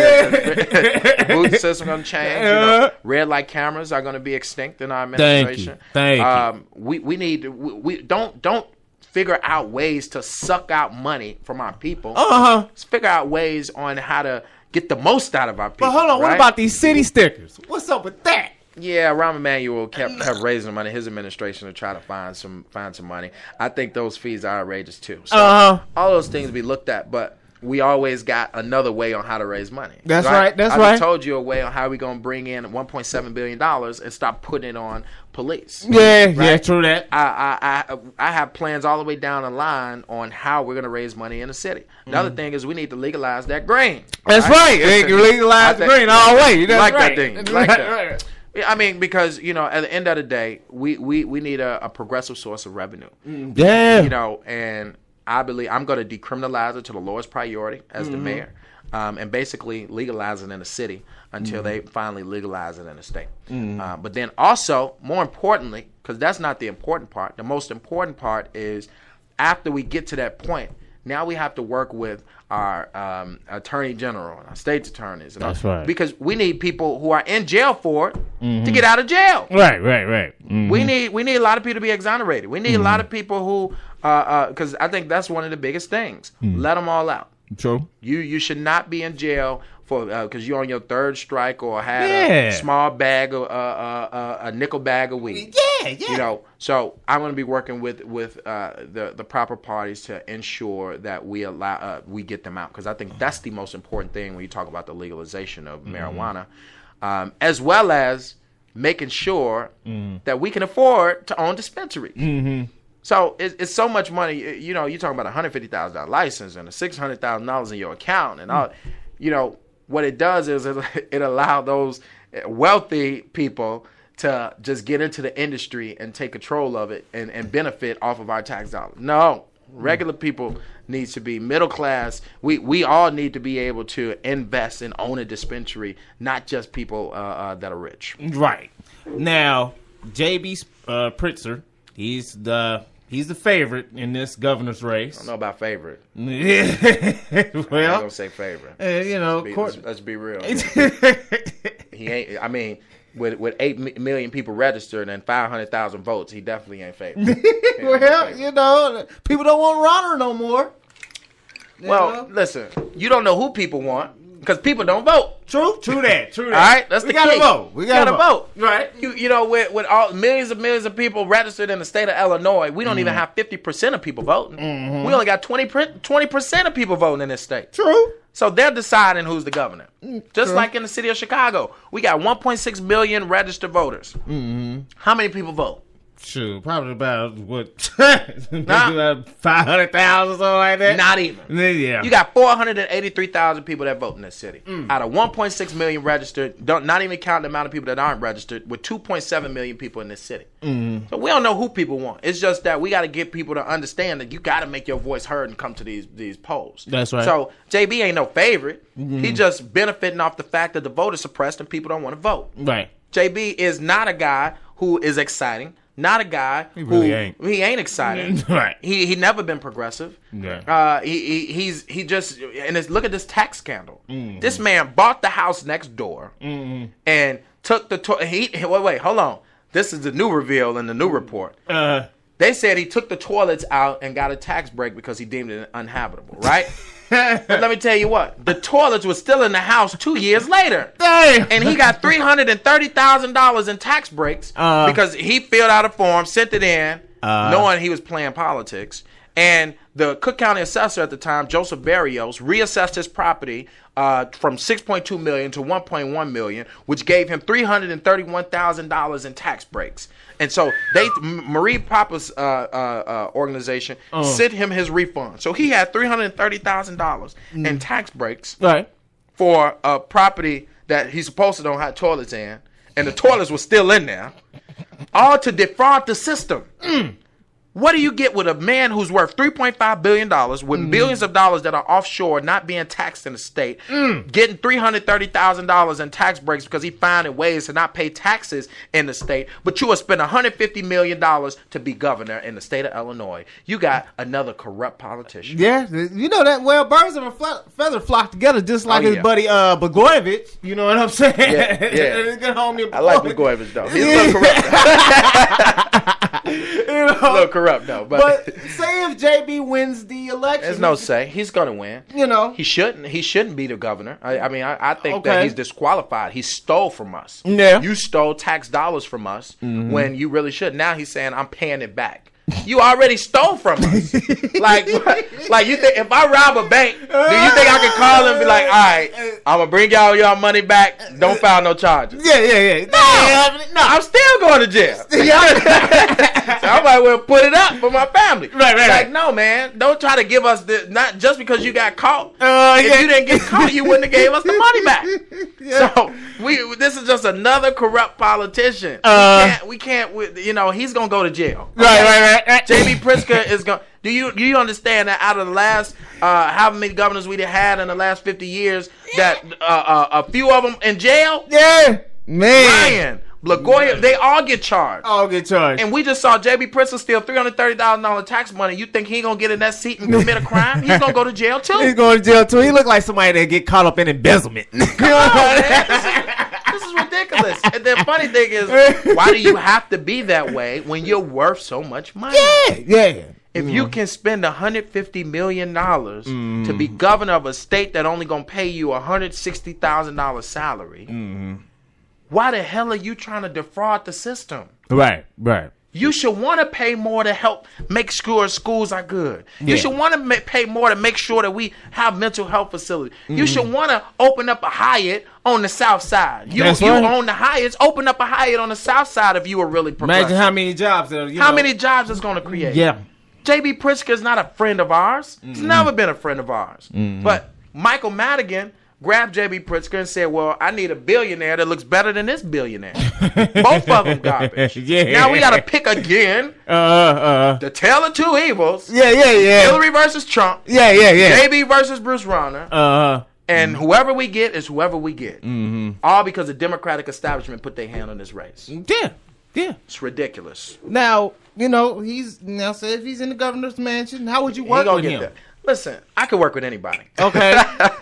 [SPEAKER 2] The boot system going to change. You know, red light cameras are going to be extinct in our
[SPEAKER 1] Thank you.
[SPEAKER 2] administration.
[SPEAKER 1] Thank you.
[SPEAKER 2] um, We we need to, we, we don't don't figure out ways to suck out money from our people.
[SPEAKER 1] Uh huh.
[SPEAKER 2] Let's figure out ways on how to get the most out of our people.
[SPEAKER 1] But hold on, what
[SPEAKER 2] right?
[SPEAKER 1] about these city stickers? What's up with that?
[SPEAKER 2] Yeah, Rahm Emanuel kept kept raising the money. His administration to try to find some find some money. I think those fees are outrageous too. So
[SPEAKER 1] Uh-huh.
[SPEAKER 2] all those things be looked at, but we always got another way on how to raise money.
[SPEAKER 1] That's right, that's
[SPEAKER 2] I
[SPEAKER 1] right.
[SPEAKER 2] just told you a way on how we gonna bring in one point seven billion dollars and stop putting it on police.
[SPEAKER 1] Yeah, yeah,
[SPEAKER 2] Right?
[SPEAKER 1] true that.
[SPEAKER 2] I, I I I have plans all the way down the line on how we're gonna raise money in the city. The other thing is we need to legalize that green.
[SPEAKER 1] Mm-hmm. That's right. They can legalize
[SPEAKER 2] I
[SPEAKER 1] the
[SPEAKER 2] think-
[SPEAKER 1] green all the way. That's
[SPEAKER 2] like
[SPEAKER 1] right.
[SPEAKER 2] that thing.
[SPEAKER 1] That's
[SPEAKER 2] Like
[SPEAKER 1] right,
[SPEAKER 2] that.
[SPEAKER 1] right.
[SPEAKER 2] Yeah, I mean, because, you know, at the end of the day, we, we, we need a, a progressive source of revenue.
[SPEAKER 1] Yeah.
[SPEAKER 2] You know, and I believe I'm going to decriminalize it to the lowest priority as the mayor, um, and basically legalize it in the city until they finally legalize it in the state. Uh, but then also, more importantly, because that's not the important part, the most important part is after we get to that point, now we have to work with our um, attorney general and our state's attorneys. And
[SPEAKER 1] That's
[SPEAKER 2] our,
[SPEAKER 1] right.
[SPEAKER 2] Because we need people who are in jail for it to get out of jail.
[SPEAKER 1] Right, right, right. Mhm.
[SPEAKER 2] We need we need a lot of people to be exonerated. We need a lot of people who, because I think that's one of the biggest things. Let them all out.
[SPEAKER 1] True.
[SPEAKER 2] You you should not be in jail for because you're on your third strike or had
[SPEAKER 1] Yeah.
[SPEAKER 2] a small bag of uh, uh, uh, a nickel bag a week.
[SPEAKER 1] Yeah, yeah.
[SPEAKER 2] You know, so I'm going to be working with with uh, the the proper parties to ensure that we allow uh, we get them out, because I think that's the most important thing when you talk about the legalization of marijuana, um, as well as making sure that we can afford to own dispensaries.
[SPEAKER 1] Mm-hmm.
[SPEAKER 2] So it's, it's so much money. You know, you're talking about a hundred fifty thousand dollar license and a six hundred thousand dollars in your account, and all. You know what it does is it, it allow those wealthy people to just get into the industry and take control of it and, and benefit off of our tax dollars. No, regular people needs to be middle class. We we all need to be able to invest and own a dispensary, not just people uh, uh, that are rich.
[SPEAKER 1] Right. Now, J B uh, Pritzker, he's the he's the favorite in this governor's
[SPEAKER 2] I
[SPEAKER 1] race.
[SPEAKER 2] don't know about favorite.
[SPEAKER 1] Yeah.
[SPEAKER 2] I ain't
[SPEAKER 1] well,
[SPEAKER 2] gonna say favorite.
[SPEAKER 1] uh, you know,
[SPEAKER 2] Be-
[SPEAKER 1] court-
[SPEAKER 2] let's, let's be real. He ain't. I mean, with with eight mi- million people registered and five hundred thousand votes, he definitely ain't favorite. He ain't
[SPEAKER 1] well,
[SPEAKER 2] favorite.
[SPEAKER 1] you know, people don't want Ronner no more. You
[SPEAKER 2] Well,
[SPEAKER 1] know?
[SPEAKER 2] listen, you don't know who people want because people don't vote.
[SPEAKER 1] true, true that, true that.
[SPEAKER 2] All right, that's
[SPEAKER 1] we
[SPEAKER 2] the
[SPEAKER 1] gotta
[SPEAKER 2] key.
[SPEAKER 1] vote. We gotta,
[SPEAKER 2] vote.
[SPEAKER 1] Right.
[SPEAKER 2] You you know, with with all millions and millions of people registered in the state of Illinois, we don't even have fifty percent of people voting. We only got twenty percent of people voting in this state.
[SPEAKER 1] True.
[SPEAKER 2] So they're deciding who's the governor. Just
[SPEAKER 1] true.
[SPEAKER 2] like in the city of Chicago, we got one point six million registered voters. How many people vote?
[SPEAKER 1] Sure, probably about what? nah. About five hundred thousand, something like that.
[SPEAKER 2] Not even.
[SPEAKER 1] Yeah.
[SPEAKER 2] You got four hundred and eighty-three thousand people that vote in this city. Mm. Out of one point six million registered, don't not even count the amount of people that aren't registered, with two point seven million people in this city. Mm. So we don't know who people want. It's just that we got to get people to understand that you got to make your voice heard and come to these these polls.
[SPEAKER 1] That's right.
[SPEAKER 2] So J B ain't no favorite. Mm-hmm. He just benefiting off the fact that the vote is suppressed and people don't want to vote.
[SPEAKER 1] Right.
[SPEAKER 2] J B is not a guy who is exciting. Not a guy
[SPEAKER 3] he really
[SPEAKER 2] who
[SPEAKER 3] ain't.
[SPEAKER 2] he ain't exciting.
[SPEAKER 1] Right.
[SPEAKER 2] He he never been progressive.
[SPEAKER 1] Yeah.
[SPEAKER 2] Uh, he, he he's he just and it's, look at this tax scandal. Mm-hmm. This man bought the house next door mm-hmm. and took the to- he wait wait hold on. This is the new reveal in the new report. Uh, they said he took the toilets out and got a tax break because he deemed it uninhabitable. Right. But let me tell you what, the toilets were still in the house two years later.
[SPEAKER 1] Damn.
[SPEAKER 2] And he got three hundred thirty thousand dollars in tax breaks uh, because he filled out a form, sent it in, uh, knowing he was playing politics. And the Cook County assessor at the time, Joseph Barrios, reassessed his property uh, from six point two million dollars to one point one million dollars, which gave him three hundred thirty-one thousand dollars in tax breaks. And so they, Marie Papa's uh, uh, uh, organization uh. sent him his refund. So he had three hundred thirty thousand dollars mm. in tax breaks
[SPEAKER 1] right.
[SPEAKER 2] for a property that he's supposed to don't have toilets in, and the toilets were still in there, all to defraud the system. Mm. What do you get with a man who's worth three point five billion dollars with mm. billions of dollars that are offshore, not being taxed in the state, mm. getting three hundred thirty thousand dollars in tax breaks because he found ways to not pay taxes in the state, but you will spend one hundred fifty million dollars to be governor in the state of Illinois? You got another corrupt politician.
[SPEAKER 1] Yeah, you know that. Well, birds of a fl- feather flock together, just like
[SPEAKER 2] oh,
[SPEAKER 1] his
[SPEAKER 2] yeah.
[SPEAKER 1] buddy uh, Blagojevich. You know what I'm saying?
[SPEAKER 2] Yeah, yeah.
[SPEAKER 1] Good homie,
[SPEAKER 2] I like Blagojevich, though. He's a little corrupt. You know, a little corrupt though, but,
[SPEAKER 1] but say if J B wins the election,
[SPEAKER 2] there's no say he's gonna win.
[SPEAKER 1] You know,
[SPEAKER 2] he shouldn't. He shouldn't be the governor. I, I mean, I, I think
[SPEAKER 1] okay.
[SPEAKER 2] that he's disqualified. He stole from us.
[SPEAKER 1] Yeah,
[SPEAKER 2] you stole tax dollars from us mm-hmm. when you really should. Now he's saying I'm paying it back. You already stole from us. like, like you think if I rob a bank, do you think I can call and be like, all right, I'm gonna bring y'all y'all money back. Don't file no charges.
[SPEAKER 1] Yeah, yeah, yeah.
[SPEAKER 2] No, no, I'm still going to jail. So I might well put it up for my family.
[SPEAKER 1] Right, right.
[SPEAKER 2] Like,
[SPEAKER 1] right.
[SPEAKER 2] no, man, don't try to give us the not just because you got caught.
[SPEAKER 1] Uh,
[SPEAKER 2] if
[SPEAKER 1] yeah.
[SPEAKER 2] you didn't get caught, you wouldn't have gave us the money back. Yeah. So we this is just another corrupt politician. Uh, we can't. We can't. We, you know, he's gonna go to jail.
[SPEAKER 1] Okay? Right, right, right.
[SPEAKER 2] J B Pritzker is going. Do you do you understand that out of the last uh, how many governors we had in the last fifty years, that uh, uh, a few of them in jail?
[SPEAKER 1] Yeah, man.
[SPEAKER 2] Ryan, Blagojevich, they all get charged.
[SPEAKER 1] All get charged.
[SPEAKER 2] And we just saw J B Pritzker steal three hundred thirty thousand dollars tax money. You think he gonna get in that seat and commit a crime? He's gonna go to jail too.
[SPEAKER 1] He's going to jail too. He look like somebody that get caught up in embezzlement.
[SPEAKER 2] Come on, man. This is, this is ridiculous. And the funny thing is, why do you have to be that way when you're worth so much money?
[SPEAKER 1] Yeah, yeah.
[SPEAKER 2] If you can spend one hundred fifty million dollars mm. to be governor of a state that only going to pay you a one hundred sixty thousand dollars salary, mm. why the hell are you trying to defraud the system?
[SPEAKER 1] Right, right.
[SPEAKER 2] You should want to pay more to help make sure schools are good. Yeah. You should want to ma- pay more to make sure that we have mental health facilities. Mm. You should want to open up a Hyatt on the south side. You,
[SPEAKER 1] That's
[SPEAKER 2] you
[SPEAKER 1] right.
[SPEAKER 2] own the Hyatts, open up a Hyatt on the south side if you were really progressive.
[SPEAKER 1] Imagine how many jobs. Are, you
[SPEAKER 2] how
[SPEAKER 1] know.
[SPEAKER 2] many jobs it's going to create.
[SPEAKER 1] Yeah.
[SPEAKER 2] J B Pritzker is not a friend of ours. He's
[SPEAKER 1] Mm-hmm.
[SPEAKER 2] never been a friend of ours.
[SPEAKER 1] Mm-hmm.
[SPEAKER 2] But Michael Madigan grabbed J B Pritzker and said, well, I need a billionaire that looks better than this billionaire. Both of them garbage.
[SPEAKER 1] Yeah.
[SPEAKER 2] Now we got to pick again.
[SPEAKER 1] Uh, uh.
[SPEAKER 2] The tale of two evils.
[SPEAKER 1] Yeah, yeah, yeah.
[SPEAKER 2] Hillary versus Trump.
[SPEAKER 1] Yeah, yeah, yeah.
[SPEAKER 2] J B versus Bruce Rauner.
[SPEAKER 1] Uh-huh.
[SPEAKER 2] And mm-hmm. whoever we get is whoever we get.
[SPEAKER 1] Mm-hmm.
[SPEAKER 2] All because the Democratic establishment put their hand on this race.
[SPEAKER 1] Yeah, yeah.
[SPEAKER 2] It's ridiculous.
[SPEAKER 1] Now, you know, he's now say if he's in the governor's mansion, how would you work with him?
[SPEAKER 2] There. Listen, I could work with anybody.
[SPEAKER 1] Okay.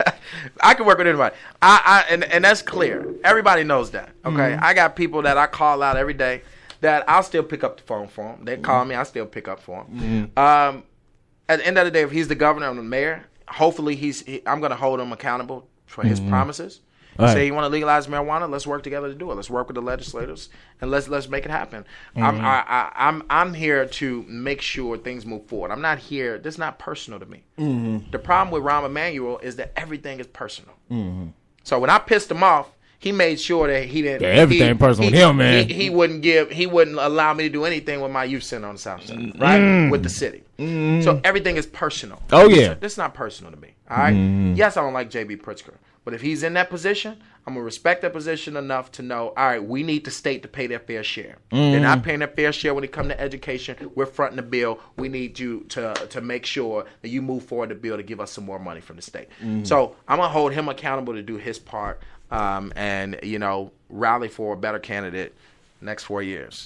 [SPEAKER 2] I could work with anybody. I, I and, and that's clear. Everybody knows that. Okay. Mm-hmm. I got people that I call out every day that I'll still pick up the phone for them. They call mm-hmm. me, I still pick up for them. Mm-hmm. Um, at the end of the day, if he's the governor and the mayor, hopefully he's. He, I'm going to hold him accountable for his mm-hmm. promises. Right. Say you want to legalize marijuana, let's work together to do it. Let's work with the legislators and let's let's make it happen. Mm-hmm. I'm I, I, I'm I'm here to make sure things move forward. I'm not here. This is not personal to me. Mm-hmm. The problem with Rahm Emanuel is that everything is personal. Mm-hmm. So when I pissed him off, he made sure that he didn't.
[SPEAKER 1] Yeah, everything
[SPEAKER 2] he,
[SPEAKER 1] personal
[SPEAKER 2] he,
[SPEAKER 1] with him, man.
[SPEAKER 2] He, he wouldn't give. He wouldn't allow me to do anything with my youth center on the south side, right?
[SPEAKER 1] Mm.
[SPEAKER 2] With the city.
[SPEAKER 1] Mm.
[SPEAKER 2] So everything is personal.
[SPEAKER 1] Oh yeah,
[SPEAKER 2] this is not personal to me. All right. Mm. Yes, I don't like J B Pritzker, but if he's in that position, I'm gonna respect that position enough to know. All right, we need the state to pay their fair share. Mm. They're not paying their fair share when it comes to education. We're fronting the bill. We need you to to make sure that you move forward the bill to give us some more money from the state. Mm. So I'm gonna hold him accountable to do his part. Um, and, you know, rally for a better candidate next four years.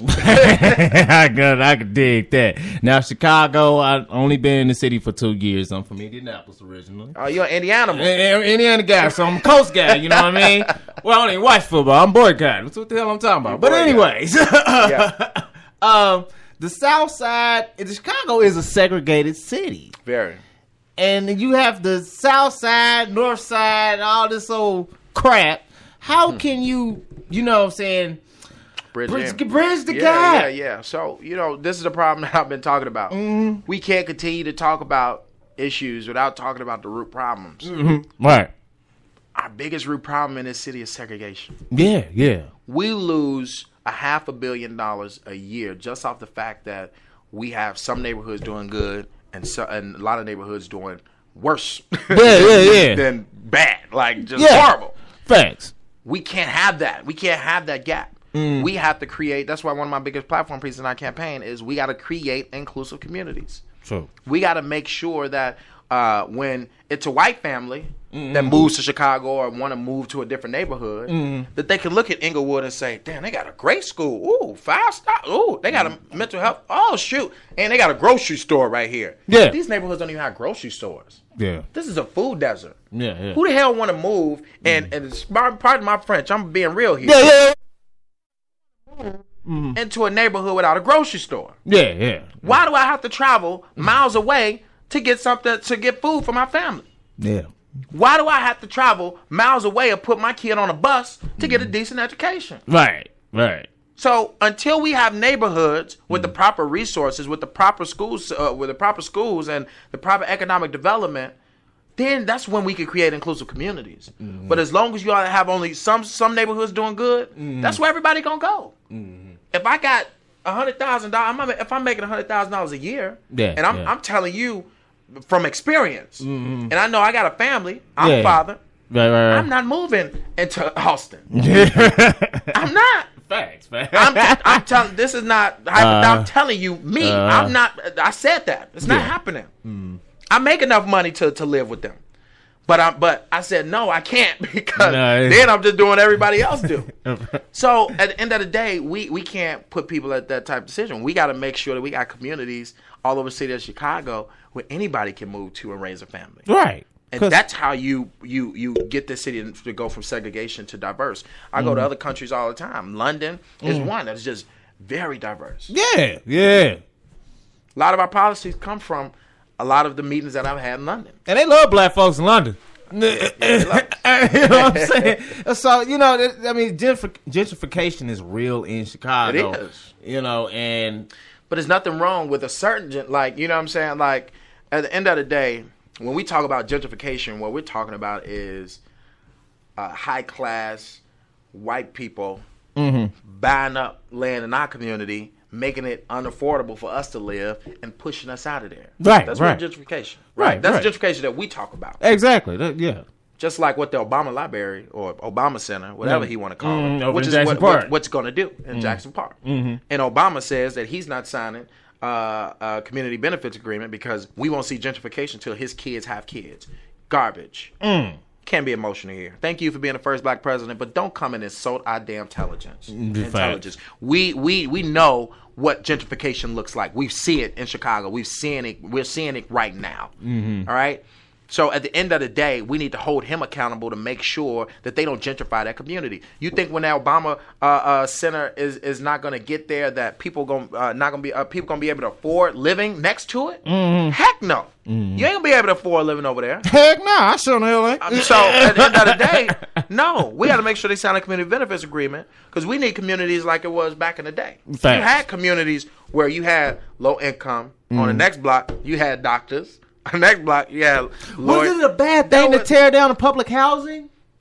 [SPEAKER 1] I could, I could dig that. Now, Chicago, I've only been in the city for two years. I'm from Indianapolis originally.
[SPEAKER 2] Oh, you're an Indiana boy.
[SPEAKER 1] Indiana guy, so I'm a coast guy, you know what I mean? Well, I don't even watch football. I'm boy guy. That's what the hell I'm talking about. But anyways, yeah. um, the South Side, Chicago is a segregated city.
[SPEAKER 2] Very.
[SPEAKER 1] And you have the South Side, North Side, all this old crap. How hmm. can you, you know what I'm saying,
[SPEAKER 2] bridge,
[SPEAKER 1] bridge, bridge the
[SPEAKER 2] yeah,
[SPEAKER 1] gap?
[SPEAKER 2] Yeah, yeah. So, you know, this is the problem that I've been talking about. Mm-hmm. We can't continue to talk about issues without talking about the root problems.
[SPEAKER 1] Mm-hmm. Right.
[SPEAKER 2] Our biggest root problem in this city is segregation.
[SPEAKER 1] Yeah, yeah.
[SPEAKER 2] We lose a half a billion dollars a year just off the fact that we have some neighborhoods doing good and, so, and a lot of neighborhoods doing worse
[SPEAKER 1] yeah, yeah, yeah.
[SPEAKER 2] than bad, like just
[SPEAKER 1] yeah.
[SPEAKER 2] horrible.
[SPEAKER 1] Facts.
[SPEAKER 2] We can't have that. We can't have that gap. Mm. We have to create. That's why one of my biggest platform pieces in our campaign is we got to create inclusive communities.
[SPEAKER 1] True.
[SPEAKER 2] We got to make sure that uh, when it's a white family mm-hmm. that moves to Chicago or want to move to a different neighborhood, mm-hmm. that they can look at Inglewood and say, "Damn, they got a great school. Ooh, five star. Ooh, they got a mental health. Oh shoot, and they got a grocery store right here."
[SPEAKER 1] Yeah.
[SPEAKER 2] These neighborhoods don't even have grocery stores.
[SPEAKER 1] Yeah.
[SPEAKER 2] This is a food desert.
[SPEAKER 1] Yeah, yeah.
[SPEAKER 2] Who the hell want to move? And, mm. and pardon my French, I'm being real here.
[SPEAKER 1] Yeah, yeah.
[SPEAKER 2] Mm. Into a neighborhood without a grocery store.
[SPEAKER 1] Yeah, yeah.
[SPEAKER 2] Why do I have to travel miles away to get something, to get food for my family?
[SPEAKER 1] Yeah.
[SPEAKER 2] Why do I have to travel miles away and put my kid on a bus to get a decent education?
[SPEAKER 1] Right, right.
[SPEAKER 2] So until we have neighborhoods with mm. the proper resources, with the proper schools, uh, with the proper schools and the proper economic development, then that's when we can create inclusive communities. Mm-hmm. But as long as you all have only some some neighborhoods doing good, mm-hmm. that's where everybody gonna go. Mm-hmm. If I got a hundred thousand dollars, if I'm making a hundred thousand dollars a year,
[SPEAKER 1] yeah,
[SPEAKER 2] and I'm
[SPEAKER 1] yeah.
[SPEAKER 2] I'm telling you from experience, mm-hmm. and I know I got a family, I'm
[SPEAKER 1] yeah.
[SPEAKER 2] a father.
[SPEAKER 1] Right, right, right.
[SPEAKER 2] I'm not moving into Austin. I'm not.
[SPEAKER 1] Facts, facts.
[SPEAKER 2] I'm, t- I'm telling. This is not. Uh, I'm telling you, me.
[SPEAKER 1] Uh,
[SPEAKER 2] I'm not. I said that. It's not yeah. happening. Mm. I make enough money to, to live with them, but I but I said no, I can't because no, then I'm just doing what everybody else do. So at the end of the day, we, we can't put people at that type of decision. We got to make sure that we got communities all over the city of Chicago where anybody can move to and raise a family.
[SPEAKER 1] Right.
[SPEAKER 2] And that's how you, you you get the city to go from segregation to diverse. I mm. go to other countries all the time. London is mm. one that's just very diverse.
[SPEAKER 1] Yeah, yeah.
[SPEAKER 2] A lot of our policies come from a lot of the meetings that I've had in London.
[SPEAKER 1] And they love black folks in London. Yeah, you know what I'm saying? So, you know, I mean, gentrification is real in Chicago.
[SPEAKER 2] It is.
[SPEAKER 1] You know, and...
[SPEAKER 2] But there's nothing wrong with a certain, like, you know what I'm saying? Like, at the end of the day, when we talk about gentrification, what we're talking about is uh, high-class white people mm-hmm. buying up land in our community, making it unaffordable for us to live, and pushing us out of there.
[SPEAKER 1] Right,
[SPEAKER 2] That's
[SPEAKER 1] right.
[SPEAKER 2] real gentrification.
[SPEAKER 1] Right,
[SPEAKER 2] right. That's
[SPEAKER 1] right.
[SPEAKER 2] gentrification that we talk about.
[SPEAKER 1] Exactly. That, yeah.
[SPEAKER 2] Just like what the Obama Library or Obama Center, whatever mm. he want to call
[SPEAKER 1] mm,
[SPEAKER 2] it, which is what, what, what's going to do in mm. Jackson Park. Mm-hmm. And Obama says that he's not signing Uh, a community benefits agreement because we won't see gentrification until his kids have kids. Garbage. Mm. Can't be emotional here. Thank you for being the first black president, but don't come and insult our damn intelligence. Intelligence. We we we know what gentrification looks like. We see it in Chicago. We've seen it. We're seeing it right now. Mm-hmm. All right. So at the end of the day, we need to hold him accountable to make sure that they don't gentrify that community. You think when that Obama uh, uh, Center is, is not going to get there, that people going uh, not going to be uh, people going to be able to afford living next to it? Mm-hmm. Heck no, mm-hmm. you ain't gonna be able to afford living over there.
[SPEAKER 1] Heck no, I sure the hell ain't.
[SPEAKER 2] Um, so at the end of the day, no, we got to make sure they sign a community benefits agreement because we need communities like it was back in the day.
[SPEAKER 1] Facts.
[SPEAKER 2] You had communities where you had low income. Mm-hmm. On the next block, you had doctors. On the next block, you had lawyers.
[SPEAKER 1] Was it a bad thing to tear down the public housing?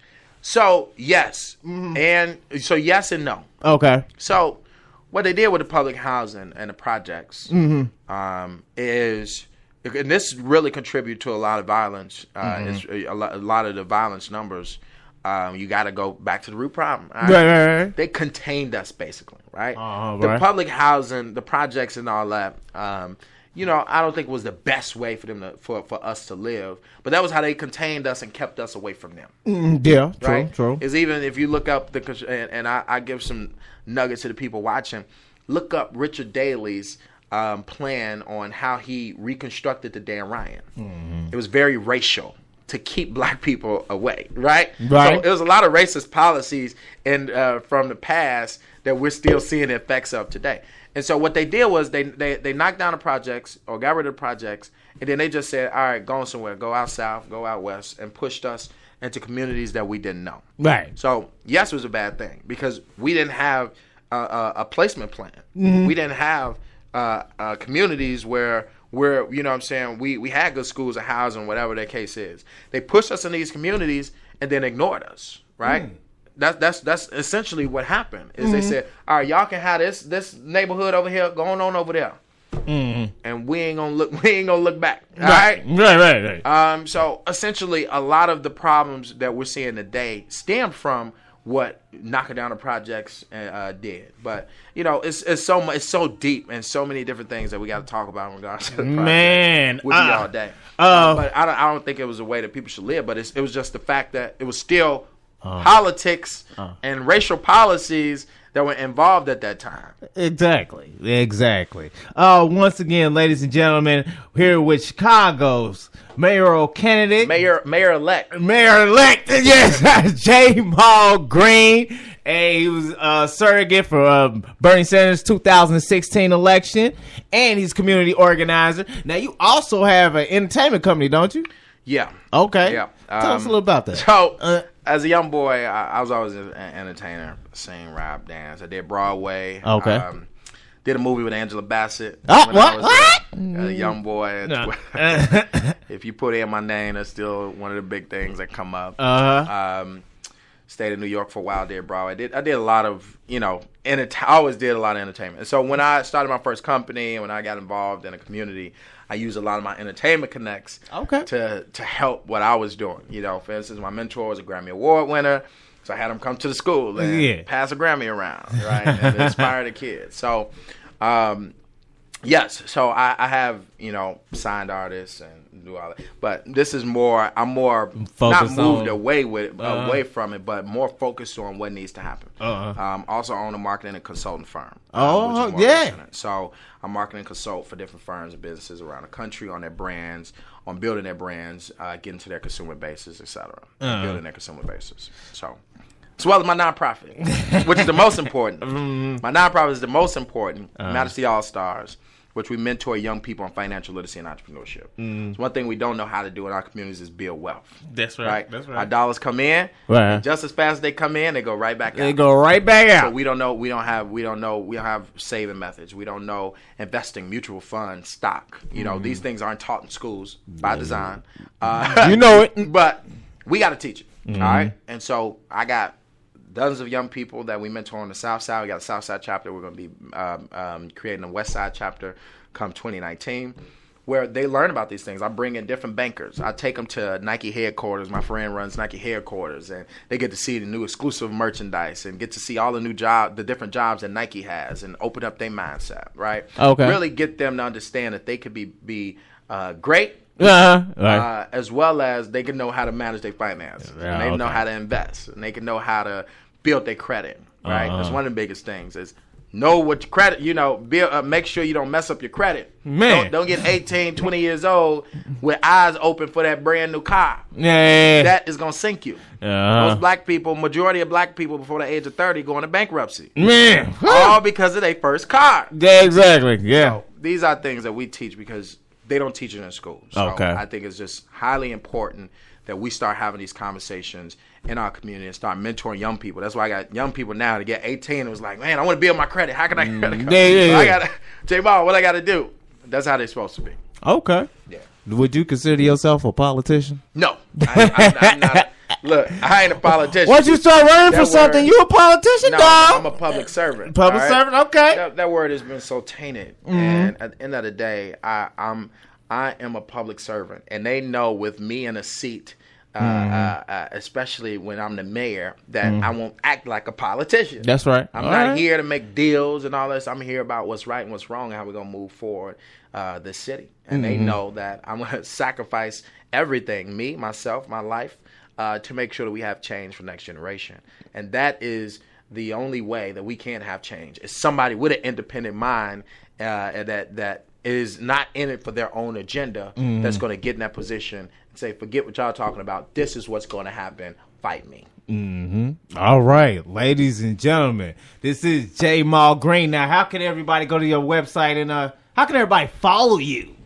[SPEAKER 2] So yes, mm-hmm. and so yes and no.
[SPEAKER 1] Okay.
[SPEAKER 2] So what they did with the public housing and the projects
[SPEAKER 1] mm-hmm.
[SPEAKER 2] um, is, and this really contributed to a lot of violence. Uh, mm-hmm. it's a, lot, a lot of the violence numbers. Um, you got to go back to the root problem. Right?
[SPEAKER 1] Right, right, right.
[SPEAKER 2] They contained us basically, right?
[SPEAKER 1] Uh,
[SPEAKER 2] the
[SPEAKER 1] right.
[SPEAKER 2] public housing, the projects, and all that. Um, you know, I don't think it was the best way for them to for, for us to live, but that was how they contained us and kept us away from them.
[SPEAKER 1] Mm, yeah, true,
[SPEAKER 2] right?
[SPEAKER 1] true.
[SPEAKER 2] Is even if you look up the and, and I, I give some nuggets to the people watching. Look up Richard Daley's um, plan on how he reconstructed the Dan Ryan. Mm-hmm. It was very racial to keep black people away, right?
[SPEAKER 1] Right.
[SPEAKER 2] So it was a lot of racist policies in uh, from the past that we're still seeing the effects of today. And so what they did was they, they they knocked down the projects or got rid of the projects, and then they just said, all right, go somewhere, go out south, go out west, and pushed us into communities that we didn't know.
[SPEAKER 1] Right.
[SPEAKER 2] So yes, it was a bad thing because we didn't have a, a, a placement plan.
[SPEAKER 1] Mm-hmm.
[SPEAKER 2] We didn't have uh, uh, communities where where you know what I'm saying we we had good schools or housing, whatever their case is. They pushed us in these communities and then ignored us. Right. Mm. That's that's that's essentially what happened. Is mm-hmm. they said, all right, y'all can have this this neighborhood over here going on over there, mm-hmm. and we ain't gonna look we ain't gonna look back. All right,
[SPEAKER 1] right, right, right.
[SPEAKER 2] Um, so essentially, a lot of the problems that we're seeing today stem from what knocking down the projects uh, did. But you know, it's it's so much, it's so deep and so many different things that we got to talk about in regards to the project.
[SPEAKER 1] Man,
[SPEAKER 2] with
[SPEAKER 1] uh,
[SPEAKER 2] me all day.
[SPEAKER 1] Uh,
[SPEAKER 2] uh, but I don't I don't think it was a way that people should live. But it's, it was just the fact that it was still. Uh, politics uh, and racial policies that were involved at that time.
[SPEAKER 1] Exactly. Exactly. Uh, once again, ladies and gentlemen, here with Chicago's mayoral candidate.
[SPEAKER 2] Mayor Mayor-elect.
[SPEAKER 1] Mayor-elect, yes, J. Mal Green. And he was a surrogate for uh, Bernie Sanders' two thousand sixteen election. And he's community organizer. Now, you also have an entertainment company, don't you?
[SPEAKER 2] Yeah.
[SPEAKER 1] Okay.
[SPEAKER 2] Yeah.
[SPEAKER 1] Tell
[SPEAKER 2] um,
[SPEAKER 1] us a little about that.
[SPEAKER 2] So,
[SPEAKER 1] uh,
[SPEAKER 2] as a young boy, I, I was always an entertainer, sing, rap, dance. I did Broadway.
[SPEAKER 1] Okay.
[SPEAKER 2] Um, did a movie with Angela Bassett.
[SPEAKER 1] Oh, what?
[SPEAKER 2] What? A, a young boy.
[SPEAKER 1] No.
[SPEAKER 2] If you put in my name, that's still one of the big things that come up.
[SPEAKER 1] Uh-huh.
[SPEAKER 2] Um, stayed in New York for a while. Did Broadway. I did, I did a lot of, you know, enter- I always did a lot of entertainment. And so when I started my first company and when I got involved in a community, I used a lot of my entertainment connects
[SPEAKER 1] okay.
[SPEAKER 2] to to help what I was doing. You know, for instance, my mentor was a Grammy Award winner, so I had him come to the school and
[SPEAKER 1] yeah.
[SPEAKER 2] pass a Grammy around, right, and inspire the kids. So, um, yes, so I, I have, you know, signed artists and do all that, but this is more. I'm more
[SPEAKER 1] Focus
[SPEAKER 2] not moved
[SPEAKER 1] on,
[SPEAKER 2] away with
[SPEAKER 1] uh,
[SPEAKER 2] away from it, but more focused on what needs to happen.
[SPEAKER 1] Uh-huh.
[SPEAKER 2] Um, also own a marketing and consulting firm.
[SPEAKER 1] Oh,
[SPEAKER 2] um,
[SPEAKER 1] yeah.
[SPEAKER 2] Recent. So I market and consult for different firms and businesses around the country on their brands, on building their brands, uh, getting to their consumer bases, et cetera, uh-huh. building their consumer bases. So, as well as my nonprofit, which is the most important. Mm-hmm. My nonprofit is the most important, uh-huh. Majesty All Stars, which we mentor young people on financial literacy and entrepreneurship. Mm. So one thing we don't know how to do in our communities is build wealth.
[SPEAKER 1] That's right.
[SPEAKER 2] right?
[SPEAKER 1] That's right.
[SPEAKER 2] Our dollars come in,
[SPEAKER 1] right.
[SPEAKER 2] just as fast as they come in, they go right back out.
[SPEAKER 1] They go right back out.
[SPEAKER 2] So we don't know. We don't have. We don't know. We don't have saving methods. We don't know investing, mutual funds, stock. You know, mm. these things aren't taught in schools by design. Uh,
[SPEAKER 1] you know it,
[SPEAKER 2] but we got to teach it.
[SPEAKER 1] Mm.
[SPEAKER 2] All right. And so I got dozens of young people that we mentor on the South Side. We got a South Side chapter. We're going to be um, um, creating a West Side chapter come twenty nineteen, where they learn about these things. I bring in different bankers. I take them to Nike headquarters. My friend runs Nike headquarters, and they get to see the new exclusive merchandise and get to see all the new job, the different jobs that Nike has, and open up their mindset. Right?
[SPEAKER 1] Okay.
[SPEAKER 2] Really get them to understand that they could be be uh, great.
[SPEAKER 1] Uh-huh. Right.
[SPEAKER 2] Uh, as well as they can know how to manage their finances.
[SPEAKER 1] Yeah,
[SPEAKER 2] and they
[SPEAKER 1] okay.
[SPEAKER 2] know how to invest, and they can know how to build their credit. Right?
[SPEAKER 1] Uh-huh.
[SPEAKER 2] That's one of the biggest things is know what your credit, you know, build, uh, make sure you don't mess up your credit.
[SPEAKER 1] Man.
[SPEAKER 2] Don't, don't get eighteen, twenty years old with eyes open for that brand new car.
[SPEAKER 1] Yeah.
[SPEAKER 2] That is going to sink you.
[SPEAKER 1] Uh-huh.
[SPEAKER 2] Most black people, majority of black people before the age of thirty go into bankruptcy.
[SPEAKER 1] Man.
[SPEAKER 2] All because of their first car.
[SPEAKER 1] Yeah, exactly. Yeah.
[SPEAKER 2] So these are things that we teach because they don't teach it in school. So
[SPEAKER 1] okay.
[SPEAKER 2] I think it's just highly important that we start having these conversations in our community and start mentoring young people. That's why I got young people now to get eighteen. It was like, man, I want to build my credit. How can I?
[SPEAKER 1] Mm, yeah, yeah, yeah.
[SPEAKER 2] I got J Ball. What I got to do? That's how they're supposed to be.
[SPEAKER 1] Okay.
[SPEAKER 2] Yeah.
[SPEAKER 1] Would you consider yourself a politician?
[SPEAKER 2] No, I, I, I'm not. Look, I ain't a politician.
[SPEAKER 1] Once you start running
[SPEAKER 2] That
[SPEAKER 1] for something,
[SPEAKER 2] word-
[SPEAKER 1] you a politician,
[SPEAKER 2] No,
[SPEAKER 1] dog.
[SPEAKER 2] I'm a public servant.
[SPEAKER 1] Public
[SPEAKER 2] all right?
[SPEAKER 1] servant, okay.
[SPEAKER 2] That, that word has been so tainted,
[SPEAKER 1] Mm-hmm.
[SPEAKER 2] and at the end of the day, I, I'm I am a public servant, and they know with me in a seat. Uh,
[SPEAKER 1] Mm-hmm.
[SPEAKER 2] uh, uh, especially when I'm the mayor, that I won't act like a politician.
[SPEAKER 1] That's right.
[SPEAKER 2] I'm
[SPEAKER 1] All
[SPEAKER 2] not
[SPEAKER 1] right.
[SPEAKER 2] here to make deals and all this. I'm here about what's right and what's wrong and how we're going to move forward uh, this city. And
[SPEAKER 1] Mm-hmm.
[SPEAKER 2] they know that I'm going to sacrifice everything, me, myself, my life, uh, to make sure that we have change for next generation. And that is the only way that we can have change. Is somebody with an independent mind uh, that that is not in it for their own agenda
[SPEAKER 1] Mm-hmm.
[SPEAKER 2] that's going to get in that position and say, forget what y'all talking about. This is what's going to happen. Fight me.
[SPEAKER 1] All right, ladies and gentlemen, this is J. Mal Green. Now, how can everybody go to your website and uh, how can everybody follow you?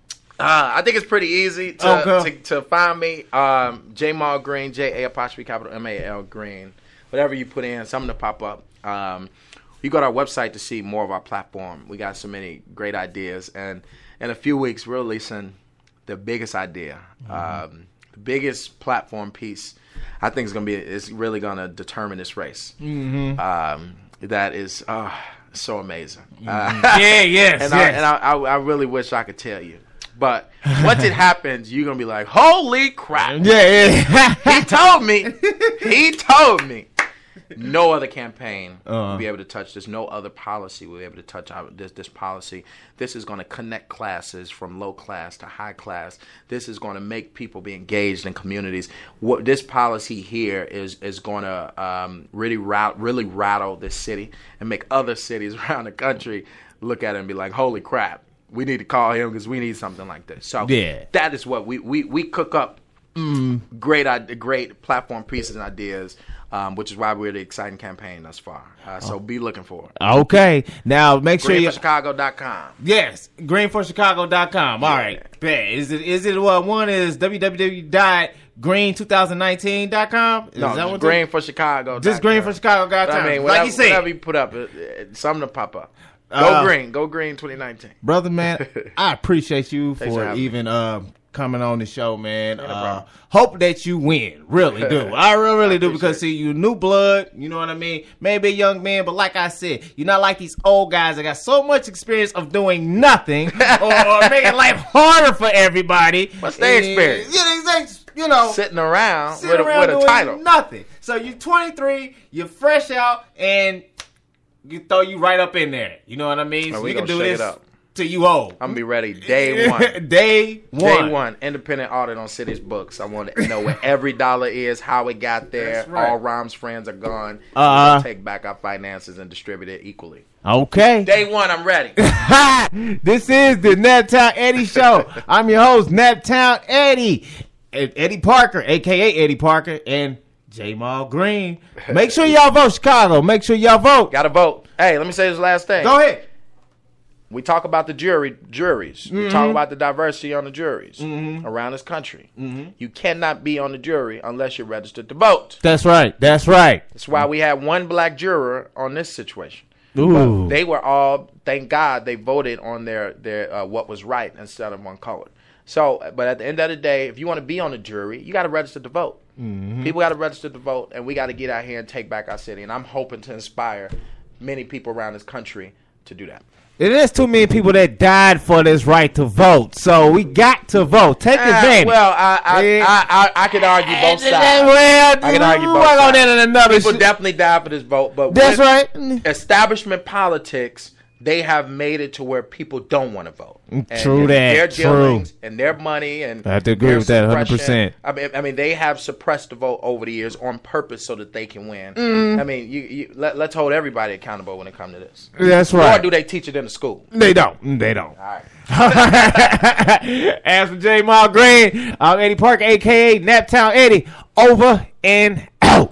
[SPEAKER 2] Uh, I think it's pretty easy to
[SPEAKER 1] Okay.
[SPEAKER 2] to, to find me. Um, J Mal Green, J A apostrophe capital M A L Green. Whatever you put in, something to pop up. Um, you go to our website to see more of our platform. We got so many great ideas, and in a few weeks, we're releasing the biggest idea, um, the biggest platform piece. I think is going to be is really going to determine this race. Mm-hmm. Um, that is uh, so amazing. Uh,
[SPEAKER 1] Yeah, yes,
[SPEAKER 2] and I,
[SPEAKER 1] yes.
[SPEAKER 2] and I, I, I really wish I could tell you. But once it happens, you're going to be like, holy crap.
[SPEAKER 1] yeah, yeah.
[SPEAKER 2] He told me. He told me. No other campaign
[SPEAKER 1] Uh-huh.
[SPEAKER 2] will be able to touch this. No other policy will be able to touch our, this, this policy. This is going to connect classes from low class to high class. This is going to make people be engaged in communities. What this policy here is is going to um, really rat, really rattle this city and make other cities around the country look at it and be like, holy crap. We need to call him because we need something like this. So
[SPEAKER 1] Yeah.
[SPEAKER 2] that is what we, we, we cook up great ide- great platform pieces and ideas, um, which is why we're the exciting campaign thus far. Uh, so be looking for it.
[SPEAKER 1] Okay, now make sure
[SPEAKER 2] green
[SPEAKER 1] you.
[SPEAKER 2] for chicago dot com.
[SPEAKER 1] Yes, green for chicago dot com. All right, bet. Is it is it what one is w w w dot green twenty nineteen dot com? Is
[SPEAKER 2] No,
[SPEAKER 1] that
[SPEAKER 2] just
[SPEAKER 1] what
[SPEAKER 2] green for Chicago.
[SPEAKER 1] Just green for chicago dot com.
[SPEAKER 2] I mean,
[SPEAKER 1] like
[SPEAKER 2] whatever,
[SPEAKER 1] you said,
[SPEAKER 2] whatever you put up, it, it, something to pop up. Go
[SPEAKER 1] Uh,
[SPEAKER 2] green. Go green twenty nineteen.
[SPEAKER 1] brother, man, I appreciate you
[SPEAKER 2] Thanks for
[SPEAKER 1] for
[SPEAKER 2] having me.
[SPEAKER 1] even uh, coming on the show, man.
[SPEAKER 2] no
[SPEAKER 1] uh,
[SPEAKER 2] problem.
[SPEAKER 1] hope that you win, really do. I really, really do
[SPEAKER 2] appreciate
[SPEAKER 1] because
[SPEAKER 2] it.
[SPEAKER 1] see, you new blood. You know what I mean? Maybe a young man, but like I said, you're not like these old guys that got so much experience of doing nothing or, or making life harder for everybody.
[SPEAKER 2] What's their
[SPEAKER 1] And,
[SPEAKER 2] experience?
[SPEAKER 1] You know, they- you know,
[SPEAKER 2] Sitting around
[SPEAKER 1] sitting
[SPEAKER 2] with a,
[SPEAKER 1] around
[SPEAKER 2] with a
[SPEAKER 1] doing
[SPEAKER 2] title.
[SPEAKER 1] nothing. So you're twenty-three, you're fresh out, and you throw you right up in there. You know what I mean?
[SPEAKER 2] Oh,
[SPEAKER 1] So
[SPEAKER 2] we
[SPEAKER 1] you can
[SPEAKER 2] gonna
[SPEAKER 1] do
[SPEAKER 2] shake
[SPEAKER 1] this
[SPEAKER 2] it up.
[SPEAKER 1] till you old.
[SPEAKER 2] I'm gonna be ready day one.
[SPEAKER 1] Day one.
[SPEAKER 2] Day one, independent audit on City's books. I want to know where every dollar is, how it got there.
[SPEAKER 1] That's right.
[SPEAKER 2] All Rhymes friends are gone.
[SPEAKER 1] Uh-huh.
[SPEAKER 2] We'll take back our finances and distribute it equally.
[SPEAKER 1] Okay.
[SPEAKER 2] Day one, I'm ready.
[SPEAKER 1] This is the Naptown Eddie Show. I'm your host, Naptown Eddie. Ed- Eddie Parker, a k a. Eddie Parker, and J. Mal Green. Make sure y'all vote, Chicago. Make sure y'all vote.
[SPEAKER 2] Gotta vote. Hey, let me say this last thing.
[SPEAKER 1] Go ahead.
[SPEAKER 2] We talk about the jury juries. We
[SPEAKER 1] Mm-hmm.
[SPEAKER 2] talk about the diversity on the juries around this country. Mm-hmm. You cannot be on the jury unless you're registered to vote.
[SPEAKER 1] That's right. That's right.
[SPEAKER 2] That's why we had one black juror on this situation.
[SPEAKER 1] Ooh.
[SPEAKER 2] They were all, thank God, they voted on their their uh, what was right instead of one colored. So, but at the end of the day, if you want to be on the jury, you got to register to vote.
[SPEAKER 1] Mm-hmm.
[SPEAKER 2] People got to register to vote, and we got to get out here and take back our city. And I'm hoping to inspire many people around this country to do that.
[SPEAKER 1] It is too many people that died for this right to vote, so we got to vote. Take
[SPEAKER 2] Ah,
[SPEAKER 1] advantage.
[SPEAKER 2] well, I I,
[SPEAKER 1] Yeah.
[SPEAKER 2] I, I I could argue both sides.
[SPEAKER 1] Well,
[SPEAKER 2] I can argue
[SPEAKER 1] we
[SPEAKER 2] both
[SPEAKER 1] won't go
[SPEAKER 2] sides.
[SPEAKER 1] there in another.
[SPEAKER 2] People
[SPEAKER 1] sh-
[SPEAKER 2] definitely died for this vote, but
[SPEAKER 1] That's
[SPEAKER 2] with
[SPEAKER 1] right.
[SPEAKER 2] establishment politics, they have made it to where people don't want to vote. And
[SPEAKER 1] True
[SPEAKER 2] their
[SPEAKER 1] that,
[SPEAKER 2] dealings and their money and
[SPEAKER 1] I have to agree
[SPEAKER 2] their
[SPEAKER 1] with that one hundred
[SPEAKER 2] suppression-
[SPEAKER 1] percent.
[SPEAKER 2] I mean, I mean, they have suppressed the vote over the years on purpose so that they can win.
[SPEAKER 1] Mm-hmm.
[SPEAKER 2] I mean, you, you let, let's hold everybody accountable when it comes to this.
[SPEAKER 1] That's
[SPEAKER 2] Or
[SPEAKER 1] right.
[SPEAKER 2] do they teach it in the school?
[SPEAKER 1] They don't. They don't.
[SPEAKER 2] All right.
[SPEAKER 1] As for J. Mal Green, I'm Eddie Parker, a k a. Naptown Eddie. Over and out.